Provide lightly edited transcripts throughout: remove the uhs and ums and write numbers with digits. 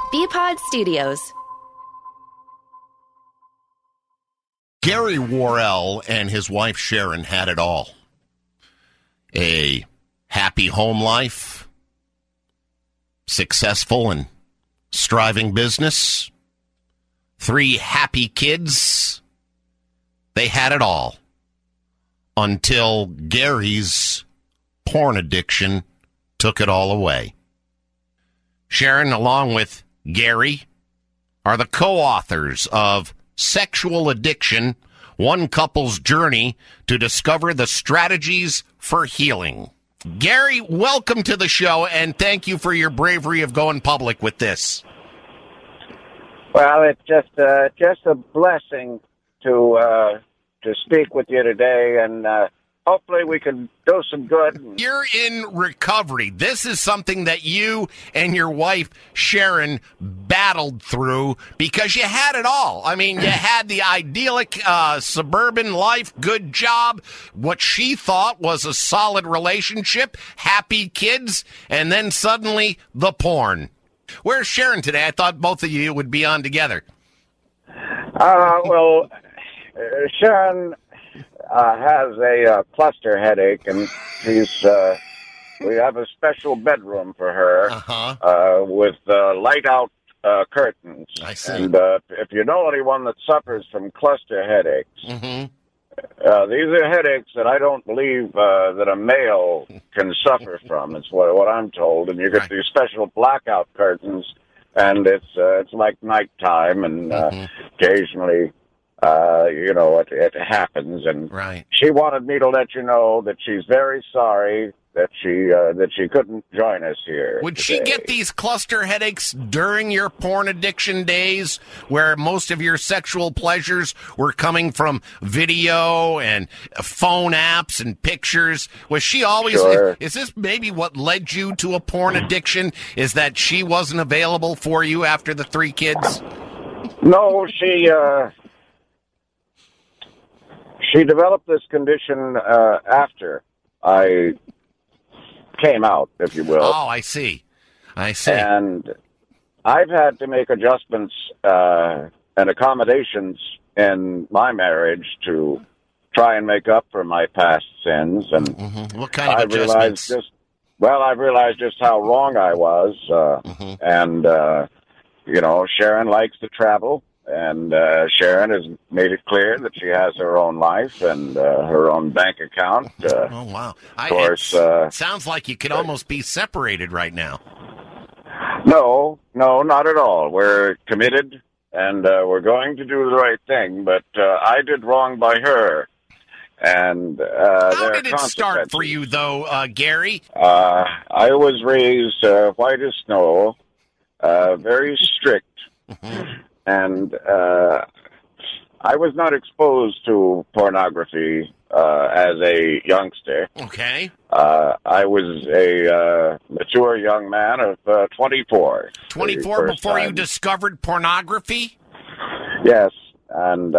Bpod Studios. Gary Worrell and his wife Sharon had it all. A happy home life, successful and striving business, 3 happy kids. They had it all until Gary's porn addiction took it all away. Sharon, along with Gary, are the co-authors of Sexual Addiction, One Couple's Journey to Discover the Strategies for Healing. Gary, welcome to the show, and thank you for your bravery of going public with this. Well, it's just a blessing to speak with you today, and hopefully we can do some good. You're in recovery. This is something that you and your wife, Sharon, battled through because you had it all. I mean, you had the idyllic suburban life, good job, what she thought was a solid relationship, happy kids, and then suddenly the porn. Where's Sharon today? I thought both of you would be on together. Sharon has a cluster headache, and we have a special bedroom for her with light-out curtains. I see. And if you know anyone that suffers from cluster headaches, these are headaches that I don't believe that a male can suffer from. It's what I'm told. And you get these special blackout curtains, and it's like nighttime, and occasionally, it happens. And she wanted me to let you know that she's very sorry that she couldn't join us here. Would today. she get these cluster headaches during your porn addiction days where most of your sexual pleasures were coming from video and phone apps and pictures? Was she always, Sure. Is this maybe what led you to a porn addiction, is that she wasn't available for you after the 3 kids? No, she developed this condition after I came out, if you will. Oh, I see. And I've had to make adjustments and accommodations in my marriage to try and make up for my past sins. And what kind of adjustments? I've realized just how wrong I was. And, Sharon likes to travel. And Sharon has made it clear that she has her own life and her own bank account. Oh, wow. Of course. It sounds like you could almost be separated right now. No, not at all. We're committed, and we're going to do the right thing, but I did wrong by her. And how did it start for you, though, Gary? I was raised white as snow, very strict. And I was not exposed to pornography as a youngster. Okay. I was a mature young man of 24. 24 before you discovered pornography? Yes, and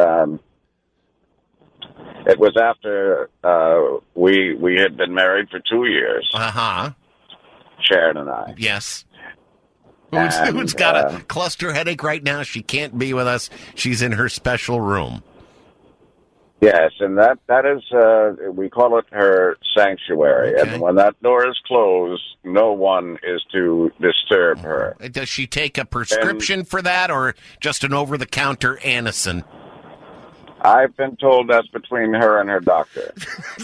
it was after we had been married for 2 years. Sharon and I. Yes. Who's got a cluster headache right now? She can't be with us. She's in her special room. Yes, and that is, we call it her sanctuary. Okay. And when that door is closed, no one is to disturb her. Does she take a prescription for that, or just an over-the-counter Anacin? I've been told that's between her and her doctor.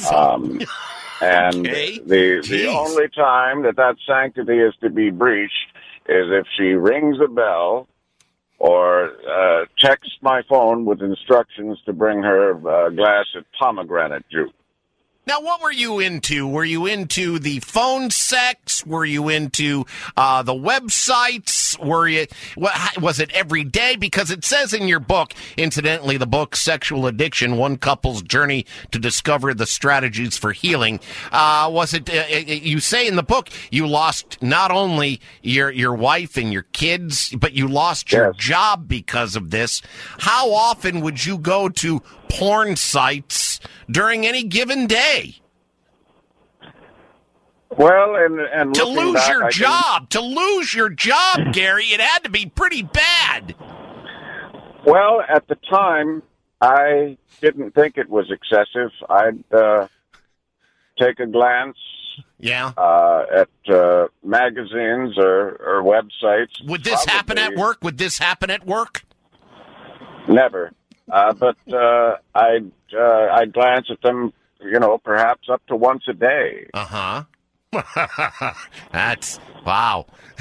And the only time that sanctity is to be breached is if she rings a bell or texts my phone with instructions to bring her a glass of pomegranate juice. Now, what were you into? Were you into the phone sex? Were you into the websites? Was it every day? Because it says in your book, incidentally, the book Sexual Addiction, One Couple's Journey to Discover the Strategies for Healing. Was it? You say in the book you lost not only your wife and your kids, but you lost your job because of this. How often would you go to porn sites during any given day? Well, and To looking lose back, your job, Gary, it had to be pretty bad. Well, at the time, I didn't think it was excessive. I'd take a glance at magazines or websites. Would this happen at work? Never. But I'd glance at them, perhaps up to once a day. Uh-huh. That's, wow.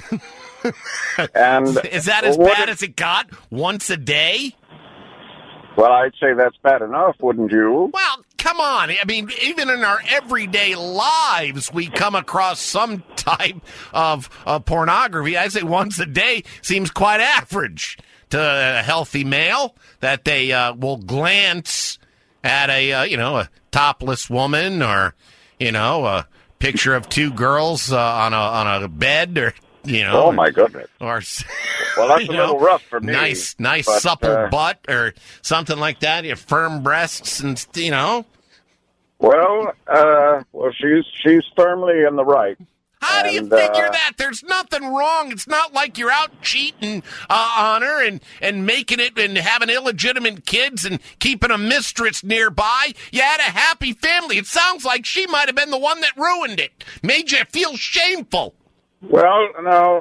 And is that as bad as it got? Once a day? Well, I'd say that's bad enough, wouldn't you? Well, come on. I mean, even in our everyday lives, we come across some type of pornography. I say once a day seems quite average to a healthy male, that they will glance at a topless woman, or, a picture of two girls on a bed, or, Oh, my goodness. Or, well, that's a little rough for me. Nice, supple butt, or something like that. You have firm breasts, and, Well, she's firmly in the right. How do you figure that? There's nothing wrong. It's not like you're out cheating on her and making it and having illegitimate kids and keeping a mistress nearby. You had a happy family. It sounds like she might have been the one that ruined it, made you feel shameful. Well, no,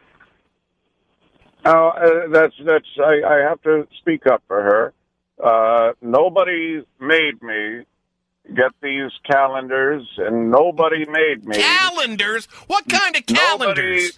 that's I have to speak up for her. Nobody made me get these calendars, and nobody made me. Calendars? What kind of calendars?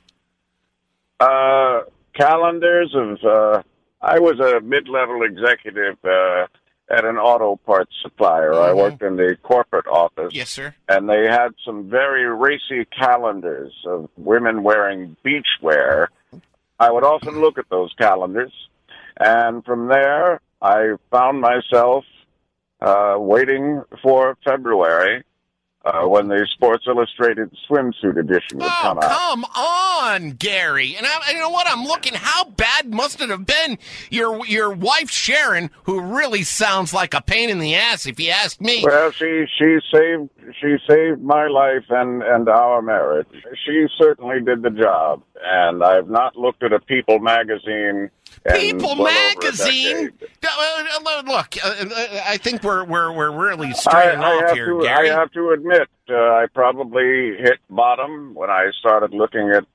Calendars of, I was a mid-level executive at an auto parts supplier. Mm-hmm. I worked in the corporate office. Yes, sir. And they had some very racy calendars of women wearing beachwear. I would often look at those calendars, and from there, I found myself waiting for February when the Sports Illustrated swimsuit edition would come out. Come on, Gary. And you know what? I'm looking. How bad must it have been? Your wife, Sharon, who really sounds like a pain in the ass, if you ask me. Well, she saved my life and our marriage. She certainly did the job. And I've not looked at a People magazine. People magazine? Look, I think we're really straying off here, Gary. I have to admit, I probably hit bottom when I started looking at,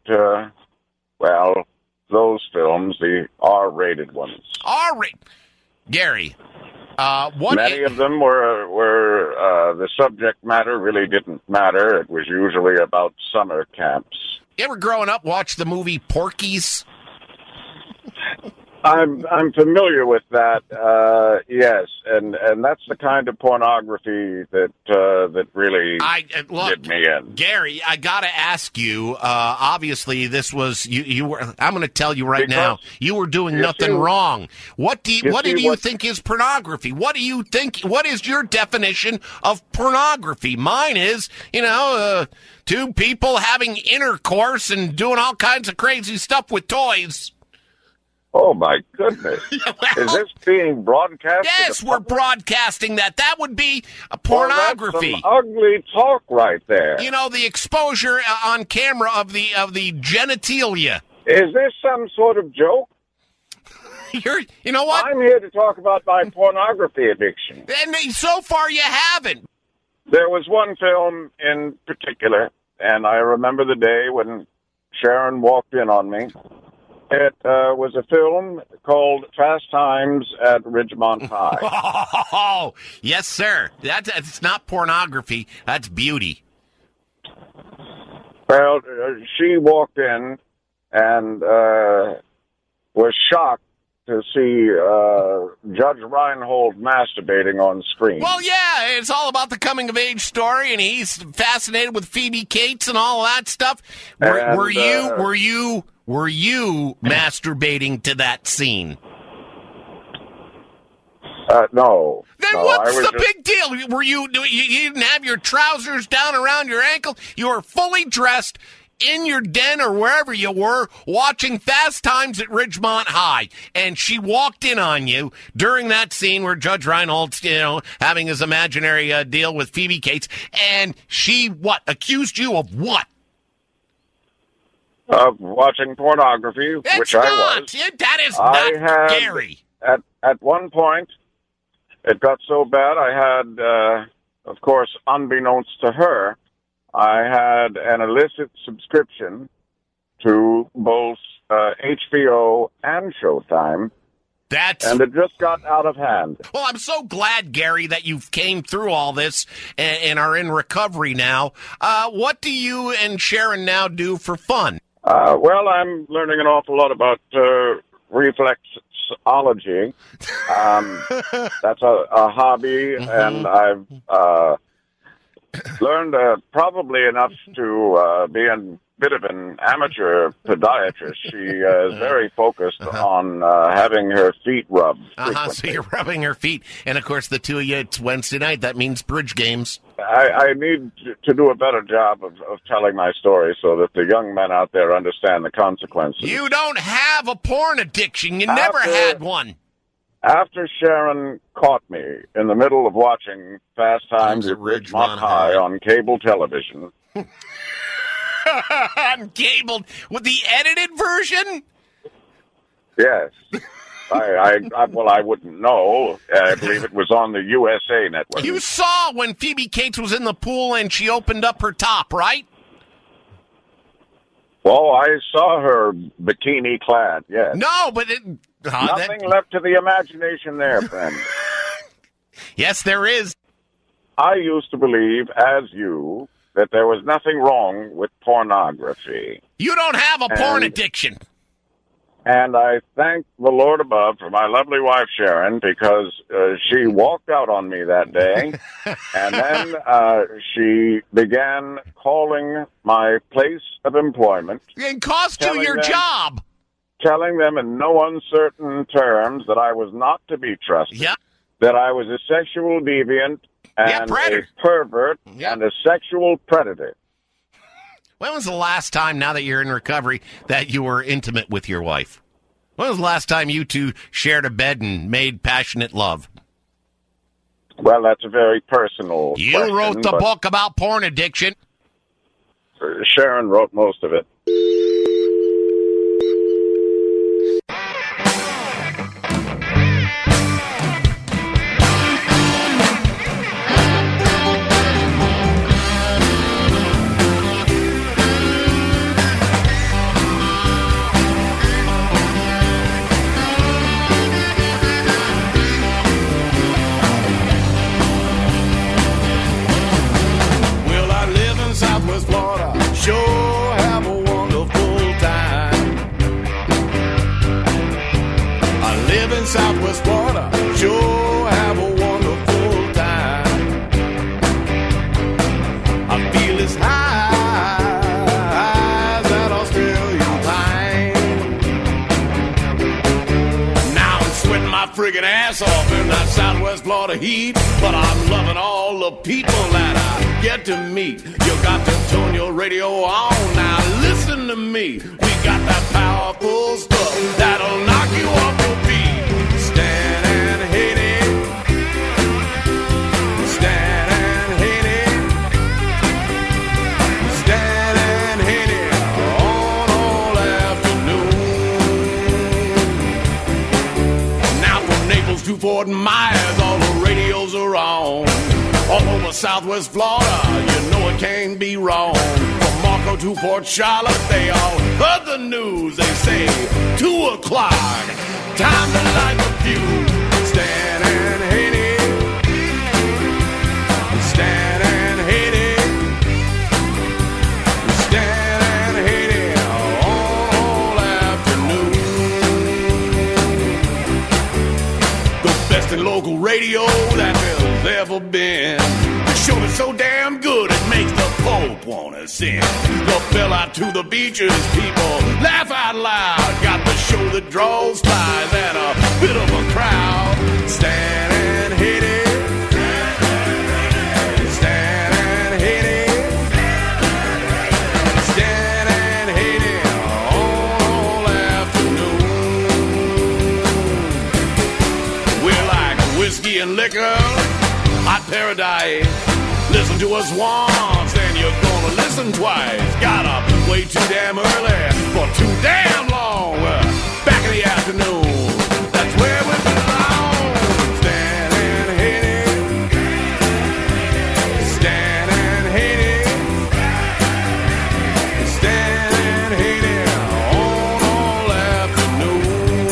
those films, the R-rated ones. R-rated? Gary, many of them were the subject matter really didn't matter. It was usually about summer camps. You ever growing up watch the movie Porky's? I'm familiar with that, yes, and that's the kind of pornography that really did me in. Gary, I got to ask you. Obviously, this was you were. I'm going to tell you right now. You were doing nothing wrong. What do you think is pornography? What do you think? What is your definition of pornography? Mine is, two people having intercourse and doing all kinds of crazy stuff with toys. Oh, my goodness. Is this being broadcast? Yes, we're broadcasting that. That would be a pornography. Well, that's some ugly talk right there. The exposure on camera of the genitalia. Is this some sort of joke? You know what? I'm here to talk about my pornography addiction. And so far you haven't. There was one film in particular, and I remember the day when Sharon walked in on me. It was a film called Fast Times at Ridgemont High. Oh, yes, sir. That's not pornography. That's beauty. Well, she walked in and was shocked to see Judge Reinhold masturbating on screen. Well, yeah, it's all about the coming-of-age story, and he's fascinated with Phoebe Cates and all that stuff. Were you masturbating to that scene? No. Then what's the big deal? Were you didn't have your trousers down around your ankle? You were fully dressed in your den or wherever you were watching Fast Times at Ridgemont High, and she walked in on you during that scene where Judge Reinhold's, having his imaginary deal with Phoebe Cates, and she, accused you of what? Of watching pornography, which I was. That is not Gary. At one point, it got so bad I had, of course, unbeknownst to her, I had an illicit subscription to both HBO and Showtime. And it just got out of hand. Well, I'm so glad, Gary, that you've came through all this and are in recovery now. What do you and Sharon now do for fun? Well, I'm learning an awful lot about reflexology. That's a hobby, and I've learned probably enough to be a bit of an amateur podiatrist. She is very focused on having her feet rubbed. So you're rubbing her feet. And, of course, the two of you, it's Wednesday night. That means bridge games. I need to do a better job of telling my story so that the young men out there understand the consequences. You don't have a porn addiction. You never had one. After Sharon caught me in the middle of watching Fast Times at Ridgemont High on cable television. On cable? With the edited version? Yes. I wouldn't know. I believe it was on the USA Network. You saw when Phoebe Cates was in the pool and she opened up her top, right? Well, I saw her bikini clad, yes. No, but nothing left to the imagination there, friend. Yes, there is. I used to believe, as you, that there was nothing wrong with pornography. You don't have a porn addiction. And I thank the Lord above for my lovely wife, Sharon, because she walked out on me that day. And then she began calling my place of employment. And cost you your job. Telling them in no uncertain terms that I was not to be trusted. Yep. That I was a sexual deviant and a pervert and a sexual predator. When was the last time, now that you're in recovery, that you were intimate with your wife? When was the last time you two shared a bed and made passionate love? Well, that's a very personal question. You wrote the book about porn addiction. Sharon wrote most of it. Sure have a wonderful time. I live in Southwest Florida. Sure have a wonderful time. I feel as high as that Australian pine. Now I'm sweating my friggin' ass off in that Southwest Florida heat, but I'm loving all the people that I get to meet. You got to turn your radio on. Now listen to me. We got that powerful stuff that'll knock you off your feet. Stand and hate it. Stand and hate it. Stand and hate it on all afternoon. Now from Naples to Fort Myers, all the radios are on. All over Southwest Florida, you know it can't be wrong. From Marco to Port Charlotte, they all heard the news. They say 2 o'clock, time to light the fuse. Stand and hate it. Stand and hate it. Stand and hate it all afternoon. The best in local radio that there's ever been. The show is so damn good it makes the Pope wanna sing. The bell out to the beaches, people laugh out loud. Got the show that draws flies and a bit of a crowd. Stand and hit it. Stand and hit it. Stand girl, hot paradise. Listen to us once, then you're gonna listen twice. Got up way too damn early for too damn long. Back in the afternoon, that's where we belong. Stan and Haney, Stan and Haney, Stan and Haney on all afternoon.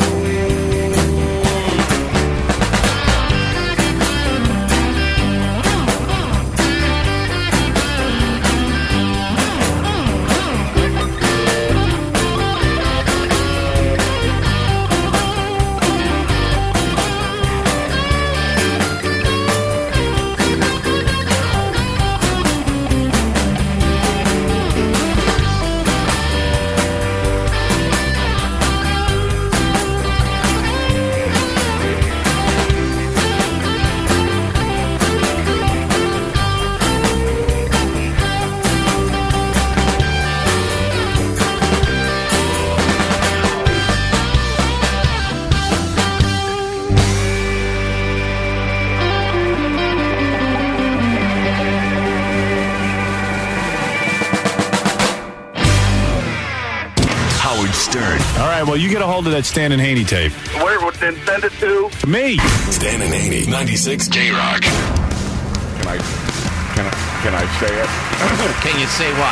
Howard Stern. All right, well, you get a hold of that Stan and Haney tape. Where would then send it to? To me. Stan and Haney, 96 K-Rock. Can I say it? Can you say what?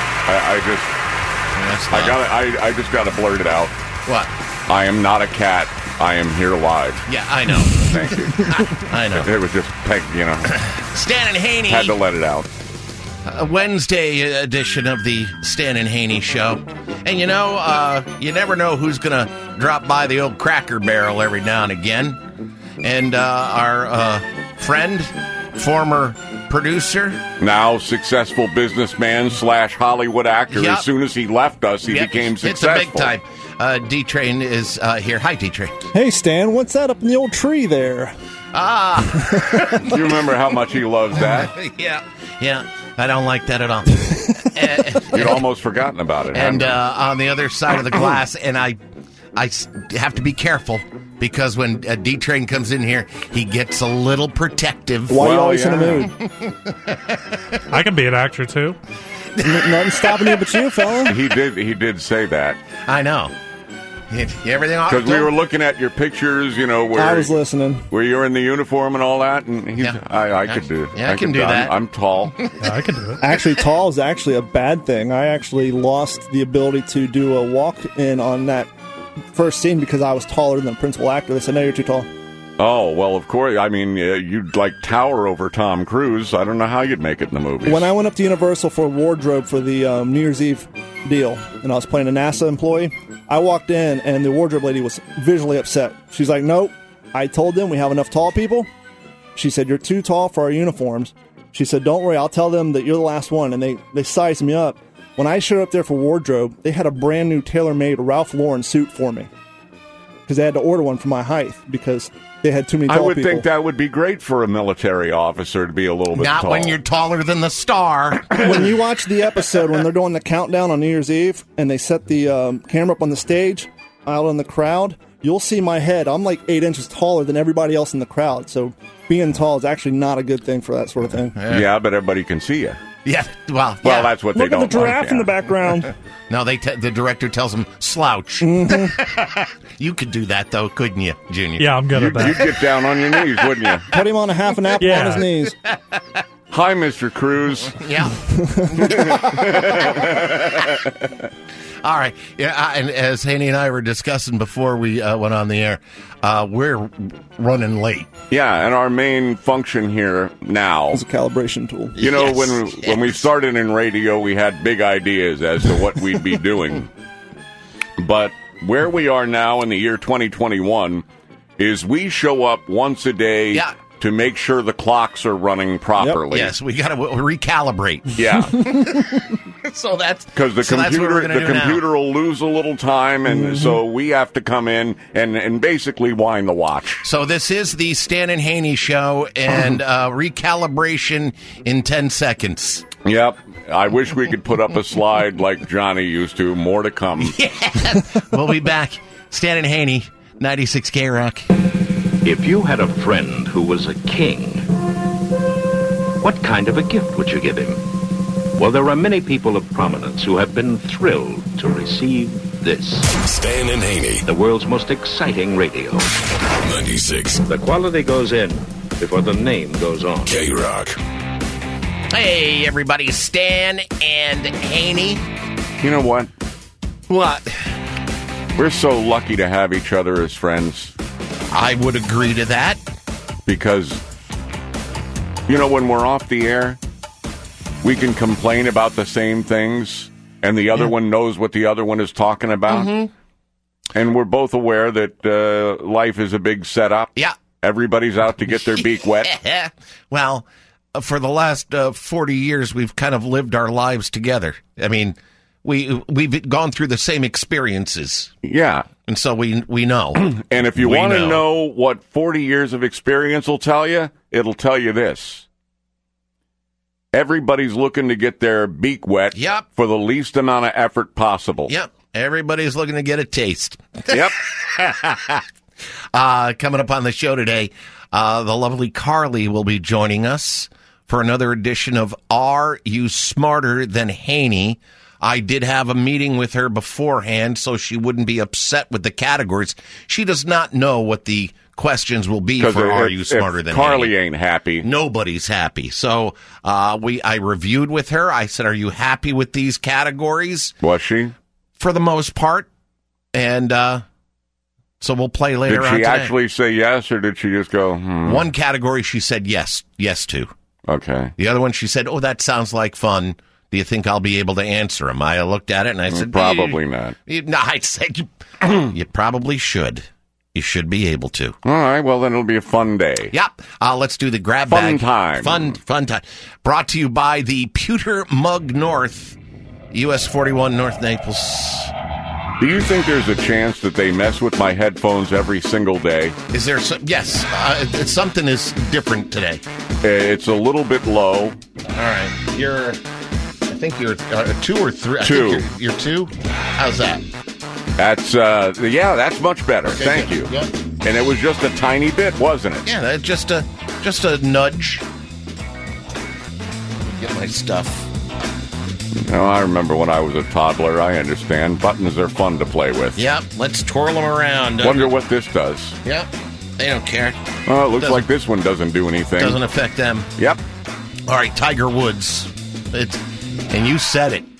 I just got to blurt it out. What? I am not a cat. I am here live. Yeah, I know. Thank you. I know. It was just, Stan and Haney. had to let it out. A Wednesday edition of the Stan and Haney Show. And you never know who's going to drop by the old Cracker Barrel every now and again. And our friend, former producer. Now successful businessman / Hollywood actor. Yep. As soon as he left us, he became successful. It's a big time. D-Train is here. Hi, D-Train. Hey, Stan, what's that up in the old tree there? You remember how much he loves that? Yeah. I don't like that at all. You'd almost forgotten about it. And on the other side of the glass, and I have to be careful because when D-Train comes in here, he gets a little protective. Why are you always in a mood? I can be an actor, too. Nothing stopping you but you, fella. He did say that. I know. Everything off. Because we were looking at your pictures, where I was listening. Where you're in the uniform and all that, and I could do it. Yeah, I can do that. I'm tall. I can do it. Actually, tall is actually a bad thing. I actually lost the ability to do a walk-in on that first scene because I was taller than the principal actor. They said, no, you're too tall. Oh, well, of course. I mean, you'd tower over Tom Cruise. I don't know how you'd make it in the movies. When I went up to Universal for wardrobe for the New Year's Eve deal, and I was playing a NASA employee, I walked in, and the wardrobe lady was visually upset. She's like, nope, I told them we have enough tall people. She said, you're too tall for our uniforms. She said, don't worry, I'll tell them that you're the last one, and they sized me up. When I showed up there for wardrobe, they had a brand new tailor-made Ralph Lauren suit for me because they had to order one for my height because they had too many tall people. I would think that would be great for a military officer to be a little bit Not tall. when you're taller than the star. When you watch the episode when they're doing the countdown on New Year's Eve and they set the camera up on the stage out in the crowd, you'll see my head. I'm like 8 inches taller than everybody else in the crowd. So being tall is actually not a good thing for that sort of thing. Yeah, but everybody can see you. Yeah, well, that's what Look they don't at the giraffe like, in the background. No, the director tells him, slouch. Mm-hmm. You could do that, though, couldn't you, Junior? Yeah, I'm good at that. You'd get down on your knees, wouldn't you? Put him on a half an apple on his knees. Hi, Mr. Cruz. Yeah. All right. Yeah, and as Haney and I were discussing before we went on the air, we're running late. Yeah, and our main function here now It's a calibration tool. You know, Yes, when we started in radio, we had big ideas as to what we'd be doing. But where we are now in the year 2021 is we show up once a day to make sure the clocks are running properly. Yes, we got to recalibrate. Yeah. So that's because the computer computer will lose a little time, and so we have to come in and basically wind the watch. So this is the Stan and Haney Show, and recalibration in 10 seconds. Yep. I wish we could put up a slide like Johnny used to. More to come. Yeah. We'll be back. Stan and Haney, 96 K-Rock. If you had a friend who was a king, what kind of a gift would you give him? Well, there are many people of prominence who have been thrilled to receive this. Stan and Haney. The world's most exciting radio. 96. The quality goes in before the name goes on. K-Rock. Hey, everybody, Stan and Haney. You know what? What? We're so lucky to have each other as friends. I would agree to that. Because, you know, when we're off the air, we can complain about the same things, and the other one knows what the other one is talking about. Mm-hmm. And we're both aware that life is a big setup. Yeah. Everybody's out to get their beak wet. Well, for the last 40 years, we've kind of lived our lives together. I mean, we've gone through the same experiences. Yeah. And so we know. And if you want to know what 40 years of experience will tell you, it'll tell you this. Everybody's looking to get their beak wet for the least amount of effort possible. Yep. Everybody's looking to get a taste. Yep. Coming up on the show today, the lovely Carly will be joining us for another edition of Are You Smarter Than Haney? I did have a meeting with her beforehand so she wouldn't be upset with the categories. She does not know what the questions will be for Are You Smarter Than Carly Haney? Ain't happy. Nobody's happy. So I reviewed with her. I said, are you happy with these categories? Was she? For the most part. And so we'll play later on today. Did she today. actually say yes, or did she just go, One category she said yes to. Okay. The other one she said, oh, that sounds like fun. Do you think I'll be able to answer them? I looked at it and I said, probably not. No, I said, you probably should. You should be able to. All right, well, then it'll be a fun day. Yep. Let's do the grab fun bag. Time. Fun time. Brought to you by the Pewter Mug North, US 41 North Naples. Do you think there's a chance that they mess with my headphones every single day? Is there yes. Something is different today. It's a little bit low. All right. I think you're 2 or 3. Two. You're 2? How's that? That's, that's much better. Okay, Thank good. you. Yep. And it was just a tiny bit, wasn't it? Yeah, just a nudge. Get my stuff. No, I remember when I was a toddler. I understand. Buttons are fun to play with. Yep, let's twirl them around. Wonder what this does. Yep, they don't care. Well, it looks like this one doesn't do anything. Doesn't affect them. Yep. All right, Tiger Woods. And you said it.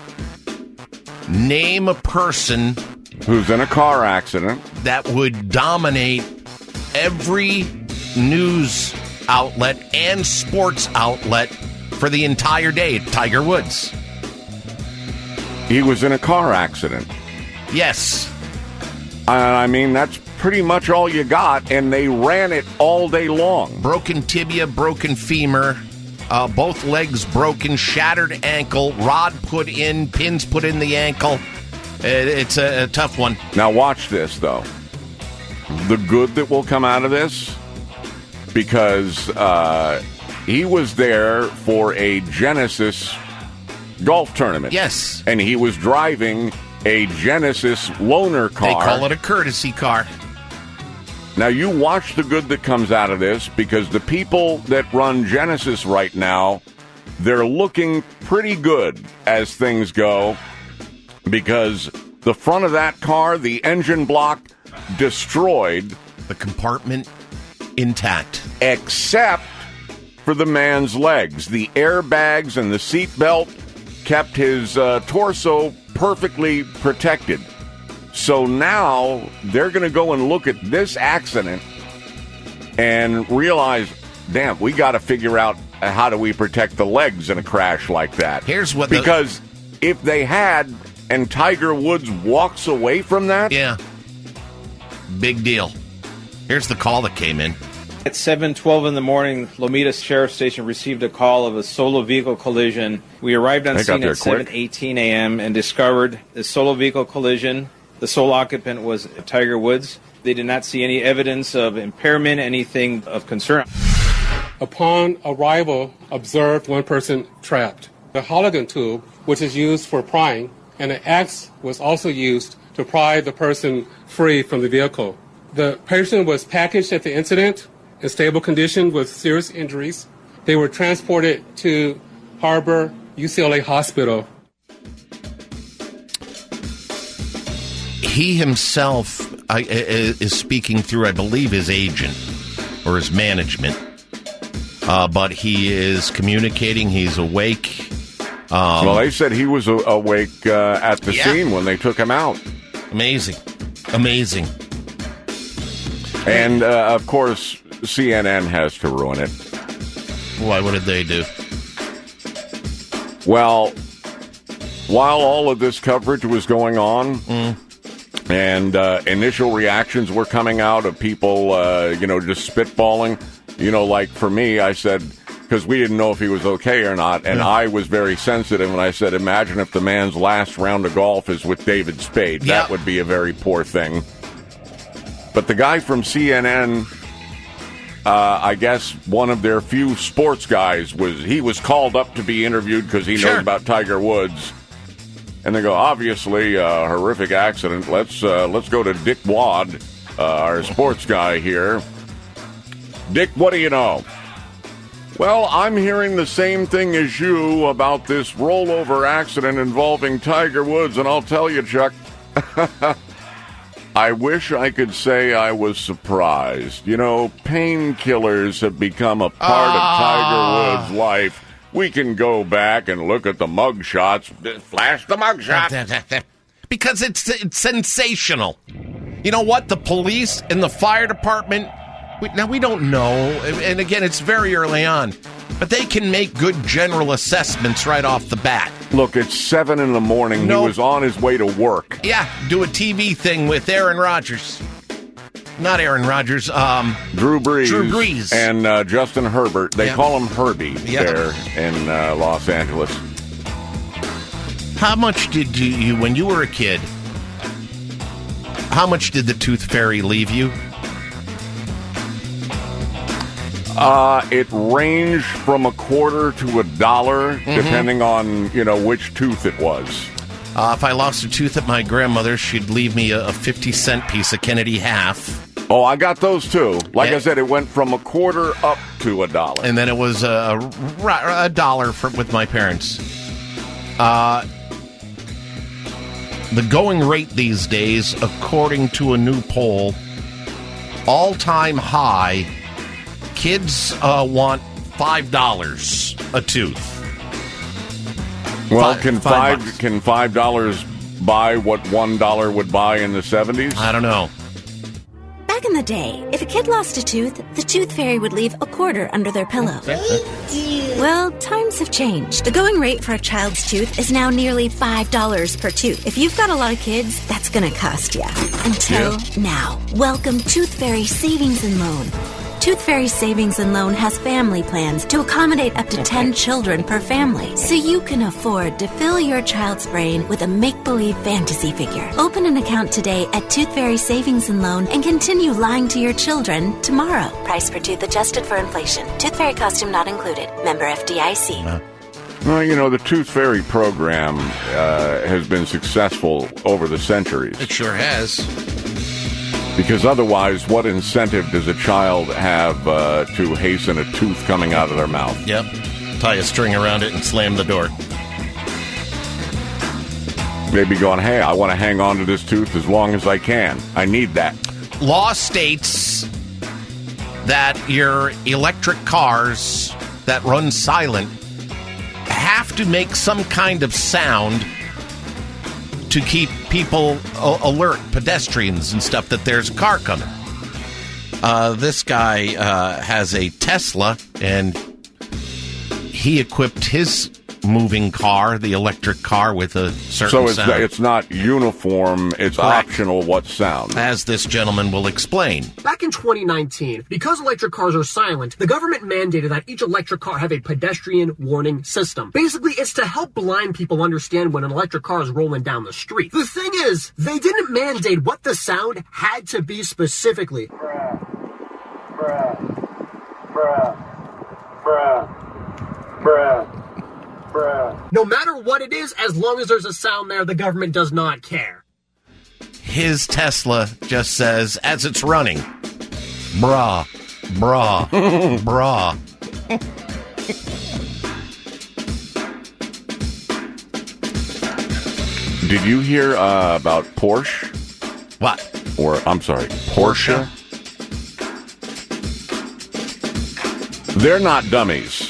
Name a person who's in a car accident that would dominate every news outlet and sports outlet for the entire day. Tiger Woods. He was in a car accident. Yes. I mean, that's pretty much all you got, and they ran it all day long. Broken tibia, broken femur, both legs broken, shattered ankle, rod put in, pins put in the ankle. It's a tough one. Now watch this, though. The good that will come out of this, because he was there for a Genesis golf tournament. Yes. And he was driving a Genesis loaner car. They call it a courtesy car. Now, you watch the good that comes out of this, because the people that run Genesis right now, they're looking pretty good as things go, because the front of that car, the engine block, destroyed. The compartment intact. Except for the man's legs. The airbags and the seatbelt kept his torso perfectly protected. So now they're going to go and look at this accident and realize, damn, we got to figure out how do we protect the legs in a crash like that. Here's what because if they had and Tiger Woods walks away from that, yeah, big deal. Here's the call that came in. At 7:12 in the morning, Lomita Sheriff Station received a call of a solo vehicle collision. We arrived on scene at 7:18 a.m. and discovered the solo vehicle collision. The sole occupant was Tiger Woods. They did not see any evidence of impairment, anything of concern. Upon arrival, observed one person trapped. The Halligan tube, which is used for prying, and an axe was also used to pry the person free from the vehicle. The patient was packaged at the incident in stable condition with serious injuries. They were transported to Harbor UCLA Hospital. He himself is speaking through, I believe, his agent or his management. But he is communicating. He's awake. Well, they said he was awake at the scene when they took him out. Amazing. And, of course, CNN has to ruin it. Why? What did they do? Well, while all of this coverage was going on, and initial reactions were coming out of people, just spitballing, like for me, I said, because we didn't know if he was okay or not, and I was very sensitive, and I said, imagine if the man's last round of golf is with David Spade. That would be a very poor thing. But the guy from CNN, I guess one of their few sports guys, was called up to be interviewed because he knows about Tiger Woods. And they go, obviously, a horrific accident. Let's go to Dick Wad, our sports guy here. Dick, what do you know? Well, I'm hearing the same thing as you about this rollover accident involving Tiger Woods, and I'll tell you, Chuck, I wish I could say I was surprised. Painkillers have become a part of Tiger Woods' life. We can go back and look at the mug shots. Flash the mug shot. Because it's sensational. You know what? The police and the fire department, we don't know. And again, it's very early on. But they can make good general assessments right off the bat. Look, it's 7 a.m. He was on his way to work. Yeah, do a TV thing with Aaron Rodgers. Not Aaron Rodgers. Drew Brees. And Justin Herbert. They call him Herbie there in Los Angeles. How much did you, when you were a kid, how much did the Tooth Fairy leave you? It ranged from $0.25 to $1, depending on, which tooth it was. If I lost a tooth at my grandmother's, she'd leave me a 50-cent piece of Kennedy half. Oh, I got those too. I said, it went from $0.25 up to $1. And then it was $1 with my parents. The going rate these days, according to a new poll, all-time high, kids want $5 a tooth. Well, can $5 buy what $1 would buy in the 70s? I don't know. Back in the day, if a kid lost a tooth, the Tooth Fairy would leave $0.25 under their pillow. Well, times have changed. The going rate for a child's tooth is now nearly $5 per tooth. If you've got a lot of kids, that's going to cost you. Until now. Welcome Tooth Fairy Savings and Loan. Tooth Fairy Savings and Loan has family plans to accommodate up to 10 children per family, so you can afford to fill your child's brain with a make-believe fantasy figure. Open an account today at Tooth Fairy Savings and Loan and continue lying to your children tomorrow. Price per tooth adjusted for inflation. Tooth Fairy costume not included. Member FDIC. Well, the Tooth Fairy program has been successful over the centuries. It sure has. Because otherwise, what incentive does a child have to hasten a tooth coming out of their mouth? Yep. Tie a string around it and slam the door. Maybe going, hey, I want to hang on to this tooth as long as I can. I need that. Law states that your electric cars that run silent have to make some kind of sound to keep people alert, pedestrians and stuff, that there's a car coming. This guy has a Tesla, and he equipped his moving car, the electric car, with a certain sound. So it's not uniform, it's Correct. Optional what sound. As this gentleman will explain. Back in 2019, because electric cars are silent, the government mandated that each electric car have a pedestrian warning system. Basically, it's to help blind people understand when an electric car is rolling down the street. The thing is, they didn't mandate what the sound had to be specifically. No matter what it is, as long as there's a sound there, the government does not care. his Tesla just says, as it's running, brah, brah, brah. Did you hear about Porsche? What? Or, I'm sorry, Porsche? They're not dummies.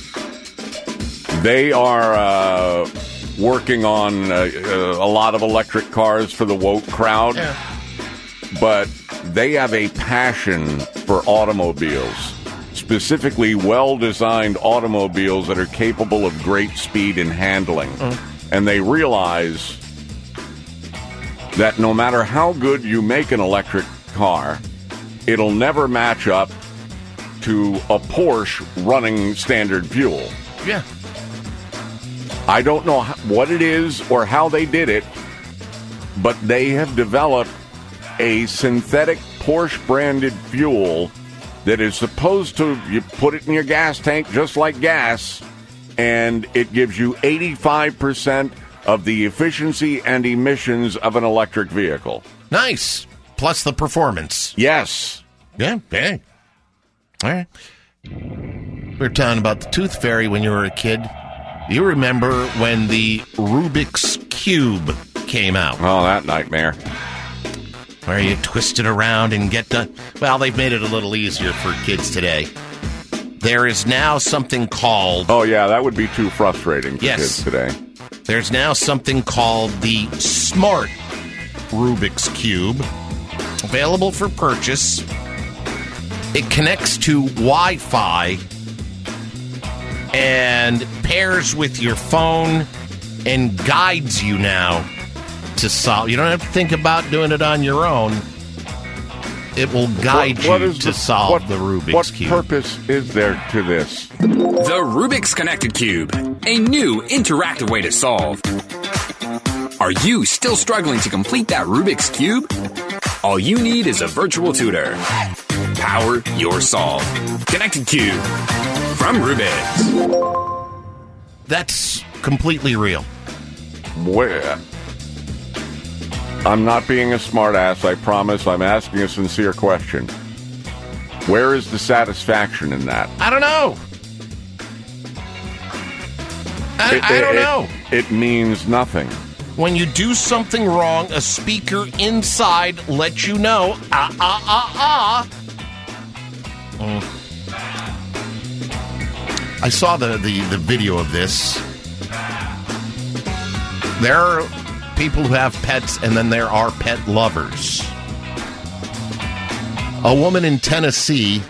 They are working on a lot of electric cars for the woke crowd. Yeah. But they have a passion for automobiles, specifically well-designed automobiles that are capable of great speed and handling. And they realize that no matter how good you make an electric car, it'll never match up to a Porsche running standard fuel. Yeah. I don't know what it is or how they did it, but they have developed a synthetic Porsche-branded fuel that is supposed to, you put it in your gas tank just like gas, and it gives you 85% of the efficiency and emissions of an electric vehicle. Nice. Plus the performance. Yes. Yeah, okay. All right. We were talking about the Tooth Fairy when you were a kid. You remember when the Rubik's Cube came out? Oh, that nightmare. Where you twist it around and get done. Well, they've made it a little easier for kids today. There is now something called... Oh, yeah, that would be too frustrating for kids today. There's now something called the Smart Rubik's Cube, available for purchase. It connects to Wi-Fi and pairs with your phone and guides you now to solve. You don't have to think about doing it on your own. It will guide you to solve the Rubik's Cube. What purpose is there to this? The Rubik's Connected Cube, a new interactive way to solve. Are you still struggling to complete that Rubik's Cube? All you need is a virtual tutor. Power your solve. Connected Cube from Rubik's. That's completely real. Where? I'm not being a smartass, I promise. I'm asking a sincere question. Where is the satisfaction in that? I don't know. I don't know. It means nothing. When you do something wrong, a speaker inside lets you know. I saw the video of this. There are people who have pets, and then there are pet lovers. A woman in Tennessee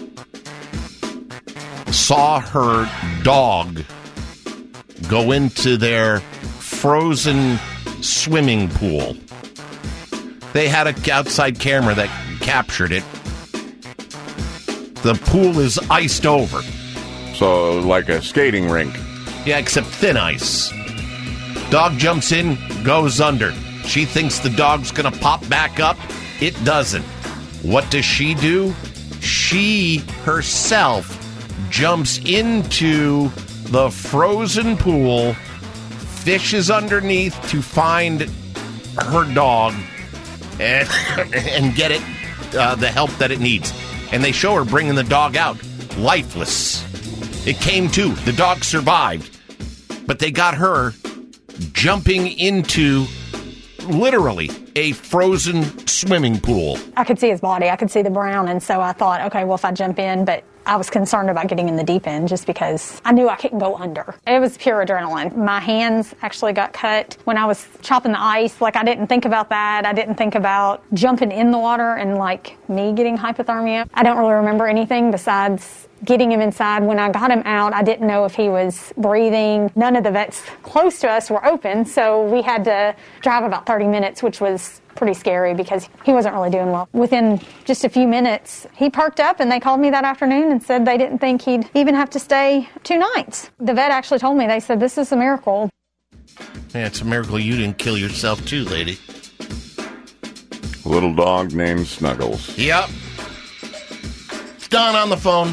saw her dog go into their frozen swimming pool. They had an outside camera that captured it. The pool is iced over. So, like a skating rink. Yeah, except thin ice. Dog jumps in, goes under. She thinks the dog's going to pop back up. It doesn't. What does she do? She herself jumps into the frozen pool, fishes underneath to find her dog and get it the help that it needs. And they show her bringing the dog out, lifeless. It came to. The dog survived. But they got her jumping into literally a frozen swimming pool. I could see his body. I could see the brown. And so I thought, okay, well, if I jump in, but I was concerned about getting in the deep end just because I knew I couldn't go under. It was pure adrenaline. My hands actually got cut when I was chopping the ice. Like, I didn't think about that. I didn't think about jumping in the water and, like, me getting hypothermia. I don't really remember anything besides getting him inside. When I got him out, I didn't know if he was breathing. None of the vets close to us were open, so we had to drive about 30 minutes, which was pretty scary because he wasn't really doing well. Within just a few minutes, he perked up, and they called me that afternoon and said they didn't think he'd even have to stay 2 nights. The vet actually told me, they said, this is a miracle. Yeah, it's a miracle you didn't kill yourself too, lady. Little dog named Snuggles. Yep. It's Don on the phone.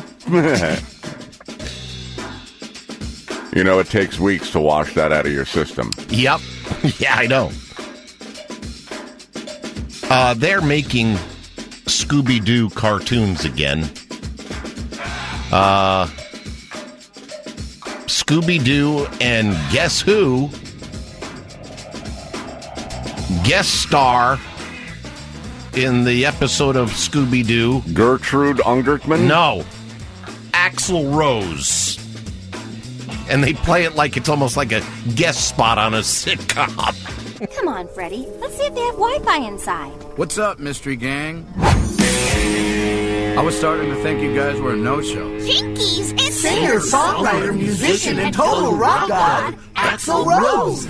You know, it takes weeks to wash that out of your system. Yep. Yeah, I know. They're making Scooby-Doo cartoons again. Scooby-Doo and guess who? Guest star in the episode of Scooby-Doo. Gertrude Ungertman? No. Axl Rose. And they play it like it's almost like a guest spot on a sitcom. Come on, Freddy. Let's see if they have Wi-Fi inside. What's up, Mystery Gang? I was starting to think you guys were a no-show. Jinkies, it's singer, songwriter, musician, and total rock god, Axl Rose.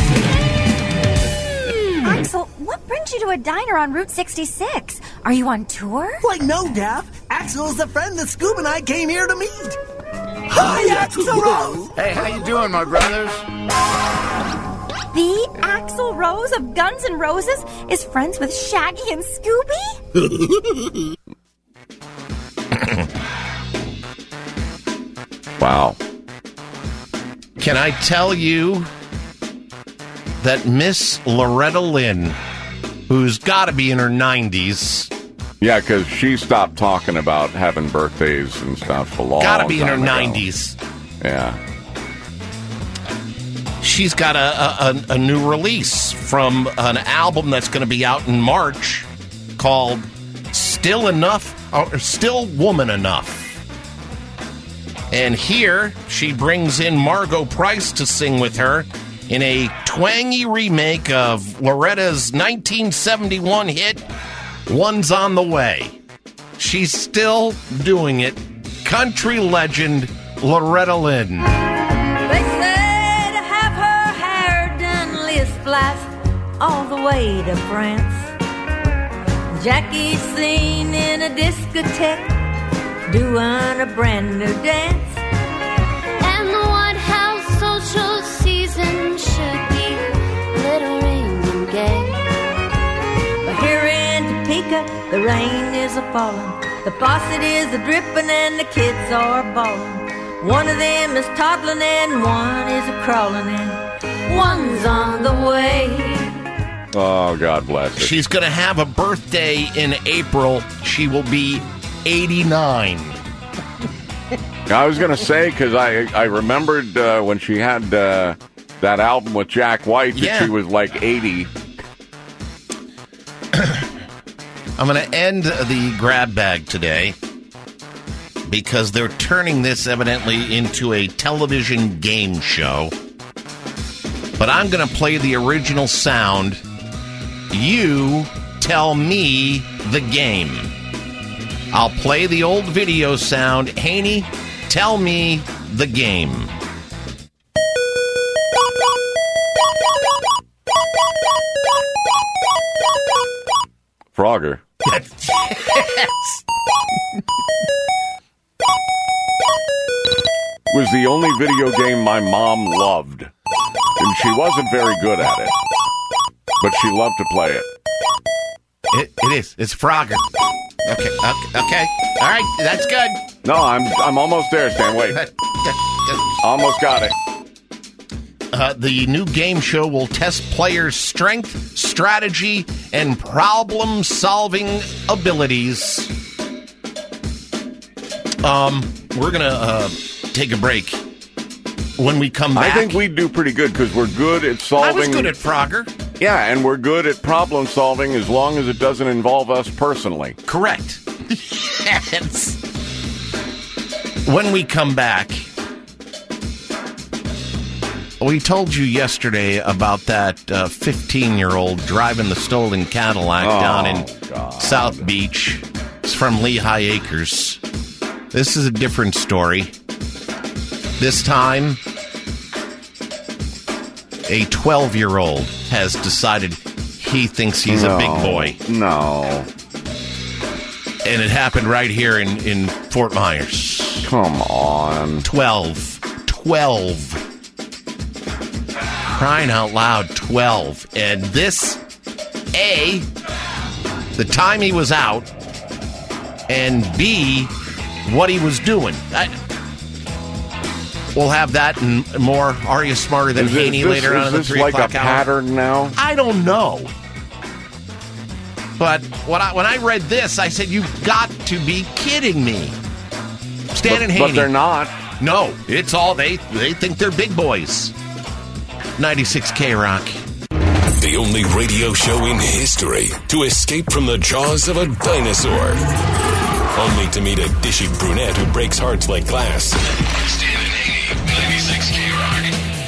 Axl, what brings you to a diner on Route 66? Are you on tour? Why, no, Daff. Axl is the friend that Scoob and I came here to meet. Hi, Axl Rose. Hey, how you doing, my brothers? The Axl Rose of Guns N' Roses is friends with Shaggy and Scooby? Wow. Can I tell you that Miss Loretta Lynn, who's got to be in her 90s... Yeah, because she stopped talking about having birthdays and stuff a long time ago. Got to be in her 90s. Yeah. She's got a new release from an album that's going to be out in March called Still Woman Enough. And here she brings in Margot Price to sing with her in a twangy remake of Loretta's 1971 hit, One's on the Way. She's still doing it. Country legend Loretta Lynn. They say to have her hair done lisp all the way to France. Jackie's seen in a discotheque doing a brand new dance. And the White House social season should be glittering and gay. But here in Topeka, the rain is a-falling, the faucet is a-dripping, and the kids are bawling. One of them is toddling and one is a-crawling, and one's on the way. Oh, God bless her. She's going to have a birthday in April. She will be 89. I was going to say, because I remembered when she had that album with Jack White that she was like 80. I'm going to end the grab bag today because they're turning this evidently into a television game show. But I'm going to play the original sound. You tell me the game. I'll play the old video sound. Haney, tell me the game. Frogger. Yes. Was the only video game my mom loved. And she wasn't very good at it. But she loved to play it. It is. It's Frogger. Okay. All right, that's good. No, I'm almost there, Stan. Wait. Almost got it. The new game show will test players' strength, strategy, and problem-solving abilities. We're going to take a break. When we come back... I think we do pretty good because we're good at solving... I was good at Frogger. Yeah, and we're good at problem solving as long as it doesn't involve us personally. Correct. Yes. When we come back, we told you yesterday about that 15-year-old driving the stolen Cadillac down in South Beach. It's from Lehigh Acres. This is a different story. This time, a 12-year-old has decided he thinks he's a big boy. No. And it happened right here in Fort Myers. Come on. 12. Crying out loud, 12. And this, A, the time he was out, and B, what he was doing. We'll have that and more. Are You Smarter Than Haney later on in the 3 o'clock hour? Is this like a pattern now? I don't know. But when I read this, I said, "You've got to be kidding me." Stan and Haney. But they're not. No, it's all they think they're big boys. 96 K-Rock. The only radio show in history to escape from the jaws of a dinosaur. Only to meet a dishy brunette who breaks hearts like glass. Stan and Haney, 96 K-Rock.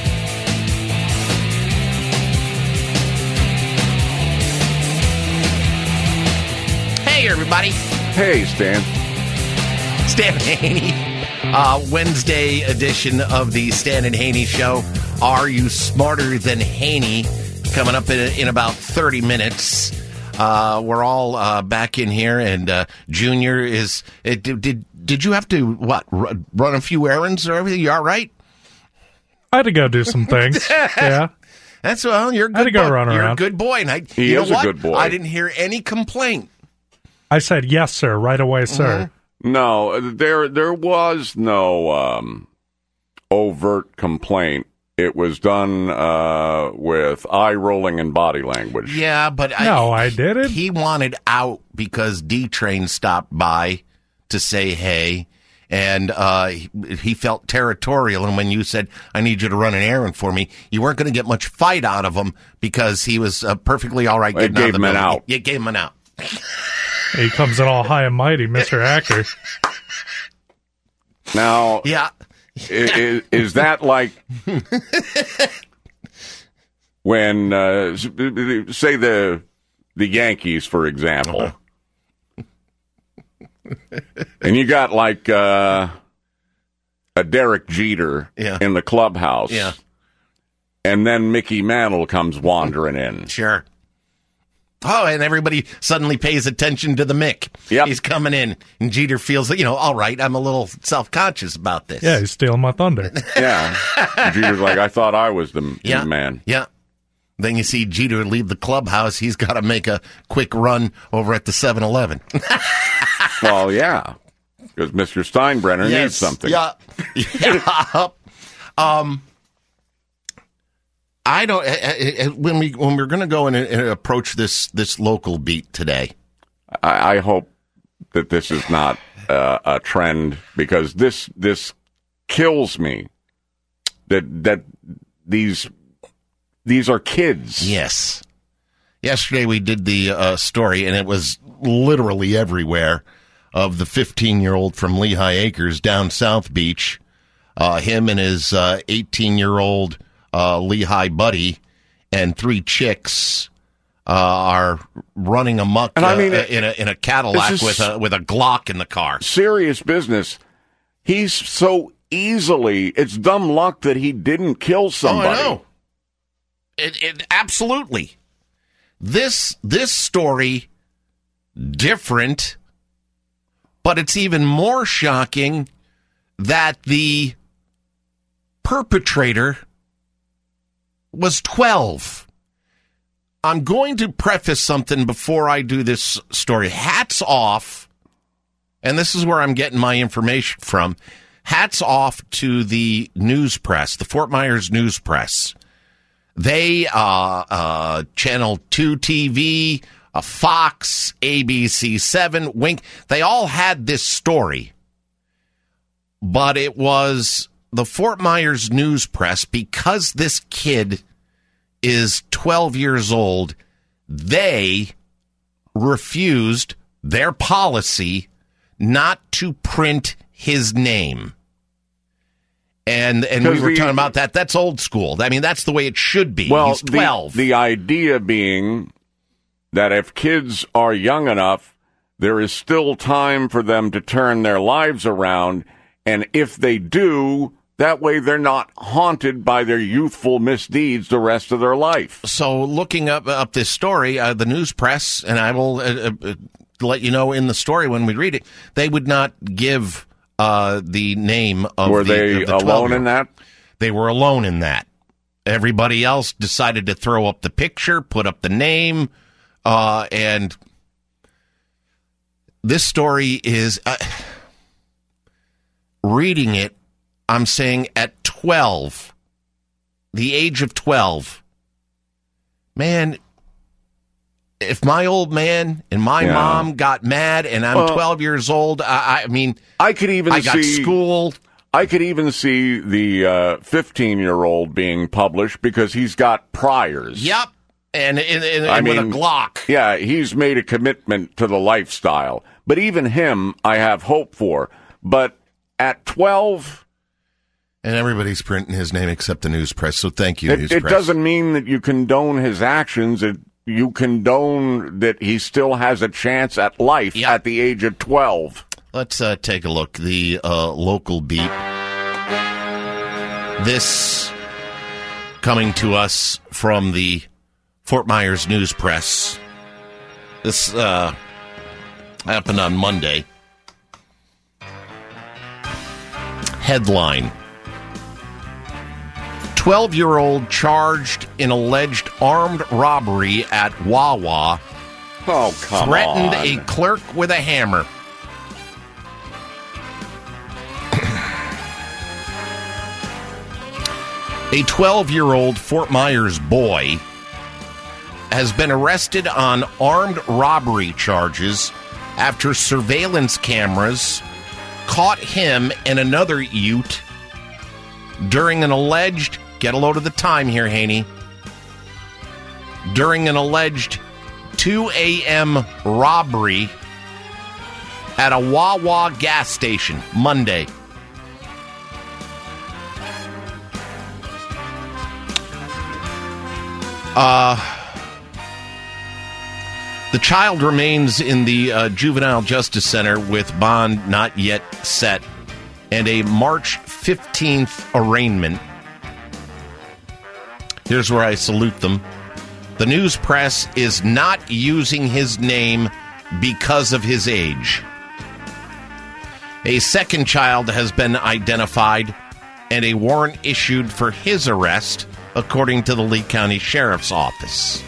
Hey, everybody. Hey, Stan. Stan and Haney. Wednesday edition of the Stan and Haney Show. Are You Smarter Than Haney? Coming up in about 30 minutes. We're all back in here, and Junior is... Did you have to, run a few errands or everything? You all right? I had to go do some things. Yeah. That's, well, you're a good boy. I had to go run around. You're a good boy. And he is a good boy. I didn't hear any complaint. I said, yes, sir, right away, sir. No, there was no overt complaint. It was done with eye rolling and body language. Yeah, but I didn't. He wanted out because D-Train stopped by to say hey, and he felt territorial. And when you said, "I need you to run an errand for me," you weren't going to get much fight out of him because he was perfectly all right. It gave him an out. You gave him an out. He comes in all high and mighty, Mr. Actor. Now, yeah. Is that like when, say, the Yankees, for example, and you got like a Derek Jeter in the clubhouse, and then Mickey Mantle comes wandering in. Sure. Oh, and everybody suddenly pays attention to the Mick. Yep. He's coming in, and Jeter feels, all right, I'm a little self-conscious about this. Yeah, he's stealing my thunder. Yeah. Jeter's like, I thought I was the man. Yeah. Then you see Jeter leave the clubhouse. He's got to make a quick run over at the 7-Eleven. Well, yeah, because Mr. Steinbrenner needs something. Yeah. I don't. When we're going to go and approach this local beat today, I hope that this is not a trend, because this kills me. That these are kids. Yes. Yesterday we did the story, and it was literally everywhere, of the 15-year-old from Lehigh Acres down South Beach. Him and his 18-year-old. Lehigh buddy and 3 chicks are running amok in a Cadillac with a Glock in the car. Serious business. He's so easily. It's dumb luck that he didn't kill somebody. Oh, I know. It absolutely. This story different, but it's even more shocking that the perpetrator was 12. I'm going to preface something before I do this story. Hats off, and this is where I'm getting my information from. Hats off to the news press, the Fort Myers news press. They, Channel 2 TV, Fox, ABC 7, Wink, they all had this story. But it was the Fort Myers news press, because this kid is 12 years old, they refused their policy not to print his name. And we were talking about that. That's old school. I mean, that's the way it should be. Well, he's 12. The idea being that if kids are young enough, there is still time for them to turn their lives around. And if they do, that way they're not haunted by their youthful misdeeds the rest of their life. So looking up this story, the news press, and I will let you know in the story when we read it, they would not give the name of Were they alone in that? They were alone in that. Everybody else decided to throw up the picture, put up the name, and this story is... reading it, I'm saying at 12, the age of 12, man, if my old man and my mom got mad and I'm 12 years old, I mean, I could even got school. I could even see the 15-year-old being published because he's got priors. Yep. And with a Glock. Yeah, he's made a commitment to the lifestyle. But even him, I have hope for. But at 12... And everybody's printing his name except the news press, so thank you, news press. It doesn't mean that you condone his actions. You condone that he still has a chance at life at the age of 12. Let's take a look. The local beat. This coming to us from the Fort Myers News Press. This happened on Monday. Headline: 12-year-old charged in alleged armed robbery at Wawa. Oh, come threatened on. a clerk with a hammer. A 12-year-old Fort Myers boy has been arrested on armed robbery charges after surveillance cameras caught him and another Ute during an alleged, get a load of the time here, Haney, during an alleged 2 a.m. robbery at a Wawa gas station Monday. The child remains in the Juvenile Justice Center with bond not yet set and a March 15th arraignment. Here's where I salute them. The news press is not using his name because of his age. A second child has been identified and a warrant issued for his arrest, according to the Lee County Sheriff's Office.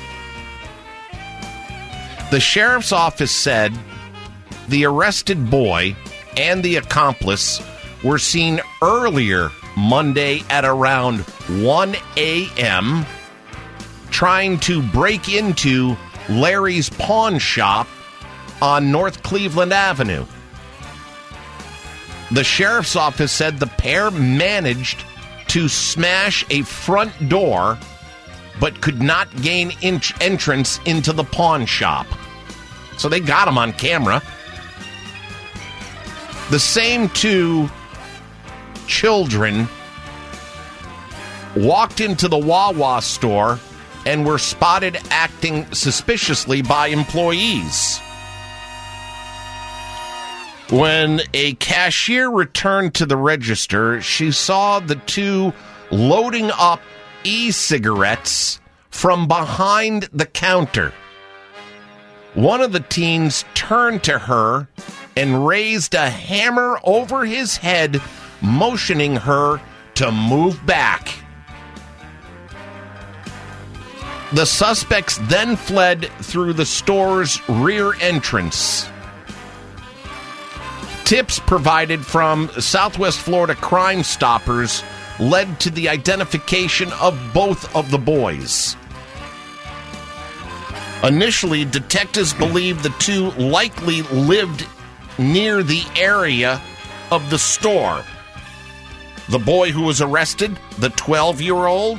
The Sheriff's Office said the arrested boy and the accomplice were seen earlier Monday at around 1 a.m. trying to break into Larry's Pawn Shop on North Cleveland Avenue. The Sheriff's Office said the pair managed to smash a front door but could not gain entrance into the pawn shop. So they got him on camera. The same two children walked into the Wawa store and were spotted acting suspiciously by employees. When a cashier returned to the register, she saw the two loading up e-cigarettes from behind the counter. One of the teens turned to her and raised a hammer over his head, motioning her to move back. The suspects then fled through the store's rear entrance. Tips provided from Southwest Florida Crime Stoppers led to the identification of both of the boys. Initially, detectives believed the two likely lived near the area of the store. The boy who was arrested, the 12-year-old,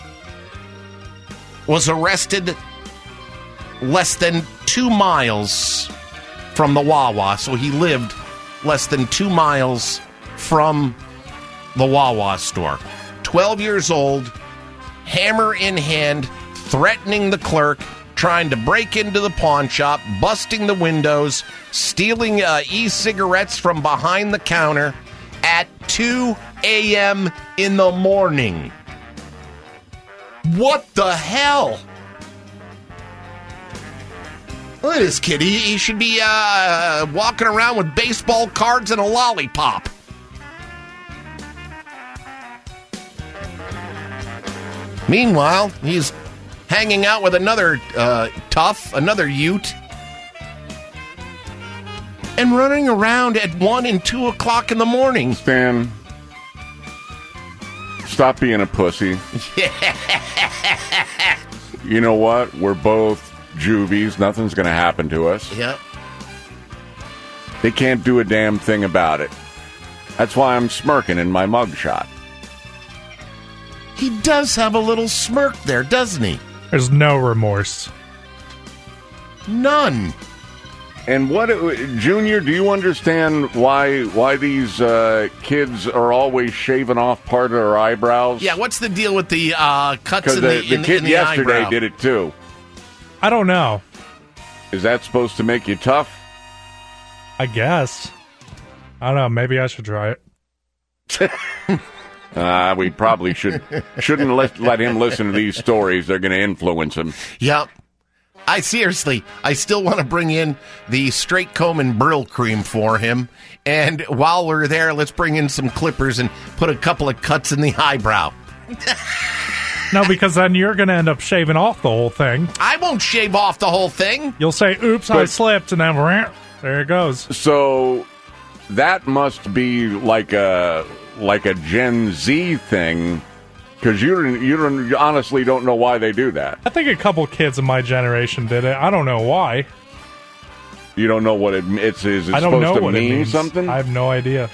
was arrested less than 2 miles from the Wawa, so he lived less than 2 miles from the Wawa store. 12 years old, hammer in hand, threatening the clerk, trying to break into the pawn shop, busting the windows, stealing e-cigarettes from behind the counter at 2 a.m. in the morning. What the hell? Look at this kid. He should be walking around with baseball cards and a lollipop. Meanwhile, he's hanging out with another tough, another Ute, and running around at 1 and 2 o'clock in the morning. Stan, stop being a pussy. You know what? We're both juvies. Nothing's going to happen to us. Yep. They can't do a damn thing about it. That's why I'm smirking in my mugshot. He does have a little smirk there, doesn't he? There's no remorse. None. And what, Junior, do you understand why these kids are always shaving off part of their eyebrows? Yeah, what's the deal with the cuts in the kid yesterday eyebrow? did it too. I don't know. Is that supposed to make you tough? I guess. I don't know. Maybe I should try it. We probably shouldn't let him listen to these stories. They're going to influence him. Yep. I still want to bring in the straight comb and brill cream for him. And while we're there, let's bring in some clippers and put a couple of cuts in the eyebrow. No, because then you're going to end up shaving off the whole thing. I won't shave off the whole thing. You'll say, oops, I slipped, and then there it goes. So that must be like a Gen Z thing, because you honestly don't know why they do that. I think a couple kids in my generation did it. I don't know why. You don't know what it's I don't know supposed to what mean it means. something? I have no idea.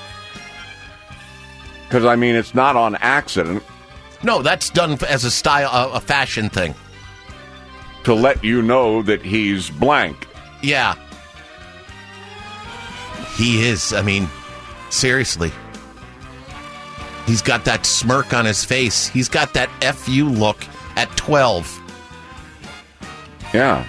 Because, I mean, it's not on accident. No, that's done as a style, a fashion thing. To let you know that he's blank. Yeah. He is. I mean, seriously. He's got that smirk on his face. He's got that FU look at 12. Yeah.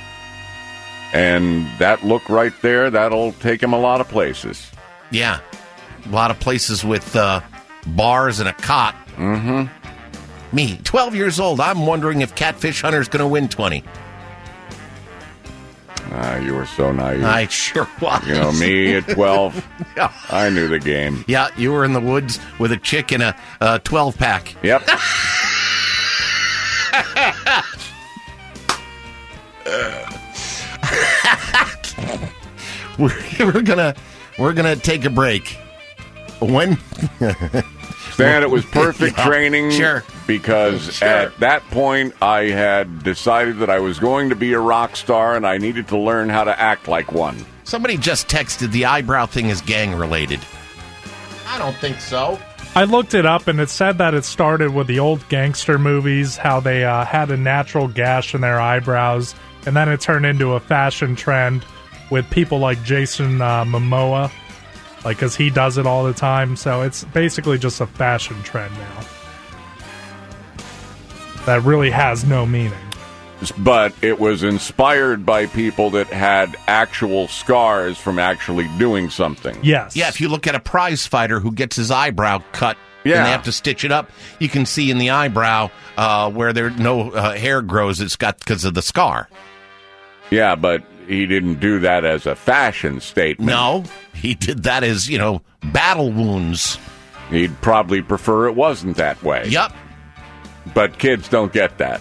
And that look right there, that'll take him a lot of places. Yeah. A lot of places with bars and a cot. Mm-hmm. Me, 12 years old, I'm wondering if Catfish Hunter's going to win 20. You were so naive. I sure was. You know, me at 12, Yeah. I knew the game. Yeah, you were in the woods with a chick in a 12-pack. Yep. We're gonna take a break. When? Stan, it was perfect Yeah, training. Sure. Because at that point, I had decided that I was going to be a rock star and I needed to learn how to act like one. Somebody just texted the eyebrow thing is gang related. I don't think so. I looked it up, and it said that it started with the old gangster movies, how they had a natural gash in their eyebrows, and then it turned into a fashion trend with people like Jason Momoa, like, because he does it all the time. So it's basically just a fashion trend now that really has no meaning. But it was inspired by people that had actual scars from actually doing something. Yes. Yeah, if you look at a prize fighter who gets his eyebrow cut and they have to stitch it up, you can see in the eyebrow where there no hair grows, it's got because of the scar. Yeah, but he didn't do that as a fashion statement. No, he did that as, battle wounds. He'd probably prefer it wasn't that way. Yep. But kids don't get that.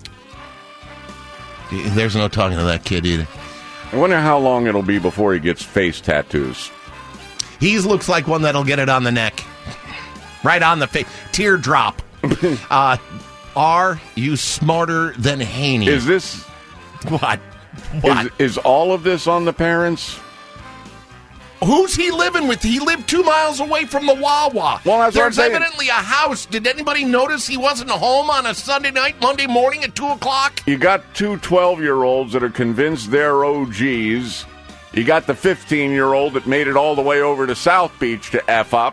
There's no talking to that kid either. I wonder how long it'll be before he gets face tattoos. He looks like one that'll get it on the neck. Right on the face. Teardrop. Are you smarter than Haney? Is this... What? Is all of this on the parents? Who's he living with? He lived 2 miles away from the Wawa. Well, that's There's what I'm saying. evidently a house. Did anybody notice he wasn't home on a Sunday night, Monday morning at 2 o'clock? You got two 12-year-olds that are convinced they're OGs. You got the 15-year-old that made it all the way over to South Beach to F up.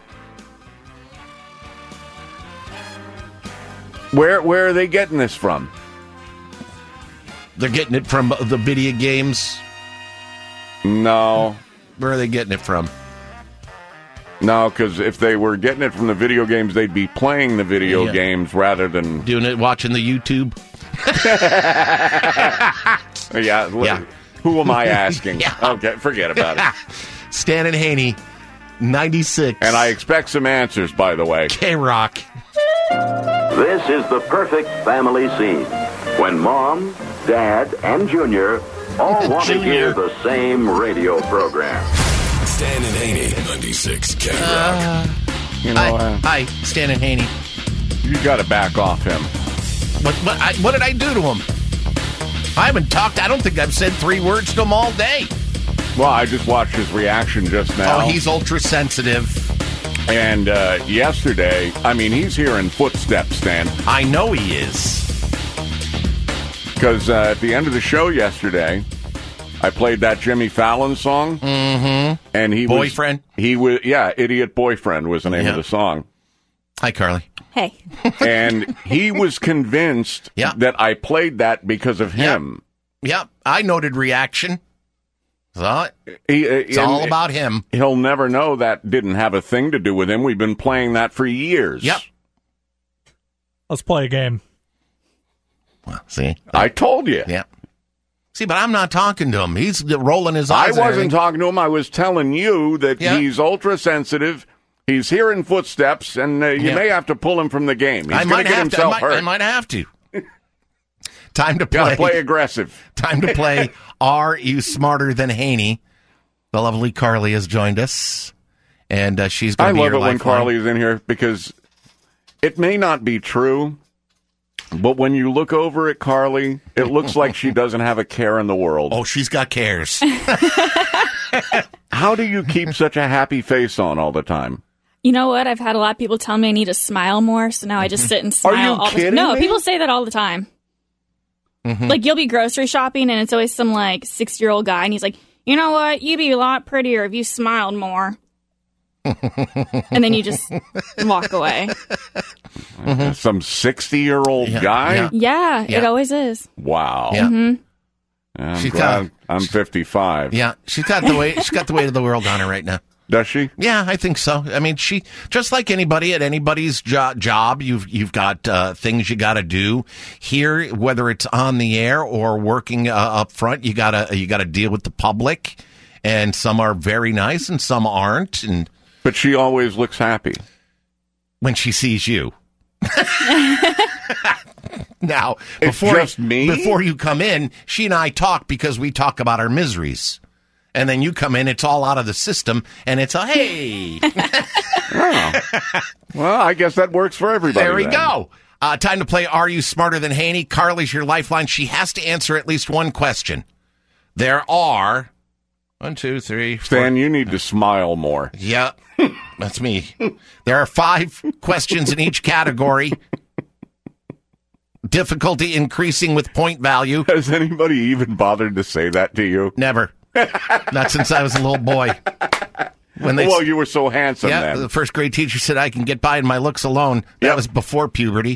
Where are they getting this from? They're getting it from the video games? No. Where are they getting it from? No, because if they were getting it from the video games, they'd be playing the video games rather than... Doing it, watching the YouTube? Yeah. Who am I asking? Okay, forget about it. Stan and Haney, 96. And I expect some answers, by the way. K-Rock. This is the perfect family scene. When Mom, Dad, and Junior all want to hear the same radio program. Stan and Haney, 96 K-Rock. Hi, Stan and Haney. You got to back off him. What did I do to him? I haven't talked. I don't think I've said 3 words to him all day. Well, I just watched his reaction just now. Oh, he's ultra sensitive. And yesterday, I mean, he's hearing footsteps, Stan. I know he is. Because at the end of the show yesterday, I played that Jimmy Fallon song. Mm-hmm. And he Boyfriend? Idiot Boyfriend was the name of the song. Hi, Carly. Hey. And he was convinced that I played that because of him. Yep. I noted reaction. So it's all about him. He'll never know that didn't have a thing to do with him. We've been playing that for years. Yep. Let's play a game. Well, see? I told you. Yeah. See, but I'm not talking to him. He's rolling his eyes. I wasn't talking to him. I was telling you that he's ultra sensitive. He's hearing footsteps, and you may have to pull him from the game. He's going to get himself hurt. I might have to. Time to play. Gotta play aggressive. Time to play Are You Smarter Than Haney? The lovely Carly has joined us, and she's going to be your lifeline. I love it when Carly is in here because it may not be true, but when you look over at Carly, it looks like she doesn't have a care in the world. Oh, she's got cares. How do you keep such a happy face on all the time? You know what? I've had a lot of people tell me I need to smile more, so now I just sit and smile. Are you all kidding No, me? people say that all the time. Mm-hmm. Like, you'll be grocery shopping, and it's always some, 6-year-old guy, and he's like, you know what? You'd be a lot prettier if you smiled more. And then you just walk away. Mm-hmm. Some 60-year-old guy? Yeah, it always is. Wow. Yeah. Mm-hmm. I'm glad I'm 55. Yeah, she's got the weight of the world on her right now. Does she? Yeah, I think so. I mean, she just like anybody at anybody's job, you've got things you got to do here, whether it's on the air or working up front. You gotta deal with the public, and some are very nice and some aren't. But she always looks happy when she sees you. Now, before you come in, she and I talk because we talk about our miseries. And then you come in, it's all out of the system, and it's a, hey. Oh. Well, I guess that works for everybody. There we go. Time to play Are You Smarter Than Haney? Carly's your lifeline. She has to answer at least one question. There are 1, 2, 3, 4. Stan, you need to smile more. Yeah, that's me. There are 5 questions in each category. Difficulty increasing with point value. Has anybody even bothered to say that to you? Never. Not since I was a little boy. Well, you were so handsome then. The first grade teacher said I can get by in my looks alone. That was before puberty.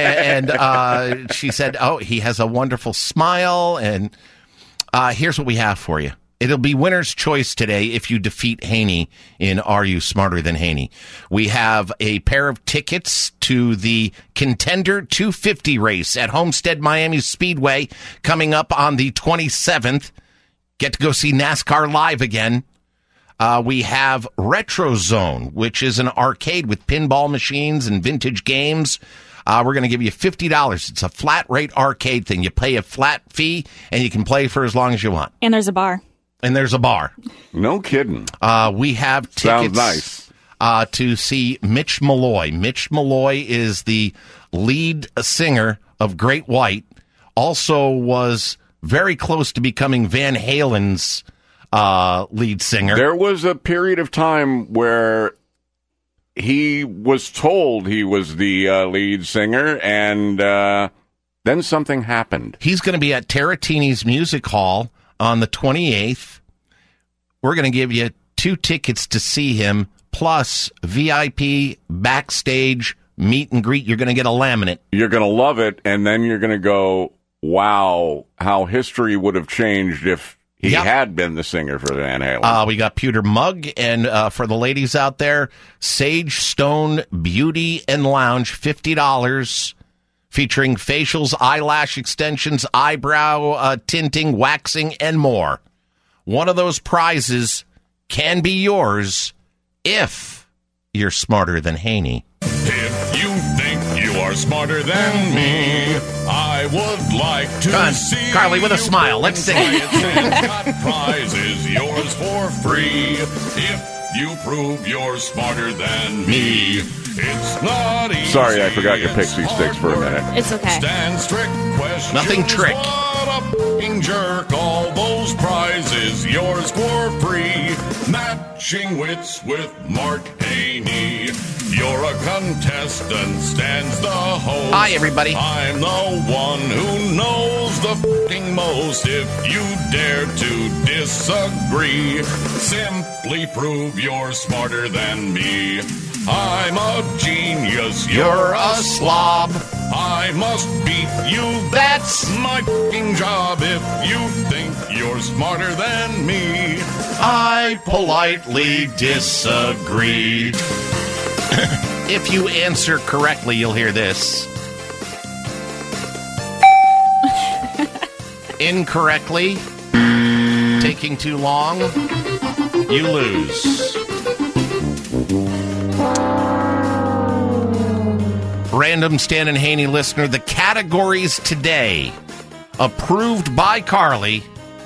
and she said, oh, he has a wonderful smile. And here's what we have for you. It'll be winner's choice today if you defeat Haney in Are You Smarter Than Haney? We have a pair of tickets to the Contender 250 race at Homestead Miami Speedway coming up on the 27th. Get to go see NASCAR live again. We have Retro Zone, which is an arcade with pinball machines and vintage games. We're going to give you $50. It's a flat rate arcade thing. You pay a flat fee, and you can play for as long as you want. And there's a bar. No kidding. We have tickets. Sounds nice. To see Mitch Malloy. Mitch Malloy is the lead singer of Great White. Also was very close to becoming Van Halen's lead singer. There was a period of time where he was told he was the lead singer, and then something happened. He's going to be at Taratini's Music Hall on the 28th. We're going to give you 2 tickets to see him, plus VIP backstage meet and greet. You're going to get a laminate. You're going to love it, and then you're going to go, wow, how history would have changed if he had been the singer for Van Halen. We got Pewter Mug, and for the ladies out there, Sage Stone Beauty and Lounge, $50, featuring facials, eyelash extensions, eyebrow tinting, waxing, and more. One of those prizes can be yours if you're smarter than Haney. If you think you are smarter than me, I would like to see Carly, with a smile, let's sing it. Got prizes yours for free if you prove you're smarter than me. It's not easy. Sorry, I forgot your pixie sticks for a minute. It's okay. Stan's trick question. Nothing trick. f***ing jerk. All those prizes yours for free. Matching wits with Mark Haney. You're a contestant, stands the host. Hi, everybody. I'm the one who knows the f***ing most. If you dare to disagree, simply prove you're smarter than me. I'm a genius, You're a slob. I must beat you, that's my f***ing job. If you think you're smarter than me, I politely disagree. If you answer correctly, you'll hear this. Incorrectly, taking too long, you lose. Random Stan and Haney listener, the categories today, approved by Carly.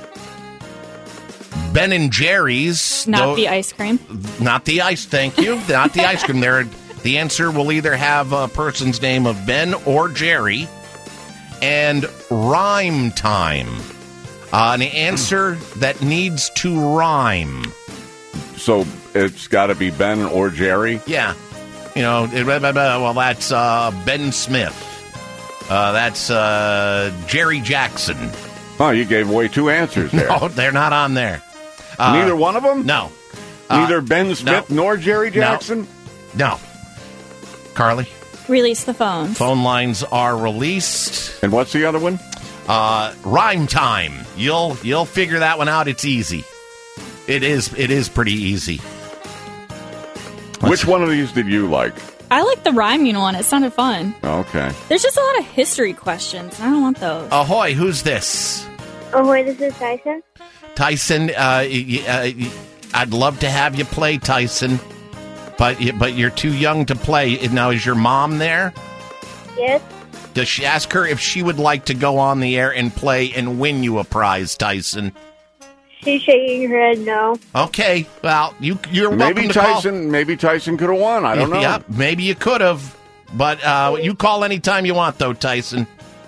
Ben and Jerry's. Not the ice cream. Not the ice, thank you. Not the ice cream. The answer will either have a person's name of Ben or Jerry. And rhyme time. An answer that needs to rhyme. So it's got to be Ben or Jerry? Yeah. You know, well, that's Ben Smith. That's Jerry Jackson. Oh, you gave away two answers there. No, they're not on there. Neither one of them? No. Neither Ben Smith nor Jerry Jackson? No. Carly? Release the phone. Phone lines are released. And what's the other one? Rhyme time. You'll figure that one out. It's easy. It is pretty easy. Which one of these did you like? I like the rhyming one. It sounded fun. Okay. There's just a lot of history questions. I don't want those. Ahoy, who's this? Ahoy, this is Tyson. Tyson, I'd love to have you play, Tyson, but you're too young to play. Now, is your mom there? Yes. Does she ask her if she would like to go on the air and play and win you a prize, Tyson? She's shaking her head no. Okay, well, you're maybe welcome to Tyson. call. Maybe Tyson could have won. I don't know. Yeah, maybe you could have, but you call anytime you want, though, Tyson.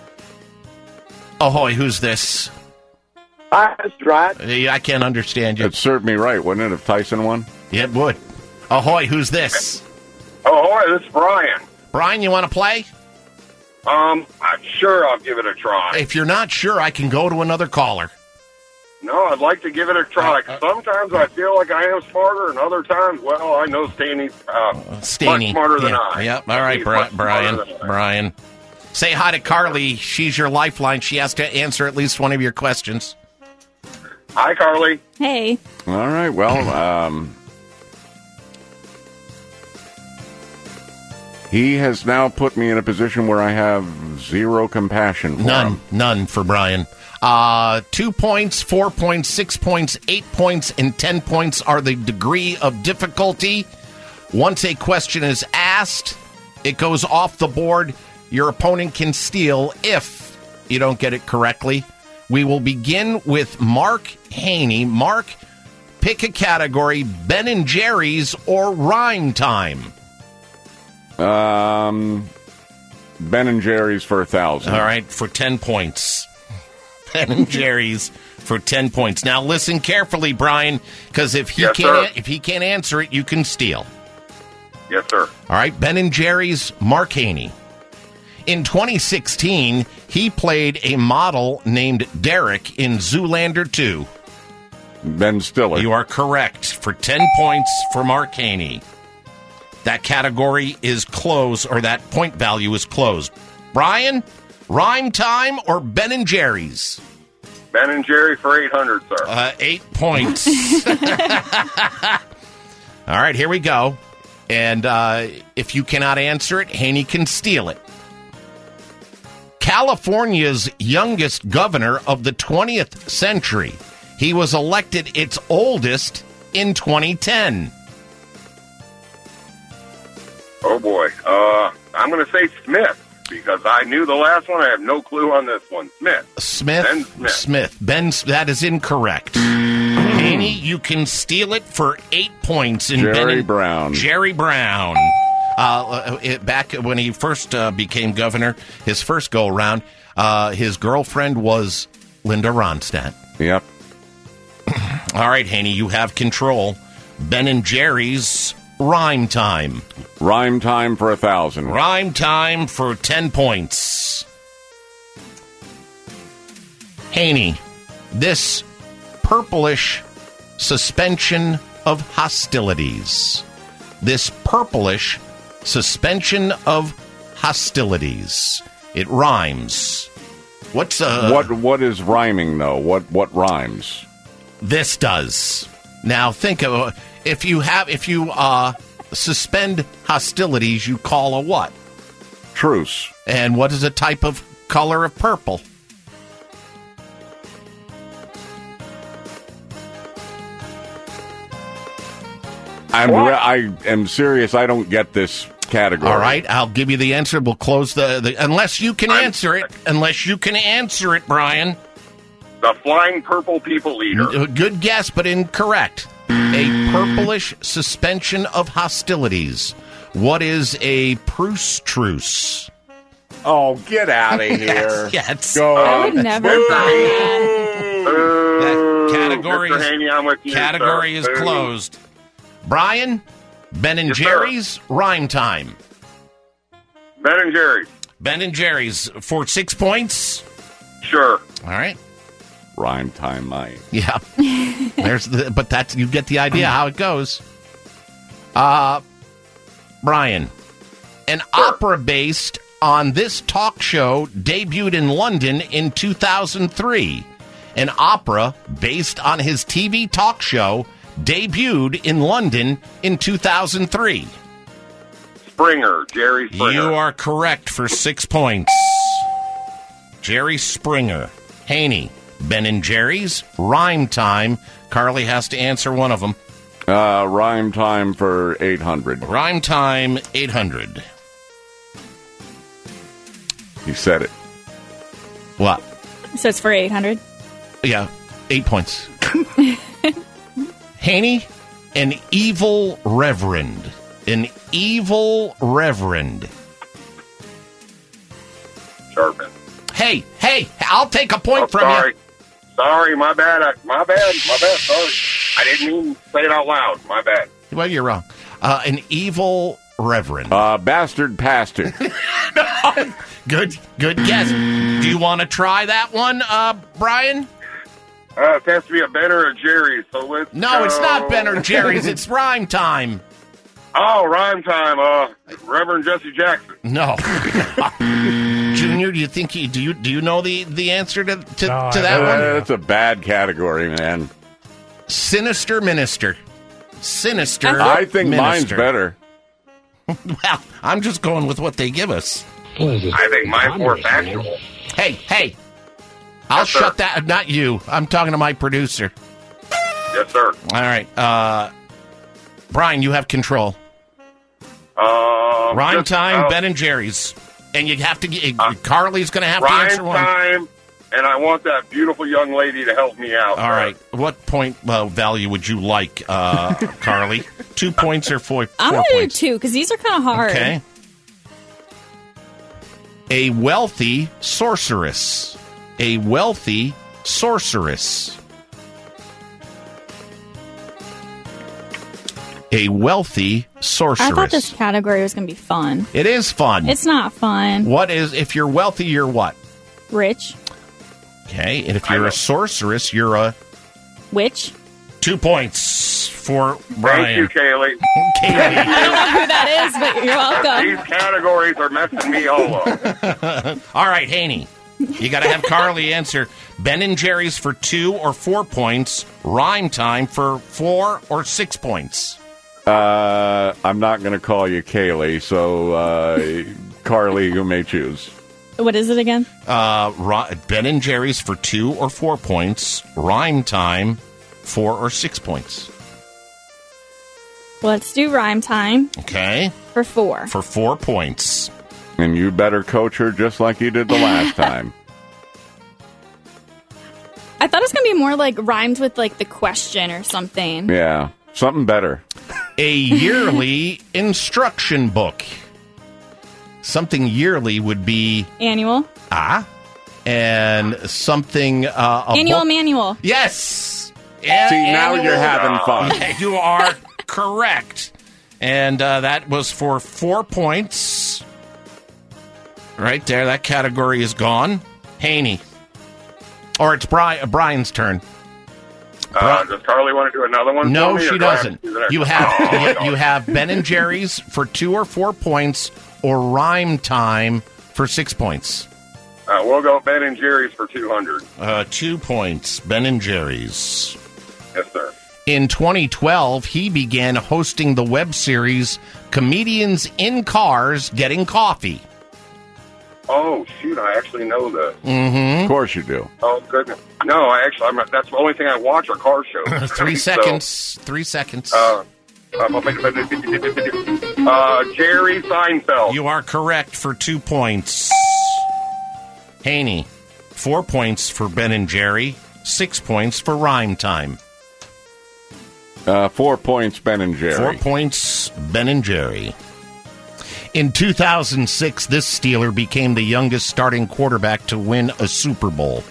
Ahoy, who's this? Hi, Mr. Ryan. I can't understand you. It served me right, wouldn't it, if Tyson won? Yeah, it would. Ahoy, who's this? Ahoy, this is Brian. Brian, you want to play? I'm sure I'll give it a try. If you're not sure, I can go to another caller. No, I'd like to give it a try. Sometimes I feel like I am smarter, and other times, well, I know Staney's much smarter than I. Yep. All right, Brian. Say hi to Carly. She's your lifeline. She has to answer at least one of your questions. Hi, Carly. Hey. All right, well, he has now put me in a position where I have zero compassion for him. None for Brian. 2 points, 4 points, 6 points, 8 points, and 10 points are the degree of difficulty. Once a question is asked, it goes off the board. Your opponent can steal if you don't get it correctly. We will begin with Mark Haney. Mark, pick a category, Ben and Jerry's or rhyme time. Ben and Jerry's for 1,000. All right, for 10 points. Ben and Jerry's for 10 points. Now listen carefully, Brian, because if he can't answer it, you can steal. Yes, sir. All right, Ben and Jerry's, Mark Haney. In 2016, he played a model named Derek in Zoolander 2. Ben Stiller. You are correct for 10 points for Mark Haney. That category is closed, or that point value is closed. Brian, rhyme time or Ben and Jerry's? Ben and Jerry for 800, sir. 8 points. All right, here we go. And if you cannot answer it, Haney can steal it. California's youngest governor of the 20th century. He was elected its oldest in 2010. Oh, boy. I'm going to say Smith, because I knew the last one. I have no clue on this one. Ben Smith. That is incorrect. Haney, you can steal it for 8 points. Jerry Brown. Jerry Brown. Back when he first became governor, his first go-around, his girlfriend was Linda Ronstadt. Yep. All right, Haney, you have control. Ben and Jerry's rhyme time. Rhyme time for 1,000. Rhyme time for 10 points. Haney, this purplish suspension of hostilities. This purplish suspension of hostilities. It rhymes. What's what is rhyming though? What rhymes? This does. Now think of if you suspend hostilities, you call a what? Truce. And what is a type of color of purple? I am serious. I don't get this category. All right, I'll give you the answer. We'll close the unless you can answer it. Unless you can answer it, Brian. The flying purple people eater. Good guess, but incorrect. A purplish suspension of hostilities. What is a Proust truce? Oh, get out of here. Yes. Go. I would never find that. That category Mr. Haney, I'm with you, category sir. is closed. Brian, Ben and Yes, Jerry's rhyme time. Ben and Jerry's. Ben and Jerry's for 6 points. Sure. All right. Rhyme time, Mike. Yeah. But that's you get the idea how it goes. Brian, an opera based on this talk show debuted in London in 2003. An opera based on his TV talk show debuted in London in 2003. Springer, Jerry Springer. You are correct for 6 points. Jerry Springer. Haney, Ben and Jerry's rhyme time. Carly has to answer one of them. Rhyme time for 800. Rhyme time 800. He said it. What? So it's for 800? Yeah, 8 points. Haney, an evil reverend. An evil reverend. Sharpen. Hey, I'll take a point from sorry. you. Sorry, my bad. My bad. Sorry. I didn't mean to say it out loud. My bad. Well, you're wrong. An evil reverend. Bastard pastor. Good guess. Do you want to try that one, Brian? It has to be a Ben or a Jerry, so let's No, it's not Ben or Jerry's. It's rhyme time. Oh, rhyme time. Reverend Jesse Jackson. No. Junior, do you think do you know the answer to that one? That's a bad category, man. Sinister minister. Sinister. I think minister. mine's better. Well, I'm just going with what they give us. I think mine's more factual. Hey. I'll shut that. Not you. I'm talking to my producer. Yes, sir. All right. Brian, you have control. Rhyme time, Ben and Jerry's. And you have to get... Carly's going to have to answer one. Rhyme time, and I want that beautiful young lady to help me out. All right. What point value would you like, Carly? 2 points or 4 points? I'm going to do 2, because these are kind of hard. Okay. A wealthy sorceress. A wealthy sorceress. A wealthy sorceress. I thought this category was going to be fun. It is fun. It's not fun. What is, if you're wealthy, you're what? Rich. Okay, and if you're a sorceress, you're a... Witch. 2 points for Brian. Thank you, Kaylee. Kaylee. I don't know who that is, but you're welcome. These categories are messing me all up. All right, Haney. You got to have Carly answer. Ben and Jerry's for 2 or 4 points. Rhyme time for 4 or 6 points. I'm not going to call you Kaylee, so Carly, you may choose. What is it again? Ben and Jerry's for 2 or 4 points. Rhyme time, 4 or 6 points. Let's do rhyme time. Okay. For 4. For 4 points. And you better coach her just like you did the last time. I thought it was going to be more like rhymes with like the question or something. Yeah, something better. A yearly instruction book. Something yearly would be... Annual. and something. Manual. Yes. See, now you're having fun. You are correct. And that was for 4 points. Right there, that category is gone. Haney. Or it's Brian's turn. Does Carly want to do another one? No, she doesn't. You have Ben and Jerry's for 2 or 4 points, or Rhyme Time for 6 points. We'll go Ben and Jerry's for 200. 2 points, Ben and Jerry's. Yes, sir. In 2012, he began hosting the web series Comedians in Cars Getting Coffee. Oh, shoot, I actually know this. Mm-hmm. Of course you do. Oh, goodness. No, that's the only thing I watch are car shows. 3 seconds. 3 seconds. Jerry Seinfeld. You are correct for 2 points. Haney, 4 points for Ben and Jerry, 6 points for Rhyme Time. 4 points, Ben and Jerry. 4 points, Ben and Jerry. In 2006, this Steeler became the youngest starting quarterback to win a Super Bowl.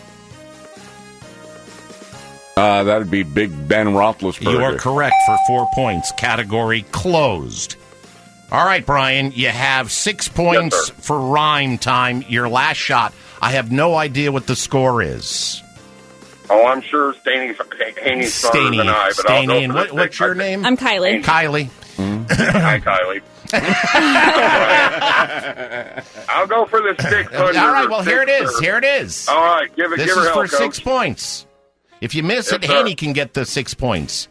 That would be Big Ben Roethlisberger. You are correct for 4 points. Category closed. All right, Brian, you have 6 points for Rhyme Time. Your last shot. I have no idea what the score is. Oh, I'm sure Haney's smarter than I, but I'll go for and what's your name? I'm Kylie. Kylie. Hi, Kylie. I'll go for the 600. All right, well, here it is. Here it is. All right, give her This is help, for Coach. 6 points. If you miss it, Haney can get the 6 points.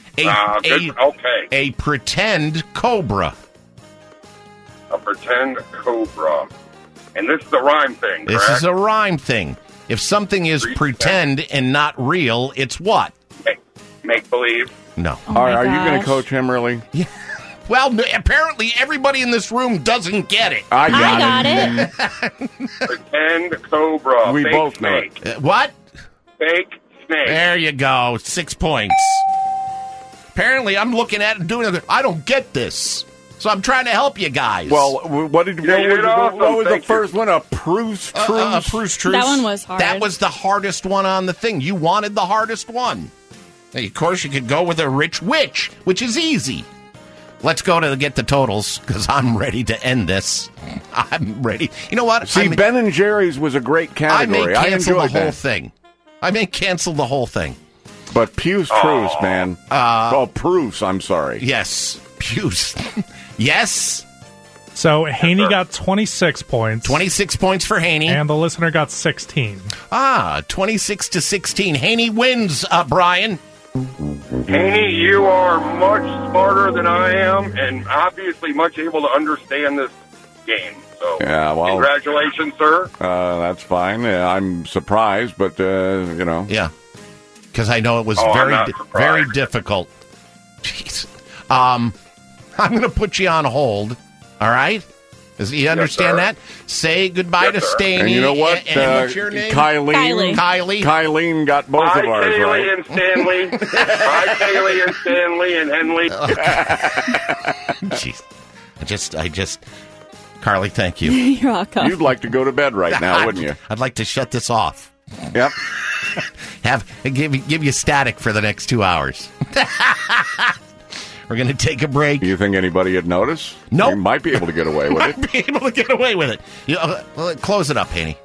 A pretend cobra. A pretend cobra. And this is the rhyme thing, correct? This is a rhyme thing. If something is pretend and not real, it's what? Make believe. No. Are you going to coach him, really? Yeah. Well, apparently everybody in this room doesn't get it. I got it. Pretend cobra. We fake both know snake. it. What? Fake snake. There you go. 6 points. Apparently, I'm looking at it and doing it. I don't get this. So I'm trying to help you guys. Well, what was the first one? A Proust Truce? Proust Truce. That one was hard. That was the hardest one on the thing. You wanted the hardest one. Hey, of course, you could go with a rich witch, which is easy. Let's go to get the totals, because I'm ready to end this. I'm ready. You know what? See, Ben and Jerry's was a great category. I may cancel the enjoyed whole that. thing. I may cancel the whole thing. But Puce Truce, man. Proust, I'm sorry. Yes. Puce. Yes. So Haney got 26 points. 26 points for Haney. And the listener got 16. 26-16. Haney wins, Brian. Haney, you are much smarter than I am, and obviously much able to understand this game. So, congratulations, sir. That's fine. I'm surprised, but Yeah, because I know it was very difficult. Jeez. I'm going to put you on hold. All right. Does he understand that? Say goodbye to Staney. And you know what? And what's your name? Kylie. Kylie got both of ours, Kaylee right? and Stanley. Hi, Kaylee and Stanley and Henley. Jeez. I just, Carly, thank you. You're welcome. You'd like to go to bed right now, wouldn't you? I'd like to shut this off. Yep. Give you static for the next 2 hours. We're going to take a break. Do you think anybody would notice? Nope. You might be able to get away with it. Might be able to get away with it. Close it up, Haney.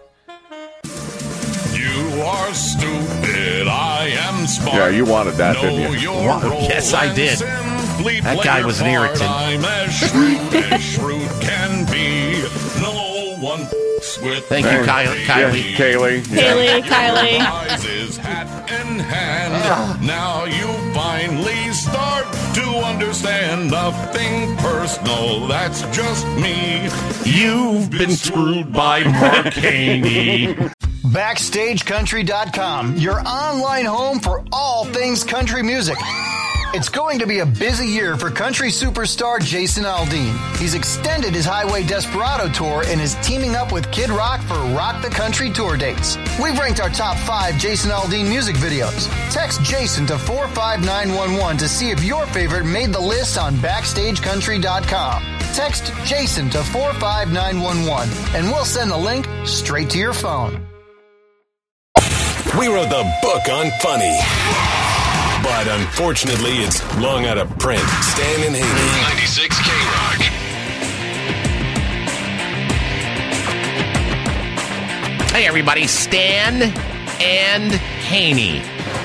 You are stupid. I am smart. Yeah, you wanted that, didn't you? Yes, I did. That guy was an irritant. I'm as shrewd can be. No one with Thank you, Kylie. Kaylee. Kylie. Prizes hat in hand. Now you finally start to understand nothing personal. That's just me. You've been screwed by Mark Haney. BackstageCountry.com, your online home for all things country music. It's going to be a busy year for country superstar Jason Aldean. He's extended his Highway Desperado tour and is teaming up with Kid Rock for Rock the Country tour dates. We've ranked our top 5 Jason Aldean music videos. Text Jason to 45911 to see if your favorite made the list on BackstageCountry.com. Text Jason to 45911 and we'll send the link straight to your phone. We wrote the book on funny. But unfortunately, it's long out of print. Stan and Haney. 96 K-Rock. Hey, everybody. Stan and Haney.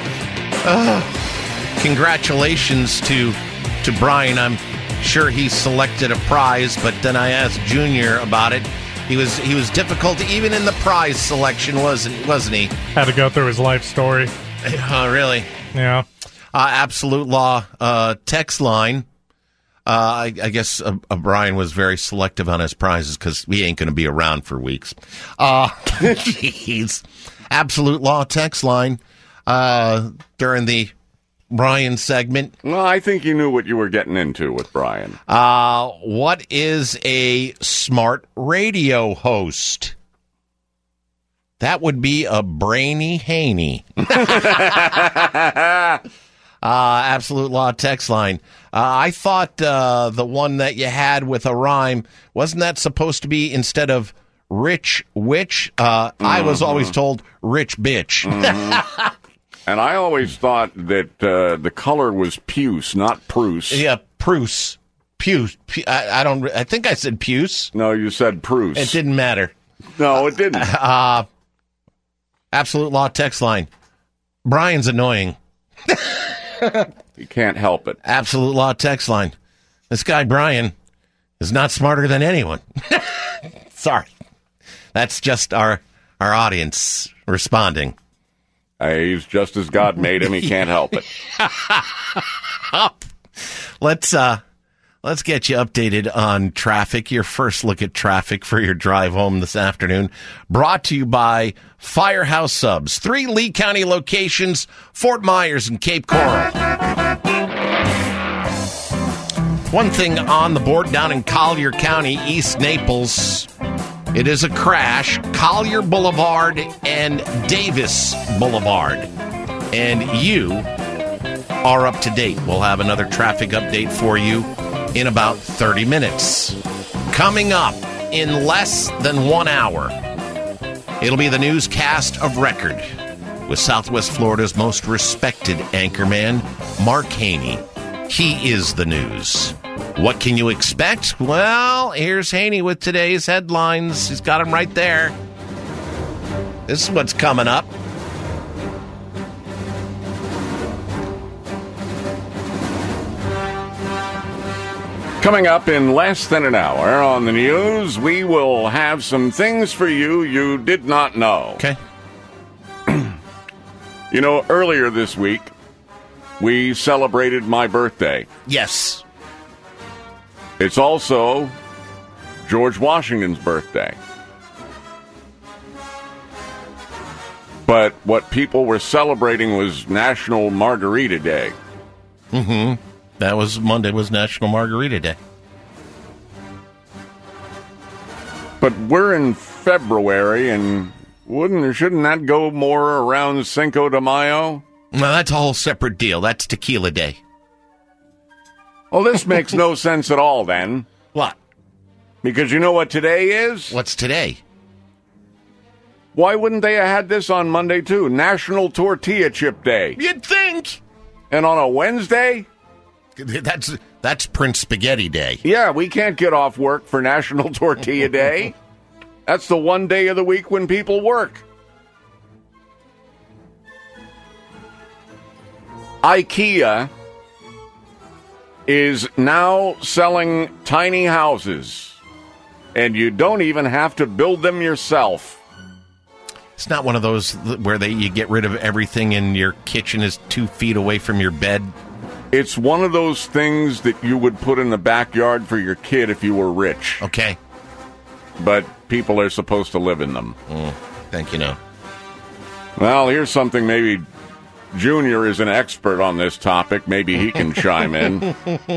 Congratulations to Brian. I'm sure he selected a prize, but then I asked Junior about it. He was difficult even in the prize selection, wasn't he? Had to go through his life story. Oh, really? Yeah. Absolute Law text line. I guess Brian was very selective on his prizes because we ain't going to be around for weeks. Jeez. Absolute Law text line during the Brian segment. Well, I think you knew what you were getting into with Brian. What is a smart radio host? That would be a brainy Haney. Absolute Law text line. I thought the one that you had with a rhyme, wasn't that supposed to be instead of rich witch? I was always told rich bitch. And I always thought that the color was puce, not Pruce. Yeah, Pruce. Puce. I think I said puce. No, you said Pruce. It didn't matter. No, it didn't. Absolute Law text line. Brian's annoying. You can't help it. Absolute Law text line. This guy, Brian, is not smarter than anyone. Sorry. That's just our audience responding. He's just as God made him. He can't help it. Let's get you updated on traffic. Your first look at traffic for your drive home this afternoon. Brought to you by Firehouse Subs. 3 Lee County locations, Fort Myers and Cape Coral. One thing on the board down in Collier County, East Naples. It is a crash, Collier Boulevard and Davis Boulevard. And you are up to date. We'll have another traffic update for you in about 30 minutes. Coming up in less than 1 hour, it'll be the newscast of record with Southwest Florida's most respected anchorman, Mark Haney. He is the news. What can you expect? Well, here's Haney with today's headlines. He's got them right there. This is what's coming up. Coming up in less than an hour on the news, we will have some things for you did not know. Okay. You know, earlier this week, we celebrated my birthday. Yes. It's also George Washington's birthday. But what people were celebrating was National Margarita Day. Mm-hmm. That was Monday was National Margarita Day. But we're in February, and shouldn't that go more around Cinco de Mayo? No, that's a whole separate deal. That's Tequila Day. Well, this makes no sense at all, then. What? Because you know what today is? What's today? Why wouldn't they have had this on Monday, too? National Tortilla Chip Day. You'd think. And on a Wednesday? That's Prince Spaghetti Day. Yeah, we can't get off work for National Tortilla Day. That's the one day of the week when people work. IKEA is now selling tiny houses, and you don't even have to build them yourself. It's not one of those where you get rid of everything and your kitchen is 2 feet away from your bed. It's one of those things that you would put in the backyard for your kid if you were rich. Okay. But people are supposed to live in them. Think you know. Well, here's something maybe Junior is an expert on this topic. Maybe he can chime in.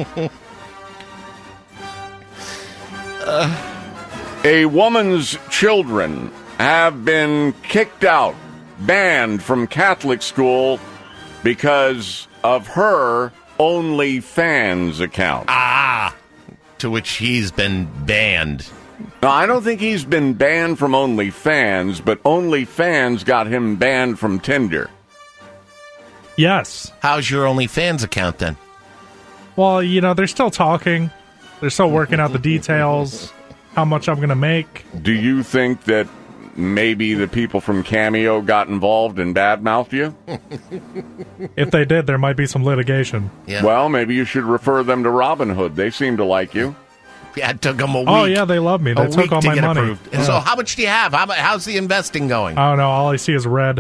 A woman's children have been kicked out, banned from Catholic school because of her OnlyFans account. To which he's been banned. No, I don't think he's been banned from OnlyFans, but OnlyFans got him banned from Tinder. Yes. How's your OnlyFans account then? Well, they're still talking. They're still working out the details, how much I'm going to make. Do you think that maybe the people from Cameo got involved and badmouthed you? If they did, there might be some litigation. Yeah. Well, maybe you should refer them to Robinhood. They seem to like you. Yeah, it took them a week. Oh, yeah, they love me. They took all my money. Approved. Yeah. So how much do you have? How's the investing going? I don't know. All I see is red.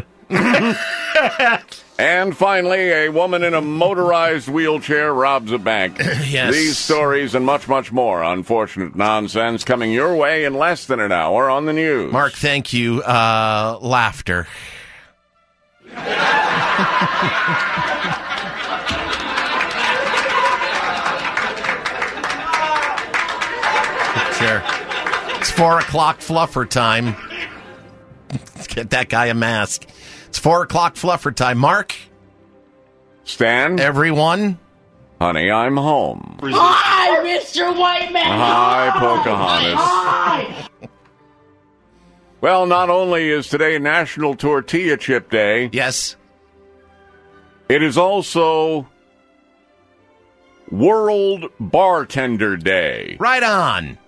And finally, a woman in a motorized wheelchair robs a bank. Yes. These stories and much, much more unfortunate nonsense coming your way in less than an hour on the news. Mark, thank you. Laughter. Sure. It's 4 o'clock fluffer time. Let's get that guy a mask. It's 4 o'clock fluffer time. Mark? Stan? Everyone? Honey, I'm home. Hi, Mr. Whiteman! Hi, Pocahontas. Hi! Well, not only is today National Tortilla Chip Day. Yes. It is also World Bartender Day. Right on.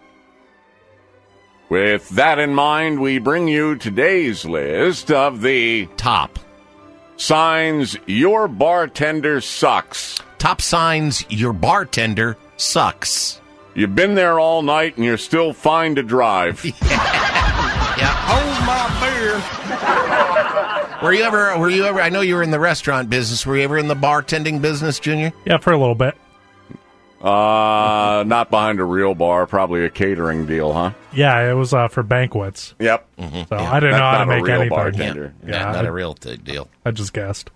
With that in mind, we bring you today's list of the top signs your bartender sucks. Top signs your bartender sucks. You've been there all night and you're still fine to drive. Yeah. Hold my beer. Were you ever, I know you were in the restaurant business. Were you ever in the bartending business, Junior? Yeah, for a little bit. Not behind a real bar, probably a catering deal, huh? Yeah, it was for banquets. Yep. Mm-hmm. So yeah. I didn't know how to make anything. Bartender. Yeah, not a real deal. I just guessed.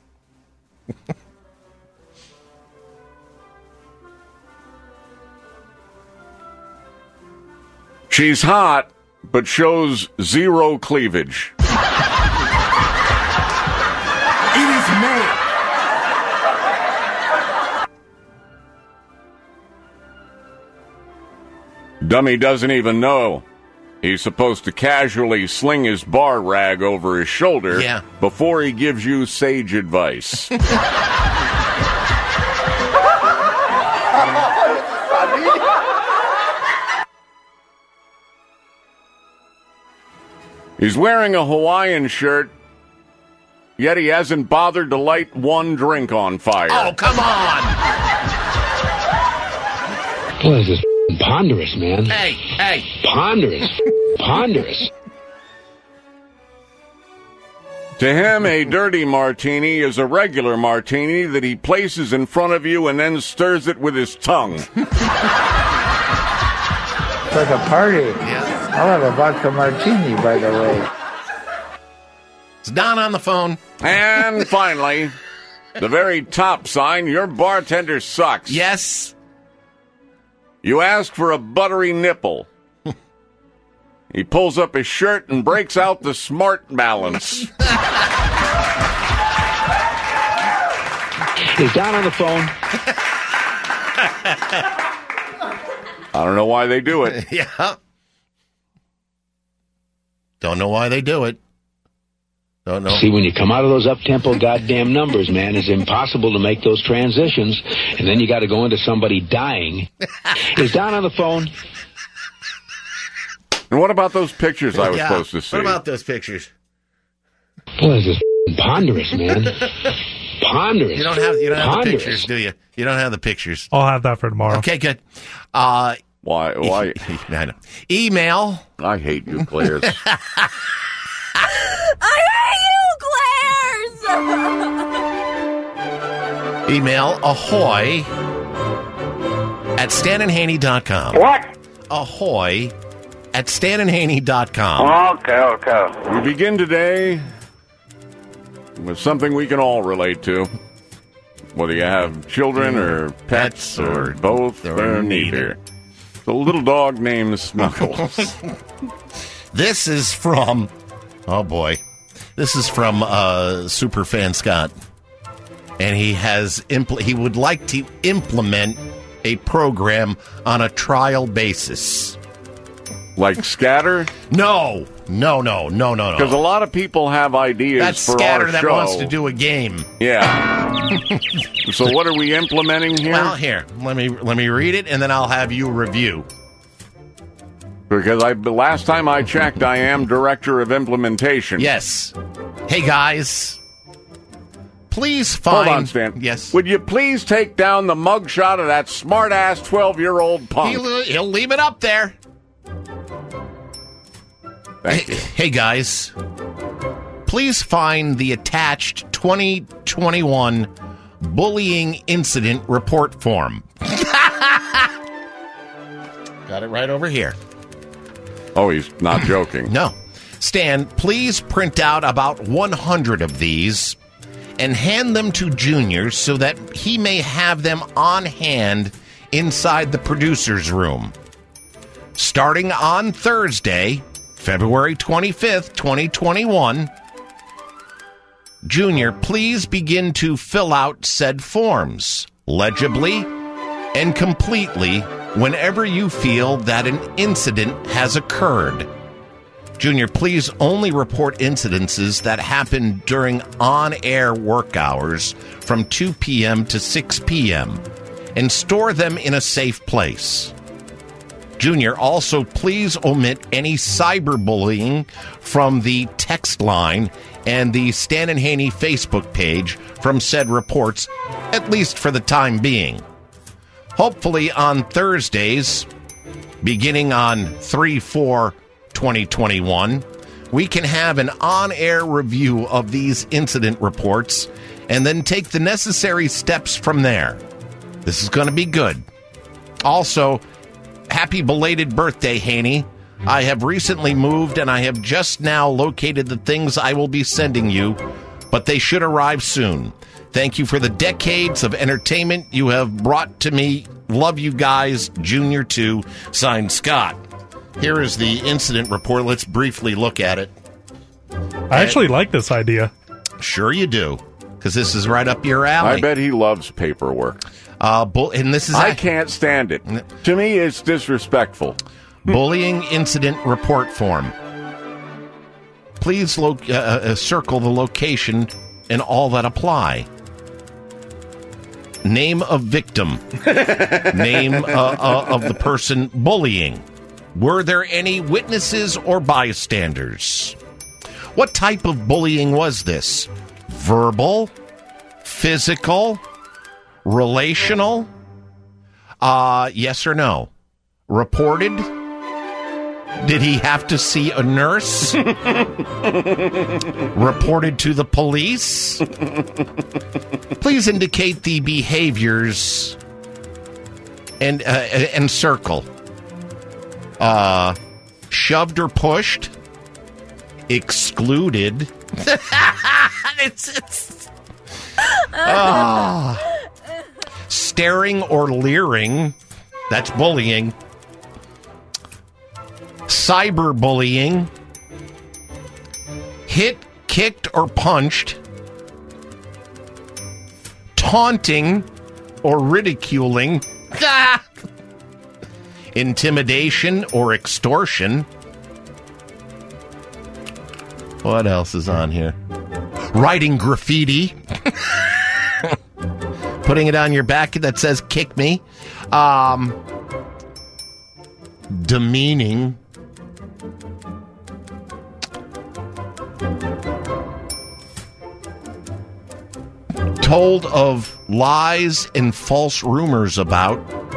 She's hot, but shows zero cleavage. It is male. Dummy doesn't even know. He's supposed to casually sling his bar rag over his shoulder before he gives you sage advice. He's wearing a Hawaiian shirt, yet he hasn't bothered to light one drink on fire. Oh, come on! What is this? Ponderous, man. Hey. Ponderous. To him, a dirty martini is a regular martini that he places in front of you and then stirs it with his tongue. It's like a party. Yeah. I'll have a vodka martini, by the way. It's Don on the phone. And finally, the very top sign, your bartender sucks. Yes. You ask for a buttery nipple. He pulls up his shirt and breaks out the smart balance. Is Don on the phone? I don't know why they do it. Yeah. Don't know why they do it. Don't know. See, when you come out of those up-tempo goddamn numbers, man, it's impossible to make those transitions, and then you got to go into somebody dying. Is Don on the phone? And what about those pictures I was supposed to see? What about those pictures? What is this? Ponderous, man. Ponderous. You don't have the pictures, do you? You don't have the pictures. I'll have that for tomorrow. Okay, good. Why? I know. Email. I hate you, Claire's. I hate you, Claire's! Email ahoy at StanandHaney.com. What? Ahoy at StanandHaney.com. Okay. We begin today with something we can all relate to. Whether you have children or pets or both or neither. The little dog named Snuggles. This is from... Oh, boy. This is from Superfan Scott. And he would like to implement a program on a trial basis. Like scatter? No. Because a lot of people have ideas That's for scatter our that show. wants to do a game. Yeah. So what are we implementing here? Well, here, let me read it, and then I'll have you review. Because last time I checked, I am director of implementation. Yes. Hey, guys. Please find... Hold on, Stan. Yes. Would you please take down the mugshot of that smart-ass 12-year-old punk? He'll leave it up there. Hey, guys. Please find the attached 2021 bullying incident report form. Got it right over here. Oh, he's not joking. No. Stan, please print out about 100 of these and hand them to Junior so that he may have them on hand inside the producer's room. Starting on Thursday, February 25th, 2021, Junior, please begin to fill out said forms legibly and completely whenever you feel that an incident has occurred. Junior, please only report incidences that happen during on-air work hours from 2 p.m. to 6 p.m. and store them in a safe place. Junior, also please omit any cyberbullying from the text line and the Stan and Haney Facebook page from said reports, at least for the time being. Hopefully on Thursdays, beginning on 3/4/2021, we can have an on-air review of these incident reports and then take the necessary steps from there. This is going to be good. Also, happy belated birthday, Haney. I have recently moved and I have just now located the things I will be sending you, but they should arrive soon. Thank you for the decades of entertainment you have brought to me. Love you guys, Junior 2. Signed, Scott. Here is the incident report. Let's briefly look at it. I actually like this idea. Sure you do, because this is right up your alley. I bet he loves paperwork. And this is I can't stand it. To me, it's disrespectful. Bullying incident report form. Please circle the location and all that apply. Name of victim. Name of the person bullying. Were there any witnesses or bystanders? What type of bullying was this? Verbal? Physical? Relational? Yes or no? Reported? Did he have to see a nurse? Reported to the police? Please indicate the behaviors and circle. Shoved or pushed? Excluded? Staring or leering? That's bullying. Cyberbullying, hit, kicked, or punched, taunting or ridiculing, intimidation or extortion. What else is on here? Writing graffiti, putting it on your back that says "kick me," demeaning. Told of lies and false rumors about,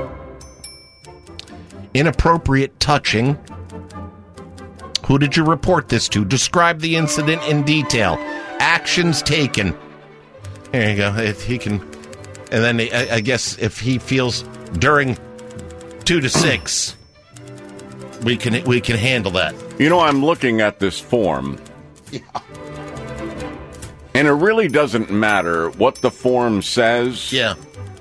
inappropriate touching. Who did you report this to? Describe the incident in detail. Actions taken. There you go. If he can, and then I guess if he feels during 2 to 6, we can handle that. You know, I'm looking at this form. Yeah. And it really doesn't matter what the form says. Yeah.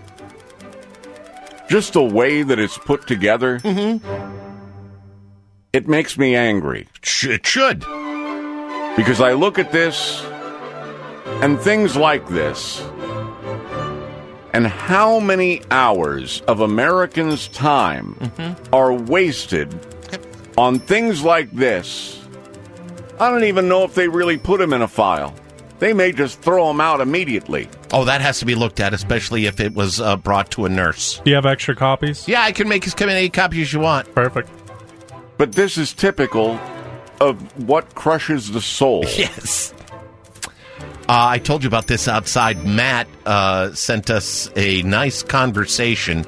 Just the way that it's put together. Mm-hmm. It makes me angry. It should. Because I look at this and things like this. And how many hours of Americans' time are wasted on things like this, I don't even know if they really put them in a file. They may just throw them out immediately. Oh, that has to be looked at, especially if it was brought to a nurse. Do you have extra copies? Yeah, I can make as many copies as you want. Perfect. But this is typical of what crushes the soul. Yes. I told you about this outside. Matt sent us a nice conversation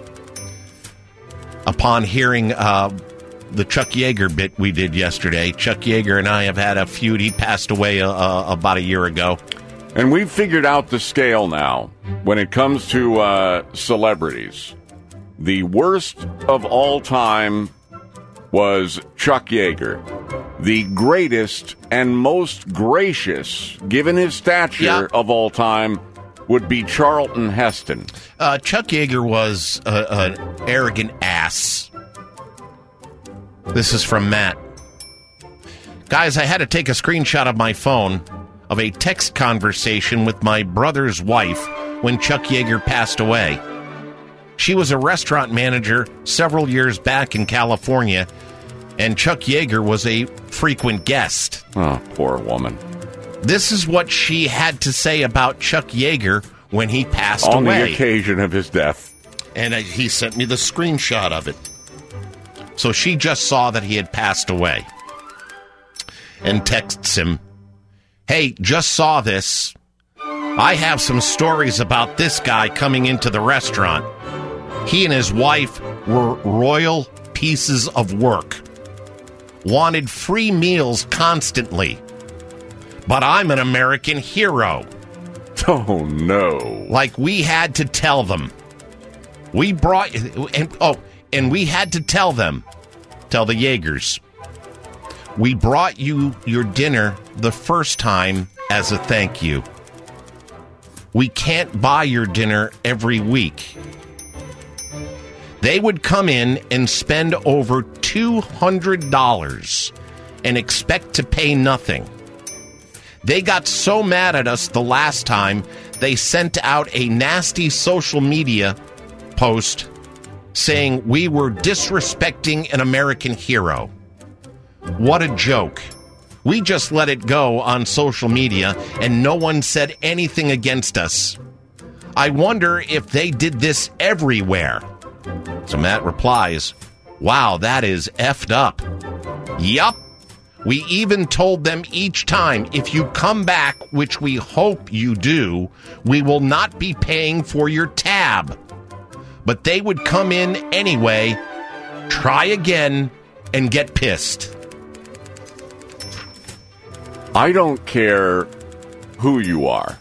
upon hearing the Chuck Yeager bit we did yesterday. Chuck Yeager and I have had a feud. He passed away about a year ago. And we've figured out the scale now when it comes to celebrities. The worst of all time was Chuck Yeager. The greatest and most gracious, given his stature, of all time would be Charlton Heston. Chuck Yeager was an arrogant ass. This is from Matt. Guys, I had to take a screenshot of my phone of a text conversation with my brother's wife when Chuck Yeager passed away. She was a restaurant manager several years back in California, and Chuck Yeager was a frequent guest. Oh, poor woman. This is what she had to say about Chuck Yeager when he passed on away. On the occasion of his death. And he sent me the screenshot of it. So she just saw that he had passed away and texts him, "Hey, just saw this. I have some stories about this guy coming into the restaurant. He and his wife were royal pieces of work. Wanted free meals constantly. But I'm an American hero." Oh, no. Like we had to tell them. We brought... And we had to tell them, tell the Yeagers, we brought you your dinner the first time as a thank you. We can't buy your dinner every week. They would come in and spend over $200 and expect to pay nothing. They got so mad at us the last time, they sent out a nasty social media post saying we were disrespecting an American hero. What a joke. We just let it go on social media and no one said anything against us. I wonder if they did this everywhere. So Matt replies, "Wow, that is effed up." Yup. We even told them each time, if you come back, which we hope you do, we will not be paying for your tab. But they would come in anyway, try again, and get pissed. I don't care who you are.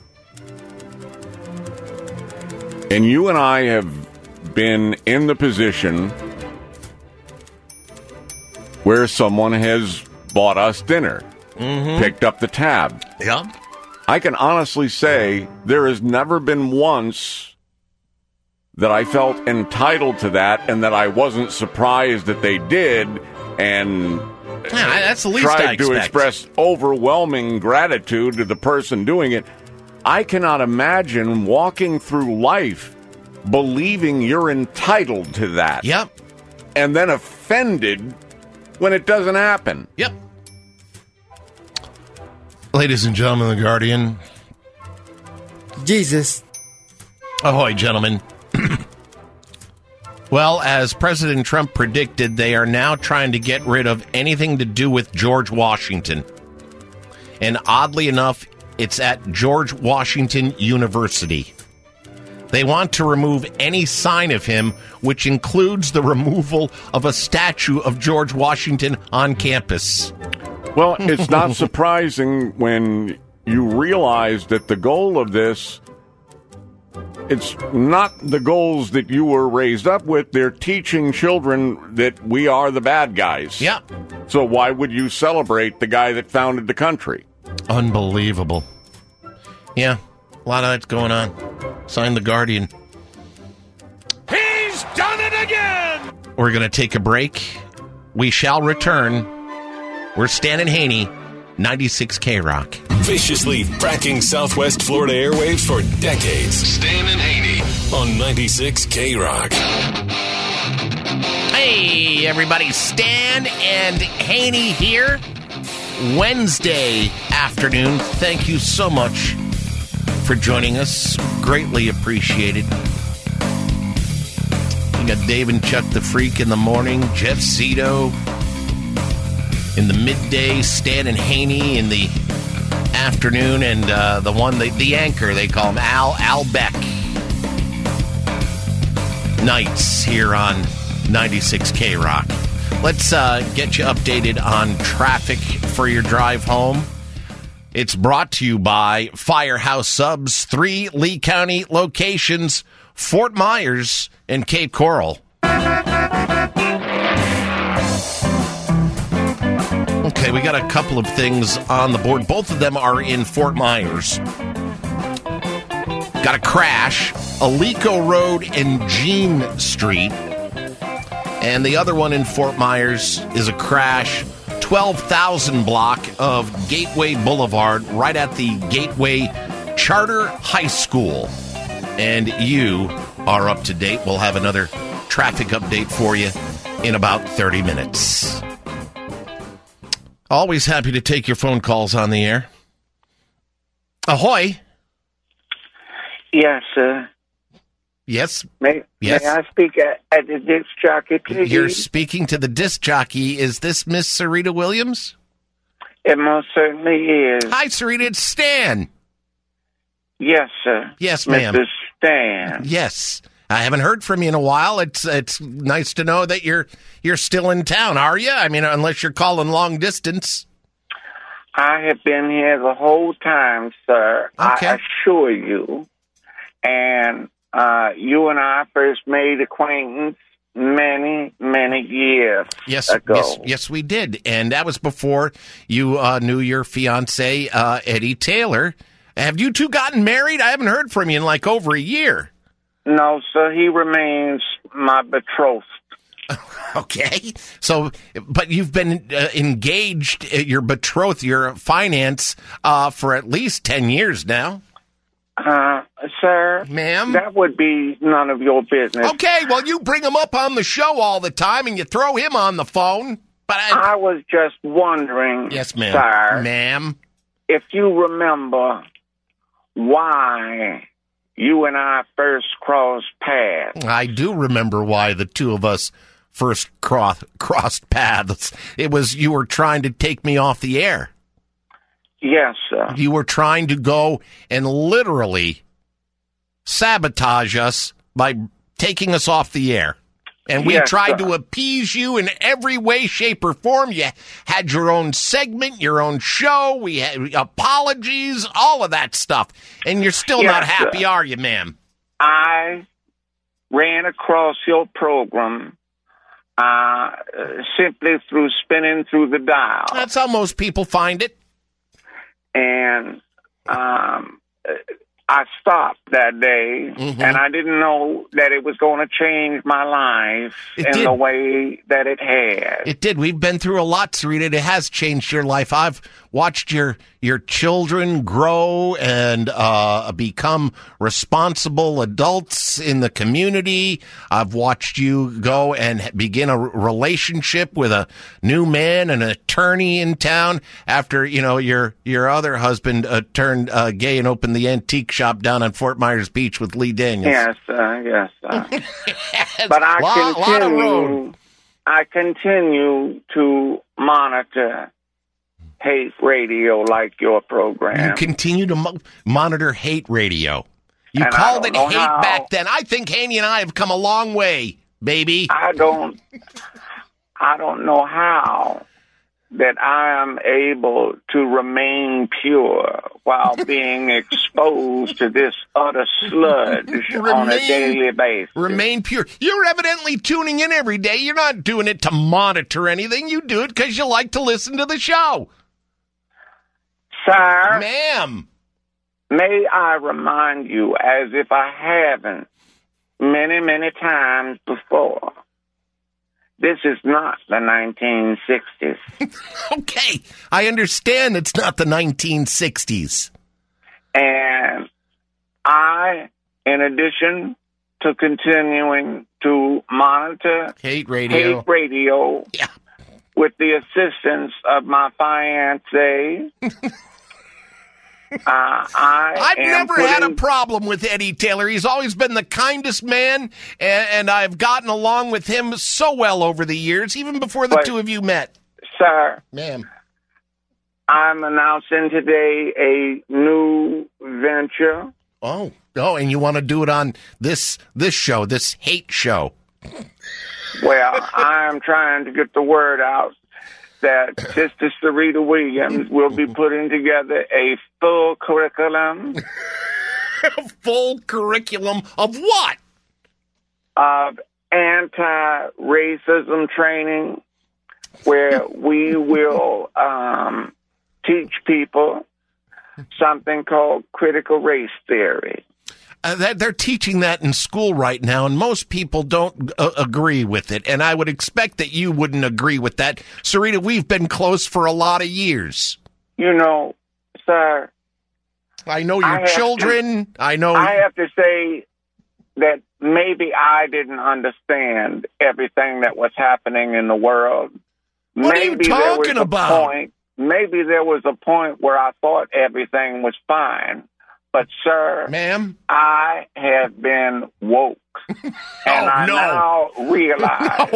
And you and I have been in the position where someone has bought us dinner, picked up the tab. Yeah. I can honestly say there has never been once that I felt entitled to that and that I wasn't surprised that they did and that's the least tried I to expect. express overwhelming gratitude to the person doing it. I cannot imagine walking through life believing you're entitled to that. Yep. And then offended when it doesn't happen. Yep. Ladies and gentlemen of The Guardian. Jesus. Ahoy, gentlemen. Well, as President Trump predicted, they are now trying to get rid of anything to do with George Washington. And oddly enough, it's at George Washington University. They want to remove any sign of him, which includes the removal of a statue of George Washington on campus. Well, it's not surprising when you realize that the goal of this, it's not the goals that you were raised up with. They're teaching children that we are the bad guys. Yeah. So why would you celebrate the guy that founded the country? Unbelievable. Yeah, a lot of that's going on. Sign The Guardian. He's done it again! We're going to take a break. We shall return. We're Stan and Haney, 96 K-Rock. Viciously fracking Southwest Florida airwaves for decades. Stan and Haney on 96 K-Rock. Hey, everybody, Stan and Haney here. Wednesday afternoon. Thank you so much for joining us. Greatly appreciated. You got Dave and Chuck the Freak in the morning, Jeff Zito in the midday, Stan and Haney in the afternoon, and the anchor, they call him Al Beck. Nights here on 96 K-Rock. Let's get you updated on traffic for your drive home. It's brought to you by Firehouse Subs, 3 Lee County locations, Fort Myers and Cape Coral. Okay, we got a couple of things on the board. Both of them are in Fort Myers. Got a crash, Alico Road and Jean Street. And the other one in Fort Myers is a crash, 12,000 block of Gateway Boulevard, right at the Gateway Charter High School. And you are up to date. We'll have another traffic update for you in about 30 minutes. Always happy to take your phone calls on the air. Ahoy. Yes, sir. Yes. May I speak at the disc jockey, please? You're speaking to the disc jockey. Is this Miss Sarita Williams? It most certainly is. Hi, Sarita. It's Stan. Yes, sir. Yes, ma'am. Mr. Stan. Yes. I haven't heard from you in a while. It's nice to know that you're still in town, are you? I mean, unless you're calling long distance. I have been here the whole time, sir. Okay. I assure you. And you and I first made acquaintance many, many years ago. Yes, we did. And that was before you knew your fiancé, Eddie Taylor. Have you two gotten married? I haven't heard from you in like over a year. No, sir. He remains my betrothed. Okay. So, but you've been engaged, your betrothed, your finance, for at least 10 years now. Sir? Ma'am? That would be none of your business. Okay, well, you bring him up on the show all the time and you throw him on the phone. But I was just wondering, yes, ma'am. Sir, ma'am, if you remember why you and I first crossed paths. I do remember why the two of us first crossed paths. It was you were trying to take me off the air. Yes, sir. You were trying to go and literally sabotage us by taking us off the air. And we tried to appease you in every way, shape, or form. You had your own segment, your own show. We had apologies, all of that stuff. And you're still not happy, are you, ma'am? I ran across your program simply through spinning through the dial. That's how most people find it. And I stopped that day, and I didn't know that it was going to change my life the way that it had. It did. We've been through a lot, Sarita. It has changed your life. I've watched your children grow and become responsible adults in the community. I've watched you go and begin a relationship with a new man, an attorney in town, after your other husband turned gay and opened the antique shop down on Fort Myers Beach with Lee Daniels. Yes, yes. But I continue to monitor hate radio like your program. You continue to monitor hate radio. You called it hate back then. I think Haney and I have come a long way, baby. I don't know how that I am able to remain pure while being exposed to this utter sludge on a daily basis. Remain pure. You're evidently tuning in every day. You're not doing it to monitor anything. You do it because you like to listen to the show. Sir? Ma'am? May I remind you, as if I haven't many, many times before, this is not the 1960s. Okay, I understand it's not the 1960s. And I, in addition to continuing to monitor Hate Radio. Yeah. With the assistance of my fiancé. I've never had a problem with Eddie Taylor. He's always been the kindest man, and I've gotten along with him so well over the years, even before the two of you met. Sir. Ma'am. I'm announcing today a new venture. Oh, and you want to do it on this show, this hate show. Well, I'm trying to get the word out that Sister Sarita Williams will be putting together a full curriculum. Full curriculum of what? Of anti-racism training, where we will teach people something called critical race theory. They're teaching that in school right now, and most people don't agree with it. And I would expect that you wouldn't agree with that. Sarita, we've been close for a lot of years. You know, sir. I know your children. I know. I have to say that maybe I didn't understand everything that was happening in the world. What are you talking about? Maybe there was a point where I thought everything was fine. But, sir, ma'am, I have been woke. And I now realize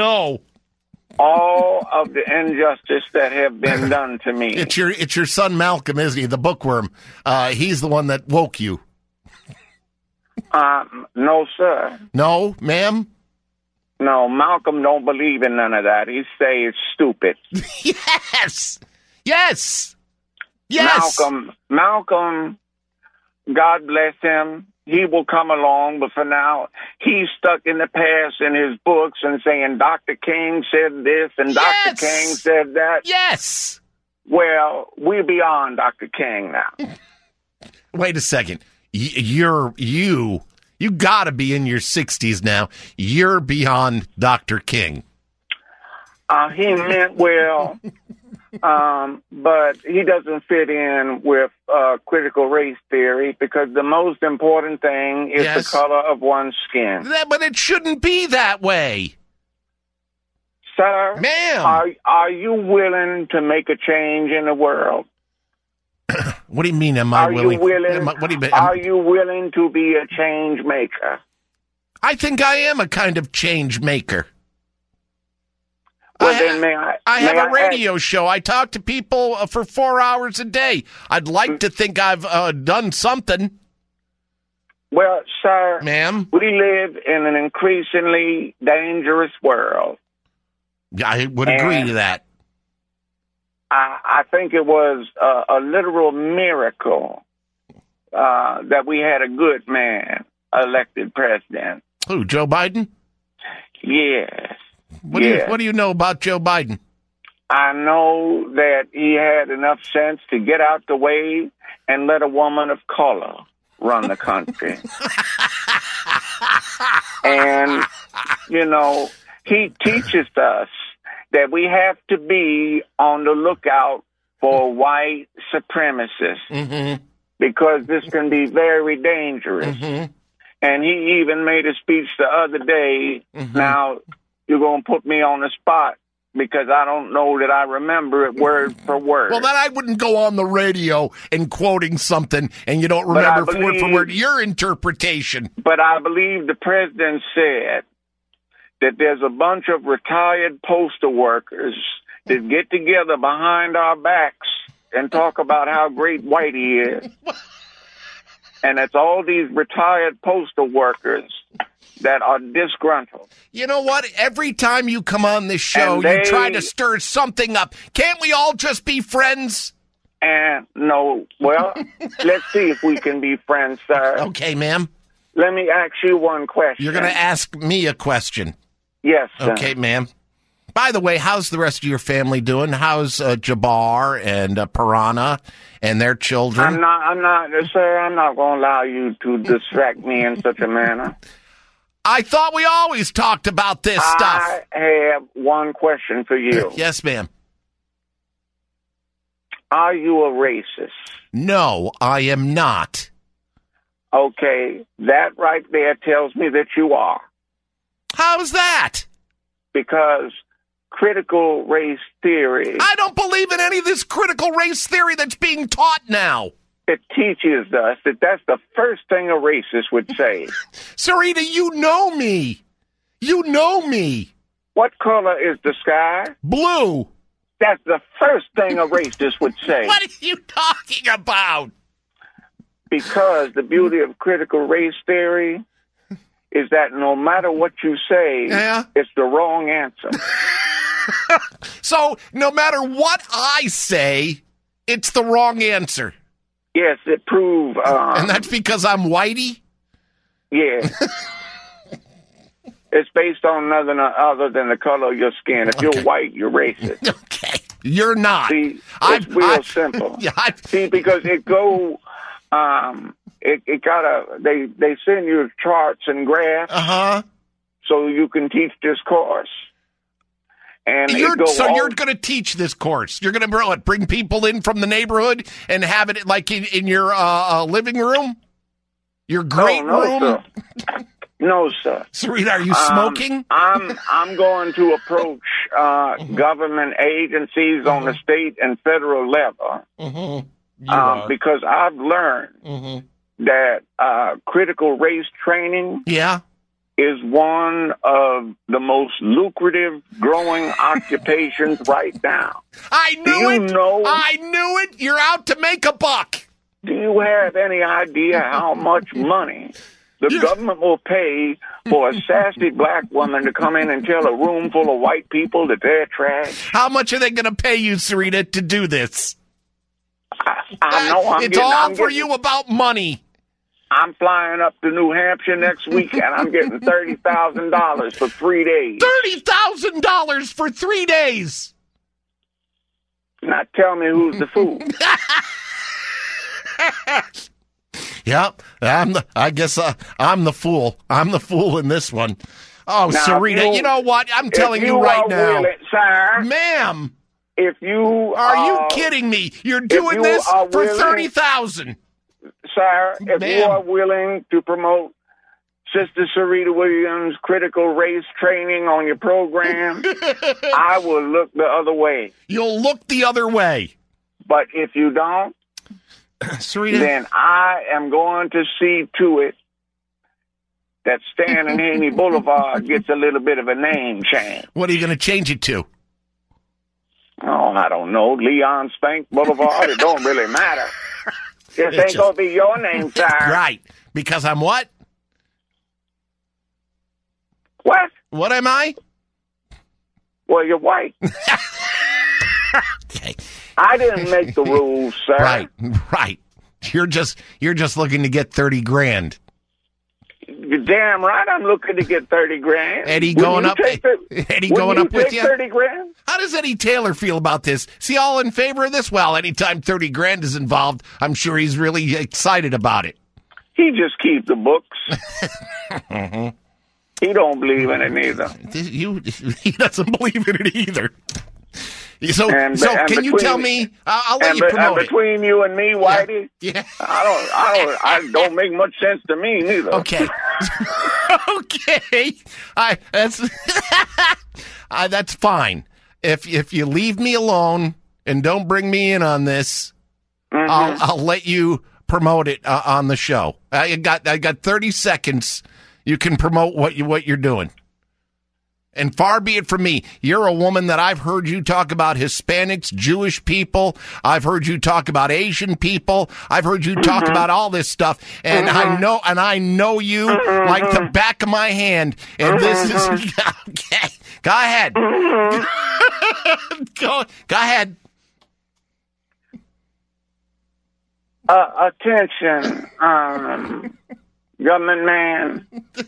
all of the injustice that have been done to me. It's your son Malcolm, isn't he? The bookworm. He's the one that woke you. No, sir. No, ma'am? No, Malcolm don't believe in none of that. He say it's stupid. Yes. Malcolm, God bless him. He will come along, but for now, he's stuck in the past in his books and saying Dr. King said this and Dr. King said that. Yes. Well, we're beyond Dr. King now. Wait a second. You got to be in your 60s now. You're beyond Dr. King. He meant well. But he doesn't fit in with critical race theory because the most important thing is the color of one's skin. But it shouldn't be that way. Sir, ma'am, are you willing to make a change in the world? What do you mean, am I willing? Are you willing to be a change maker? I think I am a kind of change maker. Well, then I have a radio show. I talk to people for 4 hours a day. I'd like to think I've done something. Well, sir, ma'am, we live in an increasingly dangerous world. I would agree to that. I think it was a literal miracle that we had a good man elected president. Who, Joe Biden? Yes. What do you know about Joe Biden? I know that he had enough sense to get out the way and let a woman of color run the country. And, you know, he teaches us that we have to be on the lookout for white supremacists because this can be very dangerous. And he even made a speech the other day. Now, you're going to put me on the spot because I don't know that I remember it word for word. Well, then I wouldn't go on the radio and quoting something and you don't remember word for word your interpretation. But I believe the president said that there's a bunch of retired postal workers that get together behind our backs and talk about how great Whitey is. And it's all these retired postal workers that are disgruntled. You know what? Every time you come on this show, you try to stir something up. Can't we all just be friends? And no, well, let's see if we can be friends, sir. Okay, ma'am. Let me ask you one question. You're going to ask me a question. Yes, sir. Okay, ma'am. By the way, how's the rest of your family doing? How's Jabbar and Piranha and their children? I'm not, sir, I'm not going to allow you to distract me in such a manner. I thought we always talked about this stuff. I have one question for you. Yes, ma'am. Are you a racist? No, I am not. Okay, that right there tells me that you are. How's that? Because critical race theory... I don't believe in any of this critical race theory that's being taught now. It teaches us that that's the first thing a racist would say. Sarita, you know me. You know me. What color is the sky? Blue. That's the first thing a racist would say. What are you talking about? Because the beauty of critical race theory is that no matter what you say, it's the wrong answer. So no matter what I say, it's the wrong answer. Yes, it proved... and that's because I'm whitey? Yeah. It's based on nothing other than the color of your skin. If you're white, you're racist. Okay. You're not. See, it's real simple. See, because it go... It gotta... They send you charts and graphs so you can teach this course. And you're going to teach this course. You're going to bring people in from the neighborhood and have it like in your living room? Your great room? Sir. No, sir. Sarita, are you smoking? I'm going to approach government agencies on the state and federal level because I've learned that critical race training is one of the most lucrative growing occupations right now. I knew it. I knew it. You're out to make a buck. Do you have any idea how much money the government will pay for a sassy black woman to come in and tell a room full of white people that they're trash? How much are they going to pay you, Sarita, to do this? I know. It's all for you about money. I'm flying up to New Hampshire next week, and I'm getting $30,000 for 3 days. $30,000 for 3 days. Now tell me who's the fool. Yep, I guess I'm the fool. I'm the fool in this one. Oh, now, Sarita, you know what? I'm telling you right now, sir, ma'am. If you are you kidding me? You're doing this for $30,000. Sir, if you are willing to promote Sister Sarita Williams' critical race training on your program, I will look the other way. You'll look the other way. But if you don't, Sarita, then I am going to see to it that Stan and Haney Boulevard gets a little bit of a name change. What are you going to change it to? Oh, I don't know. Leon Spank Boulevard. It don't really matter. This ain't going to be your name, sir. Right. Because I'm what? What? What am I? Well, you're white. Okay. I didn't make the rules, sir. Right. You're just looking to get $30,000. You're damn right I'm looking to get $30,000. Eddie going up with you? $30,000? How does Eddie Taylor feel about this? Is he all in favor of this? Well, anytime $30,000 is involved, I'm sure he's really excited about it. He just keeps the books. He don't believe in it neither. He doesn't believe in it either. So can you tell me? I'll let you promote it. Between you and me, Whitey, I don't make much sense to me neither. Okay, okay, that's fine. If you leave me alone and don't bring me in on this, I'll let you promote it on the show. I got 30 seconds. You can promote what you're doing. And far be it from me. You're a woman that I've heard you talk about Hispanics, Jewish people. I've heard you talk about Asian people. I've heard you talk about all this stuff. And I know you like the back of my hand. And this is okay. Go ahead. Go ahead. Attention, government man.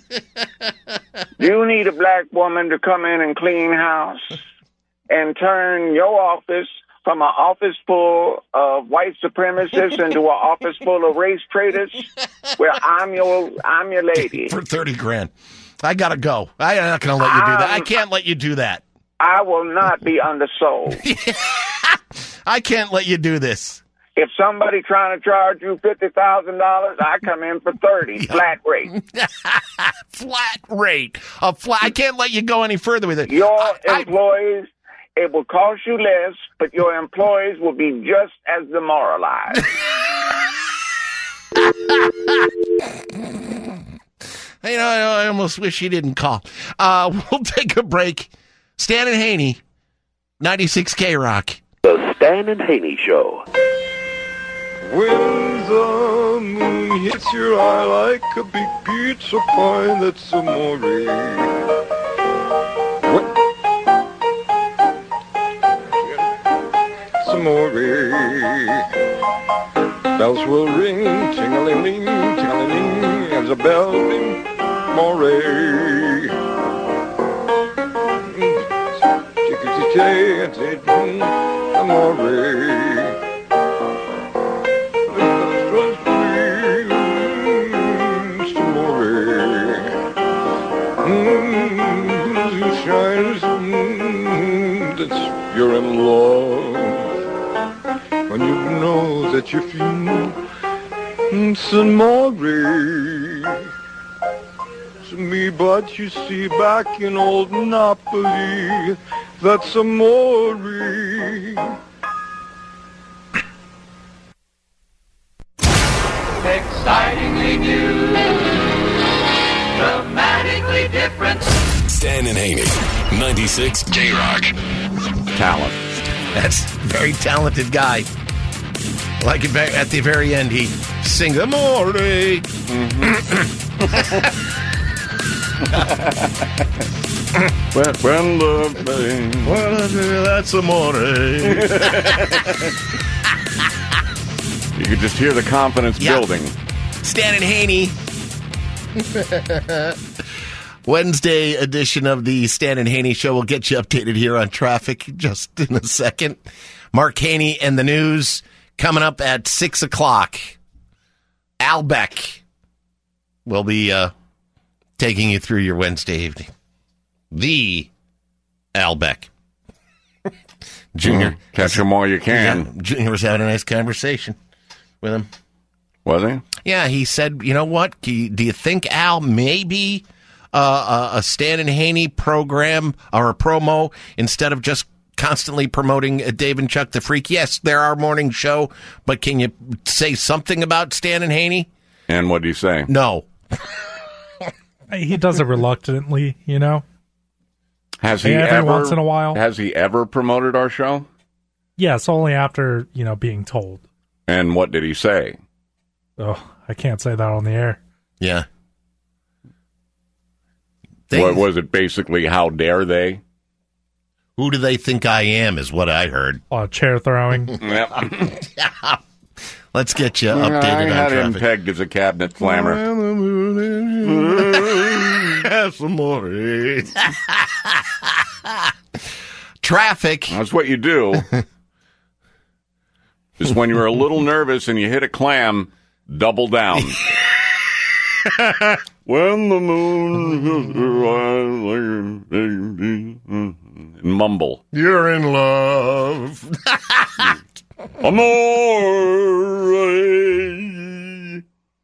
You need a black woman to come in and clean house and turn your office from an office full of white supremacists into an office full of race traitors, where I'm your lady. For $30,000. I gotta go. I'm not gonna let you do that. I can't let you do that. I will not be undersold. I can't let you do this. If somebody trying to charge you $50,000, I come in for 30, flat rate. Flat rate. I can't let you go any further with it. Your employees, it will cost you less, but your employees will be just as demoralized. I almost wish you didn't call. We'll take a break. Stan and Haney, 96 K-Rock. The Stan and Haney Show. When the moon hits your eye like a big pizza pie, that's amore. It's amore. Bells will ring, ting-a-ling-ling, ting-a-ling-ling, as a bell ring, more. Amore. That you're in love when you know that you feel some more to me, but you see back in old Napoli, that's amore. Excitingly new, dramatically different. Stan and Haney, 96 K-Rock. Talent. That's a very talented guy. Like at the very end, he sings Amore. When that's amore. You could just hear the confidence building. Stan and Haney. Wednesday edition of the Stan and Haney Show. We'll get you updated here on traffic just in a second. Mark Haney and the news coming up at 6 o'clock. Al Beck will be taking you through your Wednesday evening. The Al Beck. Junior. Catch him while you can. Yeah, Junior was having a nice conversation with him. Was he? Yeah, he said, you know what? Do you think, Al, maybe a Stan and Haney program or a promo instead of just constantly promoting Dave and Chuck the Freak? Yes, they're our morning show, but can you say something about Stan and Haney? And what did he say? No. He does it reluctantly, you know? Has he every ever, once in a while. Has he ever promoted our show? Yes, only after, being told. And what did he say? Oh, I can't say that on the air. Yeah. What was it basically? How dare they? Who do they think I am is what I heard. Chair throwing. Yeah. Let's get you updated I on had traffic. him pegged as a cabinet clamor. Have some more. Traffic. That's what you do. Just when you're a little nervous and you hit a clam, double down. When the moon mumble. You're in love. Amore.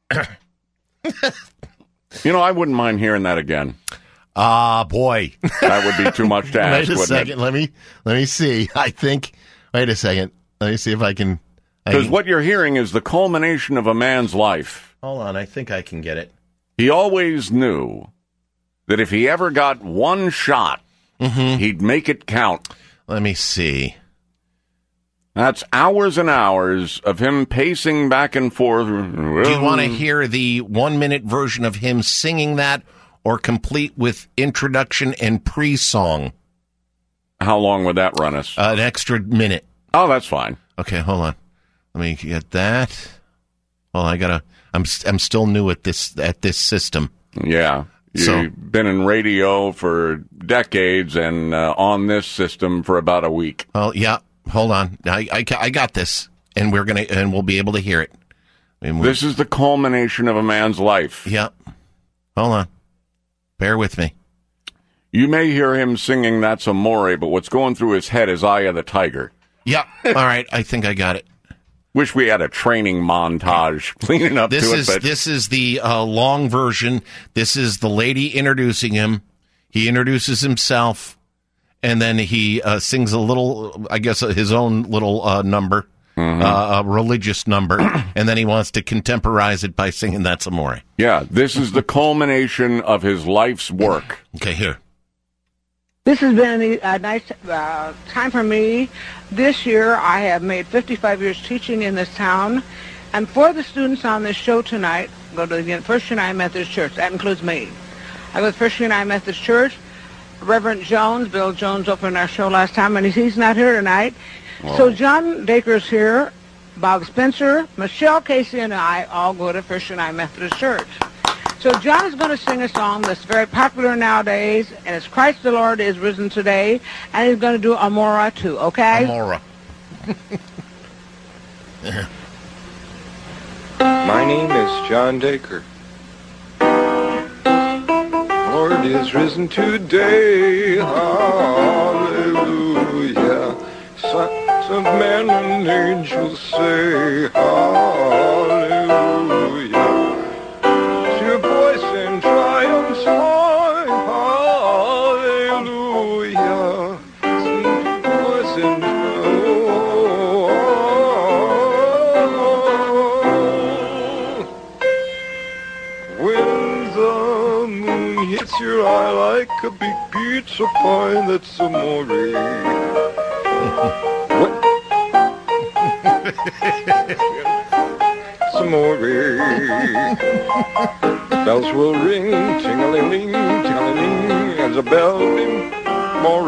I wouldn't mind hearing that again. Boy. That would be too much to ask, Wait a wouldn't second. it? Let me see. Wait a second. Let me see if I can. Because what you're hearing is the culmination of a man's life. Hold on. I think I can get it. He always knew that if he ever got one shot, he'd make it count. Let me see. That's hours and hours of him pacing back and forth. Do you want to hear the 1-minute version of him singing that, or complete with introduction and pre-song? How long would that run us? An extra minute. Oh, that's fine. Okay, hold on. Let me get that. Well, I'm still new at this system. Yeah. You've been in radio for decades and on this system for about a week. Oh, yeah. Hold on. I got this, and we'll be able to hear it. This is the culmination of a man's life. Yeah. Hold on. Bear with me. You may hear him singing That's Amore, but what's going through his head is Eye of the Tiger. Yeah. All right. I think I got it. Wish we had a training montage cleaning up to it. But This is the long version. This is the lady introducing him. He introduces himself, and then he sings a little, I guess, his own little number, a religious number, and then he wants to contemporize it by singing That's Amore. Yeah, this is the culmination of his life's work. Okay, here. This has been a nice time for me. This year, I have made 55 years teaching in this town. And for the students on this show tonight, go to the First United Methodist Church. That includes me. I go to First United Methodist Church. Reverend Jones, Bill Jones, opened our show last time, and he's not here tonight. Oh. So John Dacre's here, Bob Spencer, Michelle Casey, and I all go to First United Methodist Church. So John is going to sing a song that's very popular nowadays, and it's Christ the Lord is risen today, and he's going to do Amora too, okay? Amora. My name is John Dacre. Lord is risen today, hallelujah. Sons of men and angels say, hallelujah. Your voice in triumph's high, hallelujah. Sing voice in when the moon hits your eye like a big pizza pie, that's amore. Amore. Bells will ring, ting-a-ling-ling, ting-a-ling-ling, as a bell ring, more.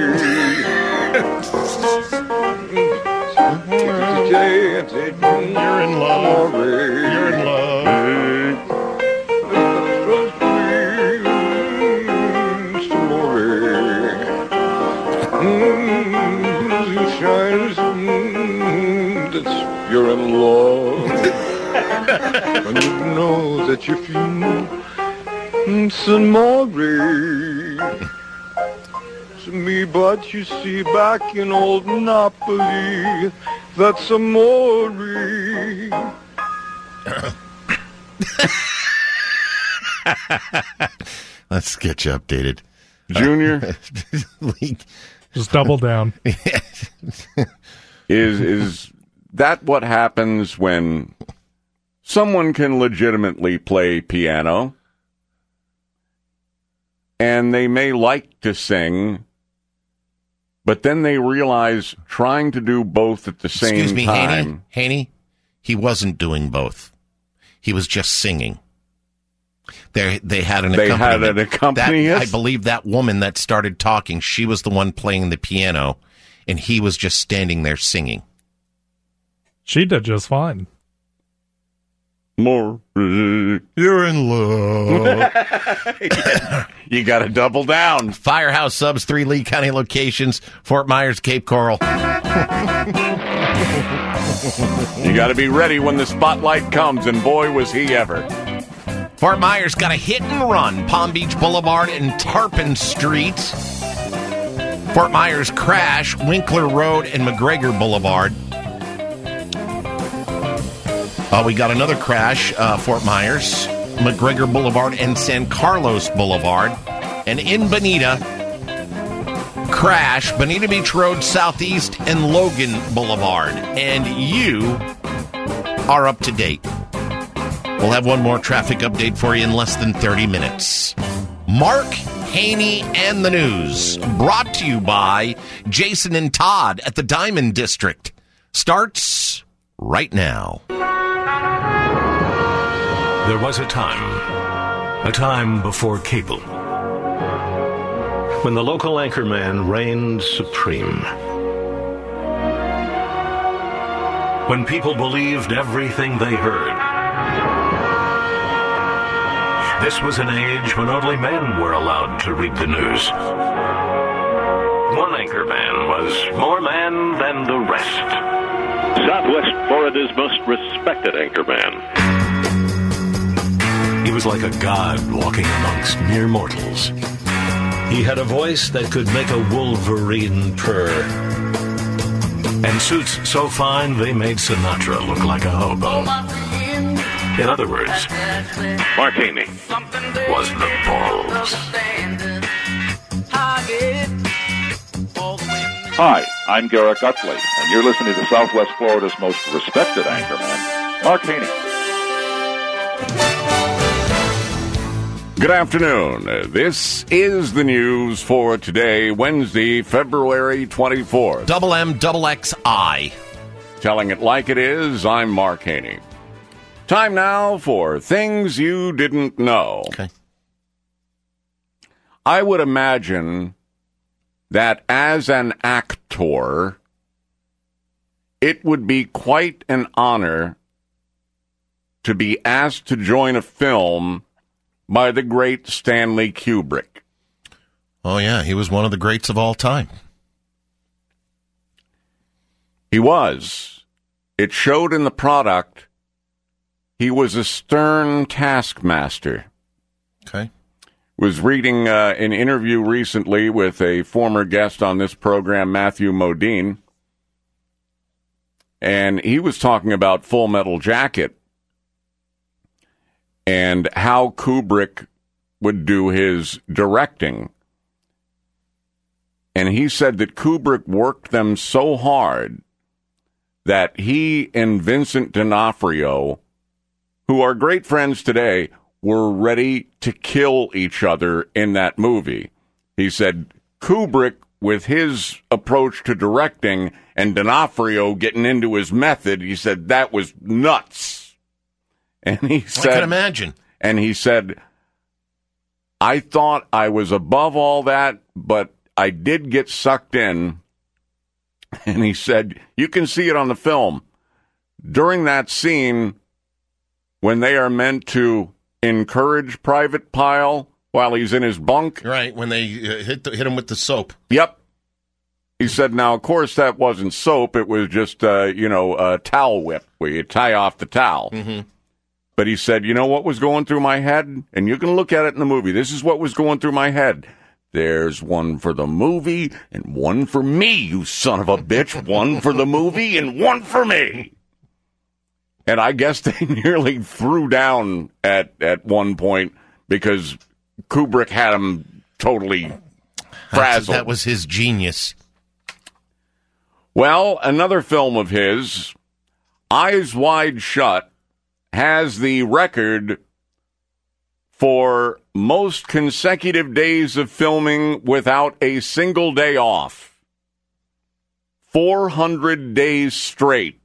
You're in love. You're in love. You're in love. And you know that you feel some more to me, but you see back in old Napoli, that's amore. Let's get you updated. Junior? Just double down. Is that what happens when someone can legitimately play piano and they may like to sing, but then they realize trying to do both at the same time... Haney, he wasn't doing both. He was just singing. They had an accompanist. I believe that woman that started talking, she was the one playing the piano, and he was just standing there singing. She did just fine. More. You're in love. You got to double down. Firehouse subs, 3 Lee County locations, Fort Myers, Cape Coral. You got to be ready when the spotlight comes, and boy, was he ever. Fort Myers got a hit and run, Palm Beach Boulevard and Tarpon Street. Fort Myers crash, Winkler Road and McGregor Boulevard. We got another crash, Fort Myers, McGregor Boulevard and San Carlos Boulevard. And in Bonita, crash, Bonita Beach Road Southeast and Logan Boulevard. And you are up to date. We'll have one more traffic update for you in less than 30 minutes. Mark Haney and the News, brought to you by Jason and Todd at the Diamond District. Starts right now. There was a time before cable, when the local anchorman reigned supreme. When people believed everything they heard. This was an age when only men were allowed to read the news. One anchorman was more man than the rest. Southwest Florida's most respected anchorman. He was like a god walking amongst mere mortals. He had a voice that could make a wolverine purr. and suits so fine they made Sinatra look like a hobo. In other words, Martini was the balls. Hi, I'm Garrett Gutley, and you're listening to Southwest Florida's most respected anchorman, Mark Haney. Good afternoon. This is the news for today, Wednesday, February 24th. Double M, double XI. Telling it like it is, I'm Mark Haney. Time now for Things You Didn't Know. Okay. I would imagine that as an actor, it would be quite an honor to be asked to join a film by the great Stanley Kubrick. Oh, yeah, he was one of the greats of all time. He was. It showed in the product. He was a stern taskmaster. Okay. Was reading an interview recently with a former guest on this program, Matthew Modine, and he was talking about Full Metal Jacket and how Kubrick would do his directing. And he said that Kubrick worked them so hard that he and Vincent D'Onofrio, who are great friends today, were ready to kill each other in that movie. He said Kubrick, with his approach to directing, and D'Onofrio getting into his method, he said that was nuts. And he said, I can imagine. And he said, I thought I was above all that, but I did get sucked in. And he said, you can see it on the film. During that scene, when they are meant to encourage Private Pyle while he's in his bunk. Right, when they hit him with the soap. Yep. He said, now, of course, that wasn't soap. It was just, a towel whip where you tie off the towel. Mm-hmm. But he said, you know what was going through my head? And you can look at it in the movie. This is what was going through my head. There's one for the movie and one for me, you son of a bitch. One for the movie and one for me. And I guess they nearly threw down at one point because Kubrick had him totally frazzled. That was his genius. Well, another film of his, Eyes Wide Shut, has the record for most consecutive days of filming without a single day off. 400 days straight.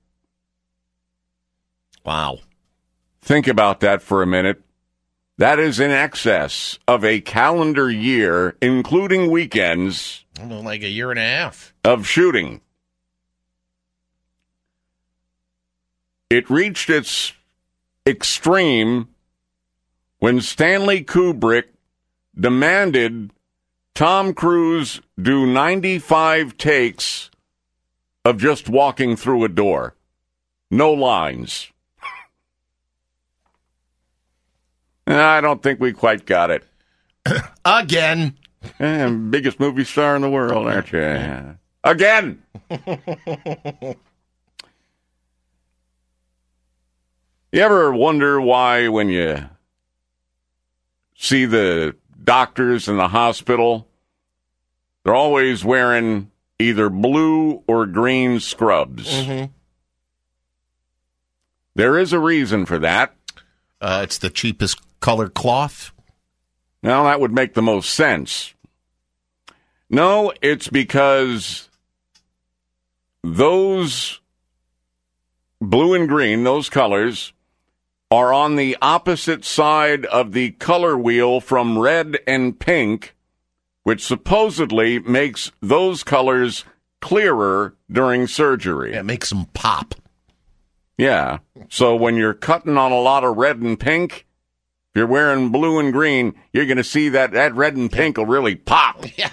Wow. Think about that for a minute. That is in excess of a calendar year, including weekends. Like a year and a half. Of shooting. It reached its extreme when Stanley Kubrick demanded Tom Cruise do 95 takes of just walking through a door. No lines. I don't think we quite got it. Again. Biggest movie star in the world, aren't you? Again! You ever wonder why when you see the doctors in the hospital, they're always wearing either blue or green scrubs? Mm-hmm. There is a reason for that. It's the cheapest color cloth. Now, that would make the most sense. No, it's because those blue and green, those colors, are on the opposite side of the color wheel from red and pink, which supposedly makes those colors clearer during surgery. Yeah, it makes them pop. Yeah. So when you're cutting on a lot of red and pink, if you're wearing blue and green, you're going to see that red and pink will really pop. Yeah.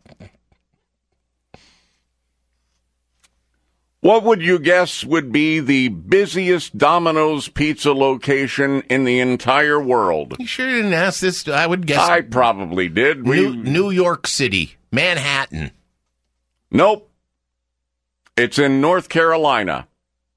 What would you guess would be the busiest Domino's pizza location in the entire world? You sure didn't ask this? I would guess. I probably did. New York City, Manhattan. Nope. It's in North Carolina.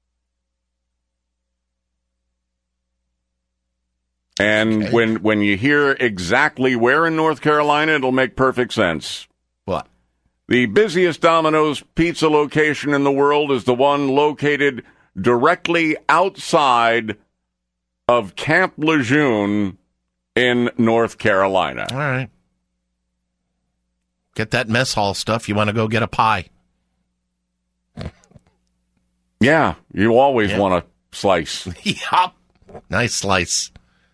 And when you hear exactly where in North Carolina, it'll make perfect sense. What? The busiest Domino's pizza location in the world is the one located directly outside of Camp Lejeune in North Carolina. All right. Get that mess hall stuff. You want to go get a pie. Yeah, you always want a slice. Yup. Nice slice.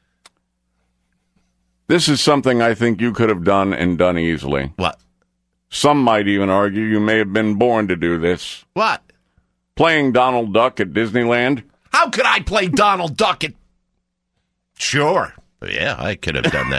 This is something I think you could have done and done easily. What? Some might even argue you may have been born to do this. What? Playing Donald Duck at Disneyland. How could I play Donald Duck at... Sure. Yeah, I could have done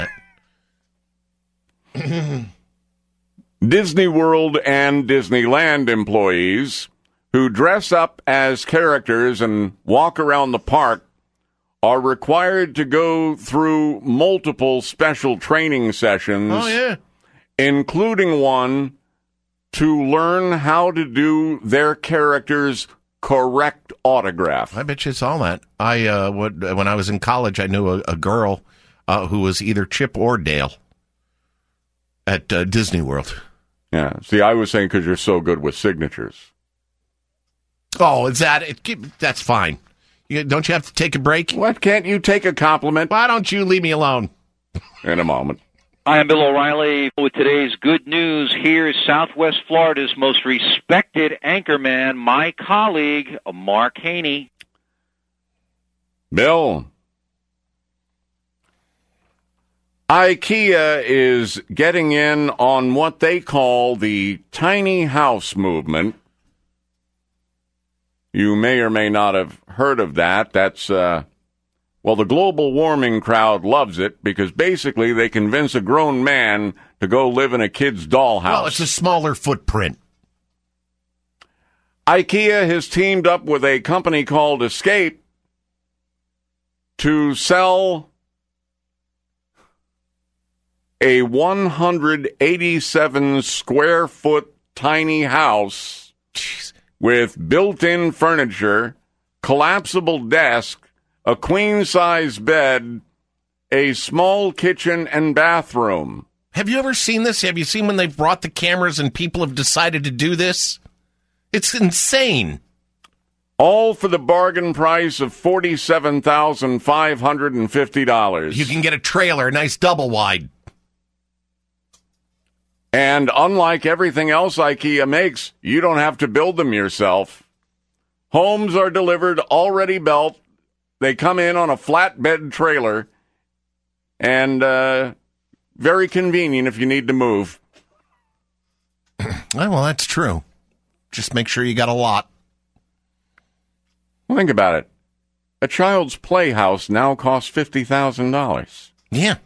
that. Disney World and Disneyland employees who dress up as characters and walk around the park are required to go through multiple special training sessions. Oh, yeah. Including one to learn how to do their character's correct autograph. I bet you it's all that. When I was in college, I knew a girl who was either Chip or Dale at Disney World. Yeah. See, I was saying because you're so good with signatures. Oh, is that it? That's fine. Don't you have to take a break? What? Can't you take a compliment? Why don't you leave me alone? In a moment. Hi, I'm Bill O'Reilly with today's good news. Here's Southwest Florida's most respected anchorman, my colleague, Mark Haney. Bill, IKEA is getting in on what they call the tiny house movement. You may or may not have heard of that. That's, the global warming crowd loves it because basically they convince a grown man to go live in a kid's dollhouse. Well, it's a smaller footprint. IKEA has teamed up with a company called Escape to sell a 187 square foot tiny house with built-in furniture, collapsible desk, a queen-size bed, a small kitchen and bathroom. Have you ever seen this? Have you seen when they've brought the cameras and people have decided to do this? It's insane. All for the bargain price of $47,550. You can get a trailer, a nice double wide. And unlike everything else IKEA makes, you don't have to build them yourself. Homes are delivered already built. They come in on a flatbed trailer, and very convenient if you need to move. Well, that's true. Just make sure you got a lot. Think about it. A child's playhouse now costs $50,000. Yeah.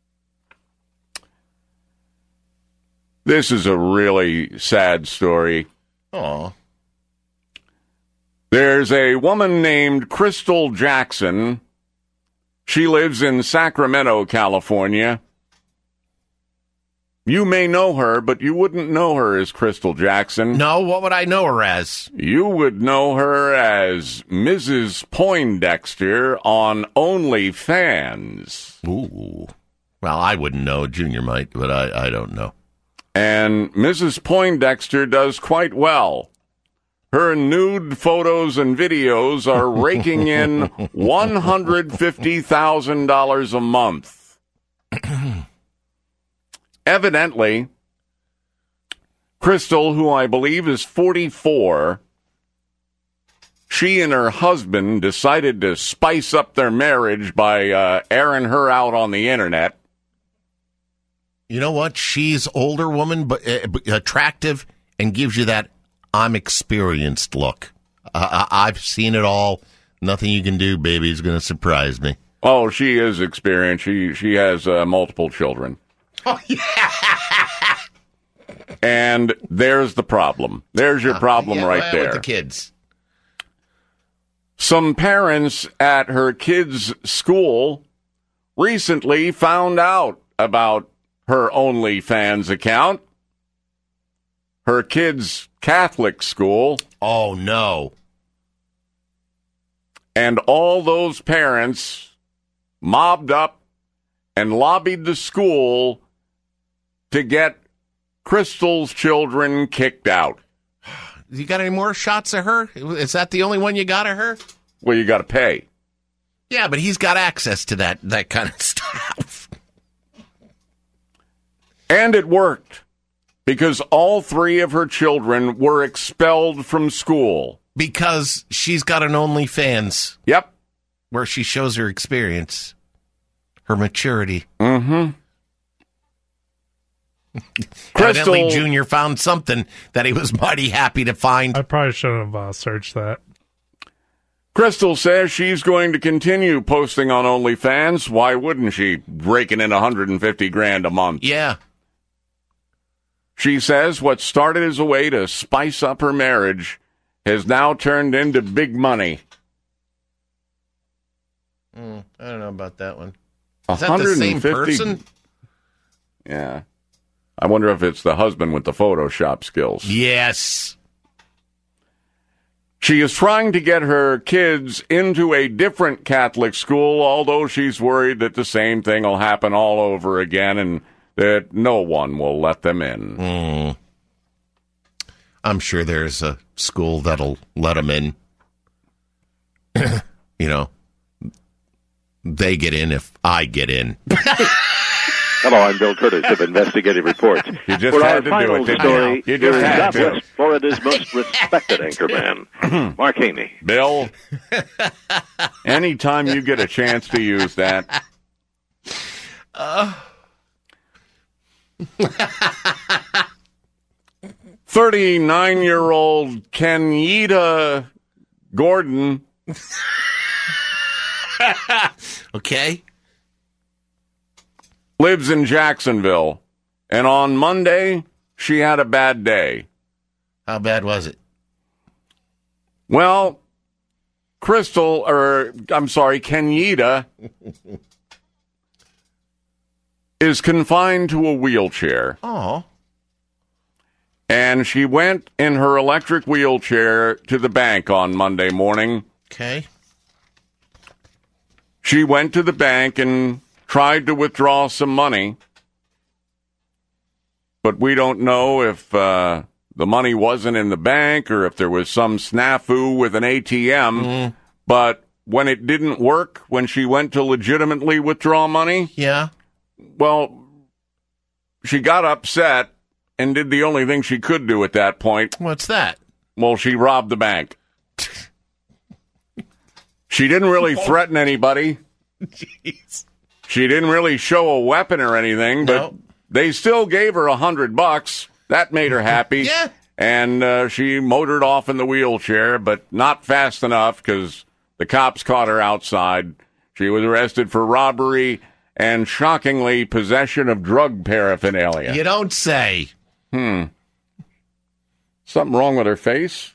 This is a really sad story. Aw. There's a woman named Crystal Jackson. She lives in Sacramento, California. You may know her, but you wouldn't know her as Crystal Jackson. No, what would I know her as? You would know her as Mrs. Poindexter on OnlyFans. Ooh. Well, I wouldn't know. Junior might, but I don't know. And Mrs. Poindexter does quite well. Her nude photos and videos are raking in $150,000 a month. Evidently, Crystal, who I believe is 44, she and her husband decided to spice up their marriage by airing her out on the internet. You know what? She's older woman, but attractive, and gives you that I'm experienced look. I've seen it all. Nothing you can do, baby, is going to surprise me. Oh, she is experienced. She has multiple children. Oh, yeah. And there's the problem. There's your problem right there. With the kids. Some parents at her kids' school recently found out about her OnlyFans account. her kid's Catholic school. Oh, no. And all those parents mobbed up and lobbied the school to get Crystal's children kicked out. You got any more shots of her? Is that the only one you got of her? Well, you got to pay. Yeah, but he's got access to that kind of stuff. And it worked, because all 3 of her children were expelled from school. Because she's got an OnlyFans. Yep. Where she shows her experience, her maturity. Mm-hmm. Evidently, Junior found something that he was mighty happy to find. I probably should have searched that. Crystal says she's going to continue posting on OnlyFans. Why wouldn't she? Raking in $150,000 a month. Yeah. She says what started as a way to spice up her marriage has now turned into big money. I don't know about that one. Is that the same person? Yeah. I wonder if it's the husband with the Photoshop skills. Yes. She is trying to get her kids into a different Catholic school, although she's worried that the same thing will happen all over again and that no one will let them in. I'm sure there's a school that'll let them in. You know, they get in if I get in. Hello, I'm Bill Curtis of Investigative Reports. You just had to do it, didn't you? You just had to. Southwest Florida's most respected anchorman, Mark Haney. Bill, anytime you get a chance to use that. 39-year-old Kenyatta Gordon. Okay. Lives in Jacksonville. And on Monday, she had a bad day. How bad was it? Well, Kenyatta is confined to a wheelchair. Oh. And she went in her electric wheelchair to the bank on Monday morning. Okay. She went to the bank and tried to withdraw some money. But we don't know if the money wasn't in the bank or if there was some snafu with an ATM. But when it didn't work, when she went to legitimately withdraw money, yeah, well, she got upset and did the only thing she could do at that point. What's that? Well, she robbed the bank. She didn't really threaten anybody. Jeez. She didn't really show a weapon or anything, but they still gave her $100. That made her happy. Yeah. And she motored off in the wheelchair, but not fast enough because the cops caught her outside. She was arrested for robbery and, shockingly, possession of drug paraphernalia. You don't say. Something wrong with her face?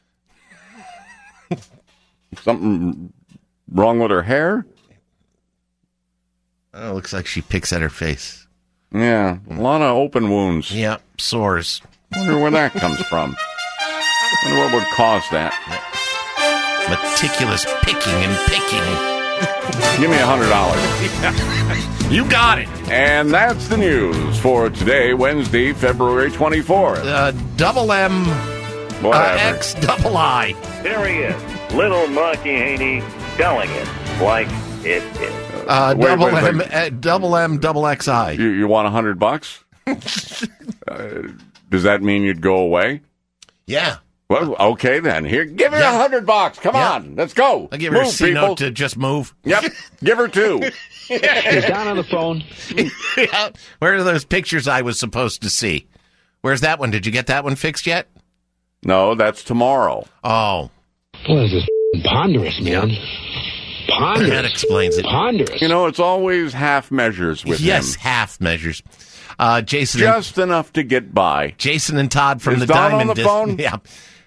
Something wrong with her hair? Oh, it looks like she picks at her face. Yeah, a lot of open wounds. Yeah, sores. Wonder where that comes from. Wonder what would cause that. Meticulous picking and picking. Give me $100. You got it. And that's the news for today, Wednesday, February 24th. Double M, Whatever. X double I. There he is, little Marky Haney, telling it like it is. Double M, double XI. You want $100? Does that mean you'd go away? Yeah. Well, okay then. Here, give her $100. Come on, let's go. I'll give her a C-note to just move. Yep, give her 2. Is Don on the phone? Yeah. Where are those pictures I was supposed to see? Where's that one? Did you get that one fixed yet? No, that's tomorrow. Oh. Boy, this is ponderous, man. Ponderous. That explains it. Ponderous. You know, it's always half measures with him. Yes, half measures. Jason, just enough to get by. Jason and Todd from is the Don Diamond on the phone? Yeah.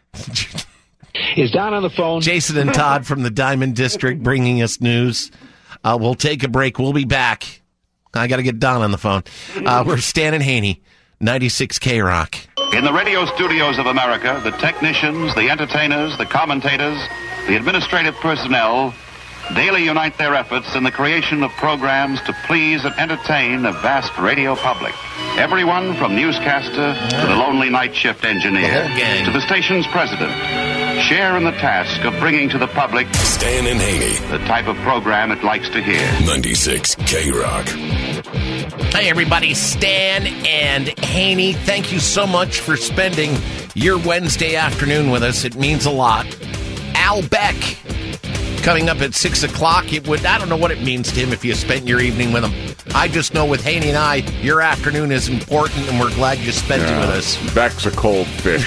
Is Don on the phone? Jason and Todd from the Diamond District bringing us news. We'll take a break. We'll be back. I got to get Don on the phone. We're Stan and Haney, 96 K-Rock. In the radio studios of America, the technicians, the entertainers, the commentators, the administrative personnel daily unite their efforts in the creation of programs to please and entertain a vast radio public. Everyone from newscaster to the lonely night shift engineer to the station's president share in the task of bringing to the public Stan and Haney, the type of program it likes to hear. 96 K-Rock. Hey, everybody, Stan and Haney, thank you so much for spending your Wednesday afternoon with us. It means a lot. Al Beck, coming up at 6 o'clock. I don't know what it means to him if you spent your evening with him. I just know with Haney and I, your afternoon is important, and we're glad you spent it with us. Beck's a cold fish.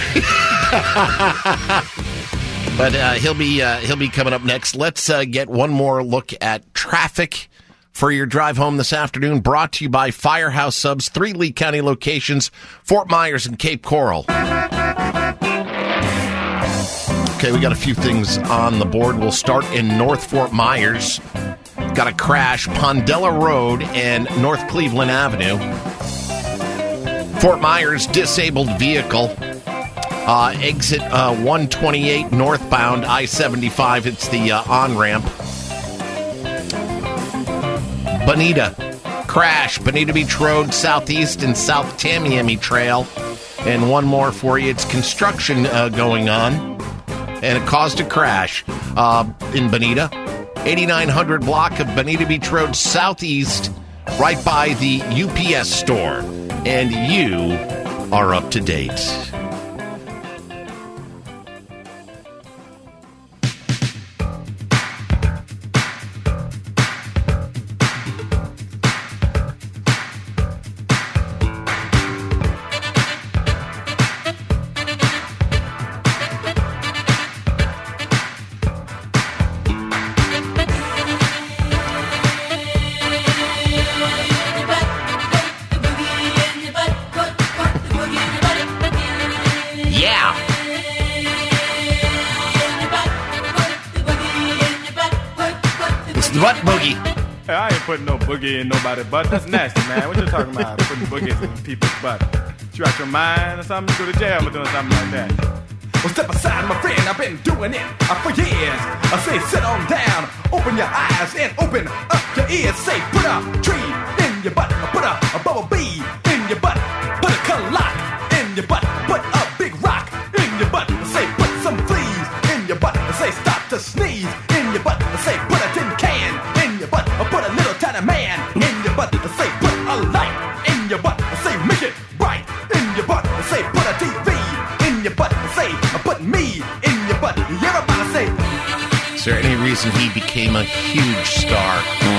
But he'll be coming up next. Let's get one more look at traffic for your drive home this afternoon, brought to you by Firehouse Subs, 3 Lee County locations, Fort Myers and Cape Coral. Okay, we got a few things on the board. We'll start in North Fort Myers. Got a crash, Pondella Road and North Cleveland Avenue. Fort Myers, disabled vehicle. Exit 128 northbound, I-75. It's the on-ramp. Bonita, crash, Bonita Beach Road, southeast and South Tamiami Trail. And one more for you. It's construction going on, and it caused a crash in Bonita. 8900 block of Bonita Beach Road, southeast, right by the UPS store. And you are up to date. Putting no boogie in nobody's butt. That's nasty, man. What you talking about? Putting boogies in people's butt. You out your mind or something? You go to jail for doing something like that. Well, step aside, my friend. I've been doing it for years. I say, sit on down, open your eyes and open up your ears. Say, put a tree in your butt, put a bubble bee in your butt, put a clock in your butt, put a big rock in your butt. Say, put some fleas in your butt. Say, stop to sneeze in your butt. Say, put a tin can in your butt, put a little tiny man in your butt. Say, put a light in your butt. Say, make it bright in your butt. Say, put a TV in your butt. Say, put me in your butt. Everybody say. Is there any reason he became a huge star?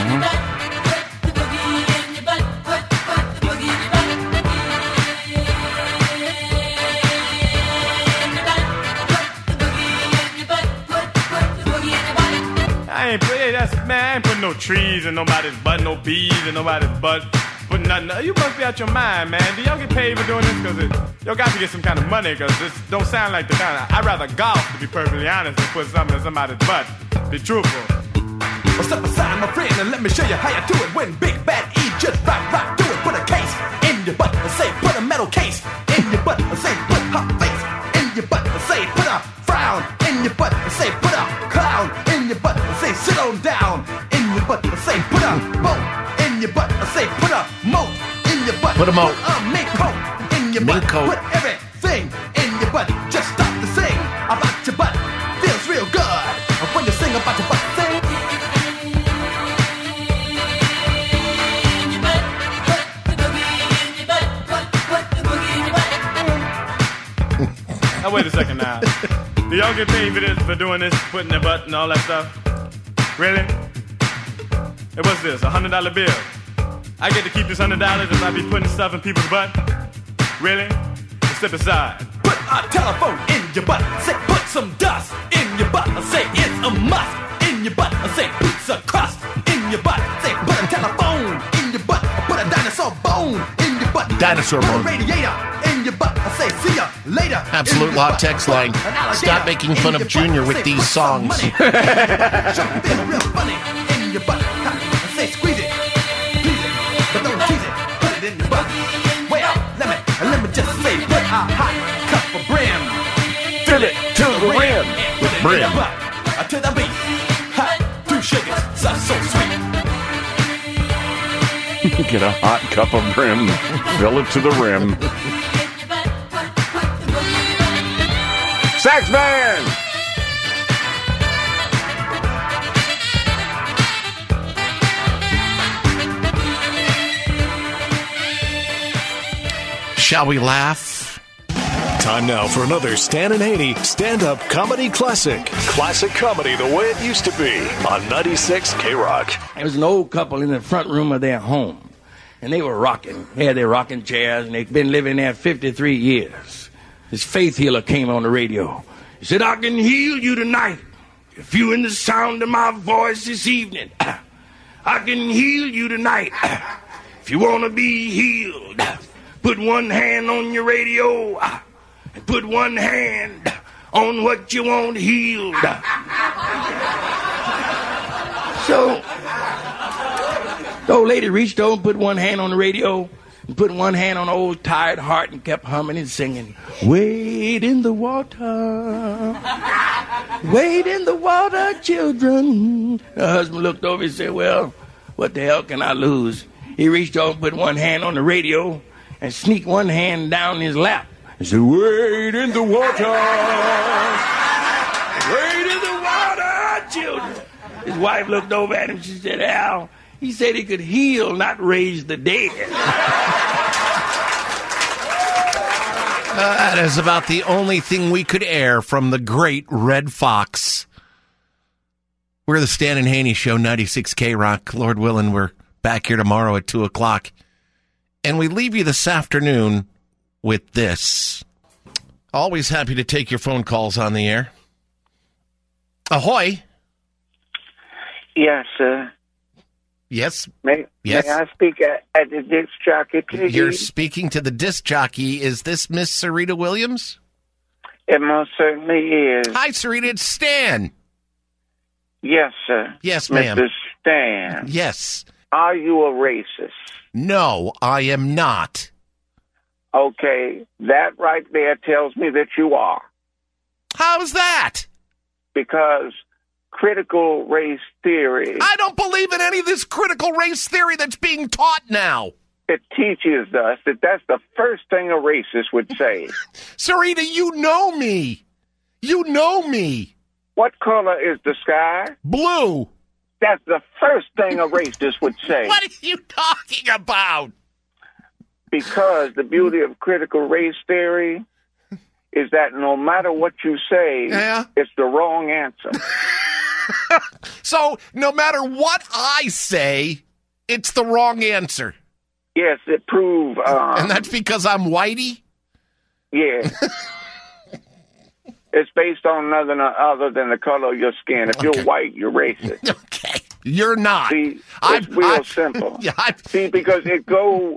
I ain't putting no trees in nobody's butt, no bees in nobody's butt, putting nothing. You must be out your mind, man. Do y'all get paid for doing this? Because y'all got to get some kind of money, because this don't sound like the kind of... I'd rather golf, to be perfectly honest, than put something in somebody's butt. Be truthful. Well, step aside, my friend, and let me show you how you do it. When Big Bad E just rock, do it. Put a case in your butt, and say, put a metal case in your butt, and say, put her face in your butt, and say, put a frown in your butt, and say, put a clown in your butt, and say, sit on down in your butt, and say, put a boat in your butt, and say, put a moat in your butt, put a moat, put a mink coat in your butt, put everything in your butt. Just stop to sing about your butt. Feels real good when you sing about your butt. Sing. Now wait a second now. Do y'all get paid for this, for doing this, putting their butt and all that stuff? Really? Hey, what's this, $100 bill? I get to keep this $100 if I be putting stuff in people's butt? Really? Well, step aside. Put a telephone in your butt. Say, put some dust in your butt. Say, it's a must in your butt. Say, pizza crust in your butt. Say, put a telephone in your butt. Put a dinosaur bone in your butt. Dinosaur bone. Put a radiator in your butt. Say, see ya later. Absolute Law text line. Stop making fun of Junior with these songs. Show feel real funny in your butt. Say, squeeze it, tease it, but don't tease it. Put it in your butt. Wait up, let me just say put a hot cup of brim. Fill it to the rim. With brim. To the beat. Hot, 2 sugars, so sweet. Get a hot cup of brim. Fill it to the rim. Sax band! Shall we laugh? Time now for another Stan and Haney stand-up comedy classic. Classic comedy the way it used to be on 96 K-Rock. There was an old couple in the front room of their home, and they were rocking. They had their rocking chairs, and they'd been living there 53 years. This faith healer came on the radio. He said, I can heal you tonight if you in the sound of my voice this evening. I can heal you tonight if you want to be healed. Put one hand on your radio and put one hand on what you want healed. So, the old lady reached over and put one hand on the radio and put one hand on the old tired heart and kept humming and singing, wade in the water, wade in the water, children. Her husband looked over and said, well, what the hell can I lose? He reached over and put one hand on the radio and sneaked one hand down his lap and said, wade in the water, wade in the water, children. His wife looked over at him. She said, Al, he said he could heal, not raise the dead. That is about the only thing we could air from the great Red Fox. We're the Stan and Haney Show, 96 K-Rock. Lord willing, we're back here tomorrow at 2 o'clock. And we leave you this afternoon with this. Always happy to take your phone calls on the air. Ahoy. Yes, sir. Yes. May I speak at the disc jockey, please? You're speaking to the disc jockey. Is this Miss Sarita Williams? It most certainly is. Hi, Sarita. It's Stan. Yes, sir. Yes, ma'am. Mr. Stan. Yes. Are you a racist? No, I am not. Okay, that right there tells me that you are. How's that? Because critical race theory... I don't believe in any of this critical race theory that's being taught now. It teaches us that that's the first thing a racist would say. Sarita, you know me. You know me. What color is the sky? Blue. That's the first thing a racist would say. What are you talking about? Because the beauty of critical race theory is that no matter what you say, it's the wrong answer. So no matter what I say, it's the wrong answer. Yes, it proved... and that's because I'm whitey? Yeah. It's based on nothing other than the color of your skin. If you're white, you're racist. Okay. You're not. See, it's real simple. See, because it go...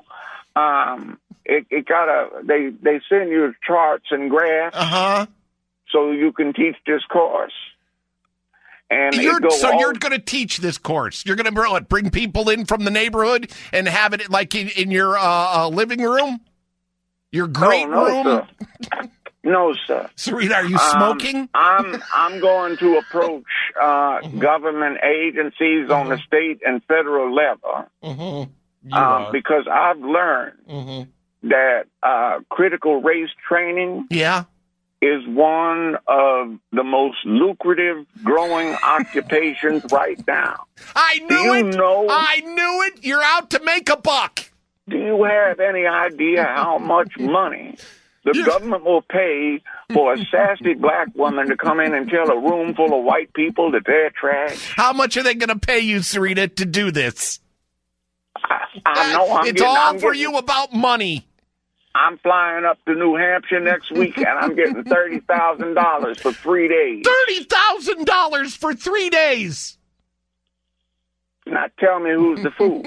They send you charts and graphs so you can teach this course. And you're going to teach this course. You're going to bring people in from the neighborhood and have it like in your living room? Your great room? Sir. No, sir. Sarita, are you smoking? I'm going to approach government agencies on the state and federal level because I've learned that critical race training is one of the most lucrative growing occupations right now. I knew it. You're out to make a buck. Do you have any idea how much money the government will pay for a sassy black woman to come in and tell a room full of white people that they're trash? How much are they going to pay you, Sarita, to do this? I know. It's all for you about money. I'm flying up to New Hampshire next week, and I'm getting $30,000 for 3 days. $30,000 for 3 days? Now tell me who's the fool.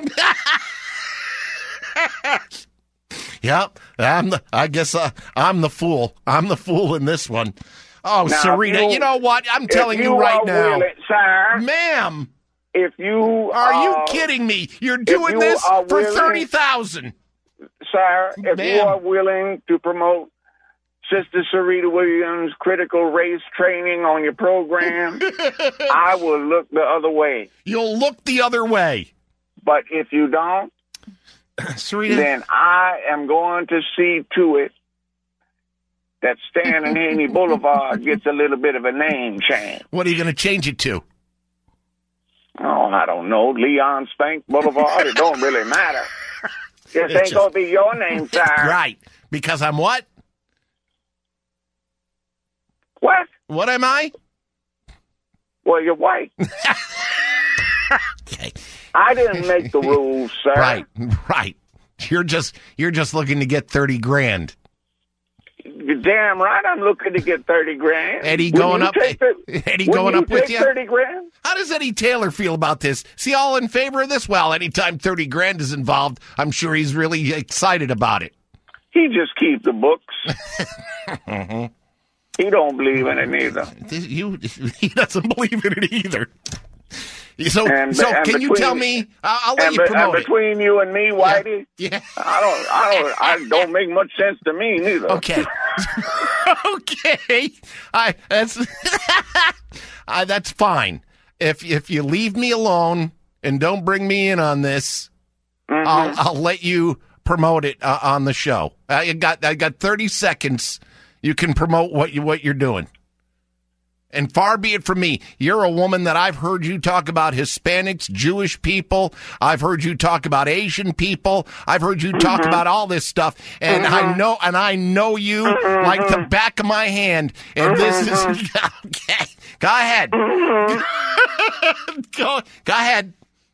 Yep, I guess I'm the fool. I'm the fool in this one. Oh, now, Sarita, you know what? I'm telling you right now. Sir, ma'am. If you are you kidding me? You're doing this for $30,000. sir, if you are willing to promote Sister Sarita Williams' critical race training on your program, I will look the other way. You'll look the other way. But if you don't, Sarita, then I am going to see to it that Stan and Haney Boulevard gets a little bit of a name change. What are you going to change it to? Oh, I don't know. Leon Spank Boulevard. It don't really matter. This ain't going to be your name, sir. Right. Because I'm what? What? What am I? Well, you're white. Okay. I didn't make the rules, sir. Right. You're just looking to get 30 grand. You're damn right I'm looking to get 30 grand. Eddie going up with you? 30 grand? How does Eddie Taylor feel about this? Is he all in favor of this? Well, anytime 30 grand is involved, I'm sure he's really excited about it. He just keeps the books. He don't believe in it either. He doesn't believe in it either. So can you tell me? I'll let you promote it. Between you and me, Whitey, yeah. I don't make much sense to me neither. Okay, okay, that's fine. If you leave me alone and don't bring me in on this, I'll let you promote it on the show. I got 30 seconds. You can promote what you're doing. And far be it from me. You're a woman that I've heard you talk about Hispanics, Jewish people. I've heard you talk about Asian people. I've heard you talk about all this stuff. And I know you like the back of my hand. And this is okay. Go ahead. Go ahead.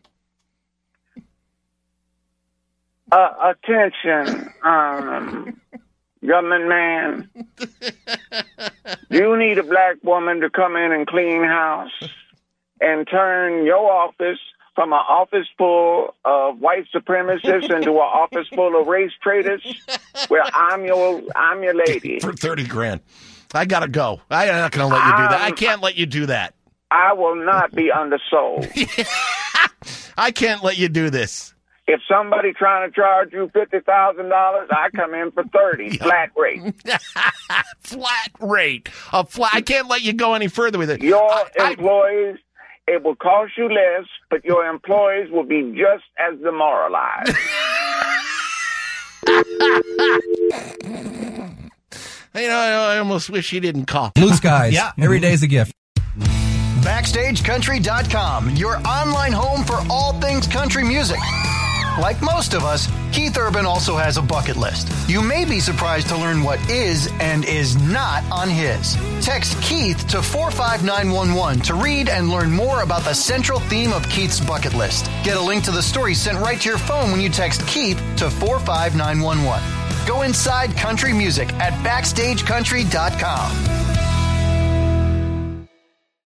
Attention, government man. You need a black woman to come in and clean house and turn your office from an office full of white supremacists into an office full of race traitors, where I'm your lady. For 30 grand. I gotta go. I'm not gonna let you do that. I can't let you do that. I will not be undersold. I can't let you do this. If somebody trying to charge you $50,000, I come in for 30, flat rate. Flat rate. I can't let you go any further with it. Your employees, it will cost you less, but your employees will be just as demoralized. I almost wish you didn't call. Blue skies. Yeah. Every day's a gift. BackstageCountry.com, your online home for all things country music. Like most of us, Keith Urban also has a bucket list. You may be surprised to learn what is and is not on his. Text Keith to 45911 to read and learn more about the central theme of Keith's bucket list. Get a link to the story sent right to your phone when you text Keith to 45911. Go inside country music at BackstageCountry.com.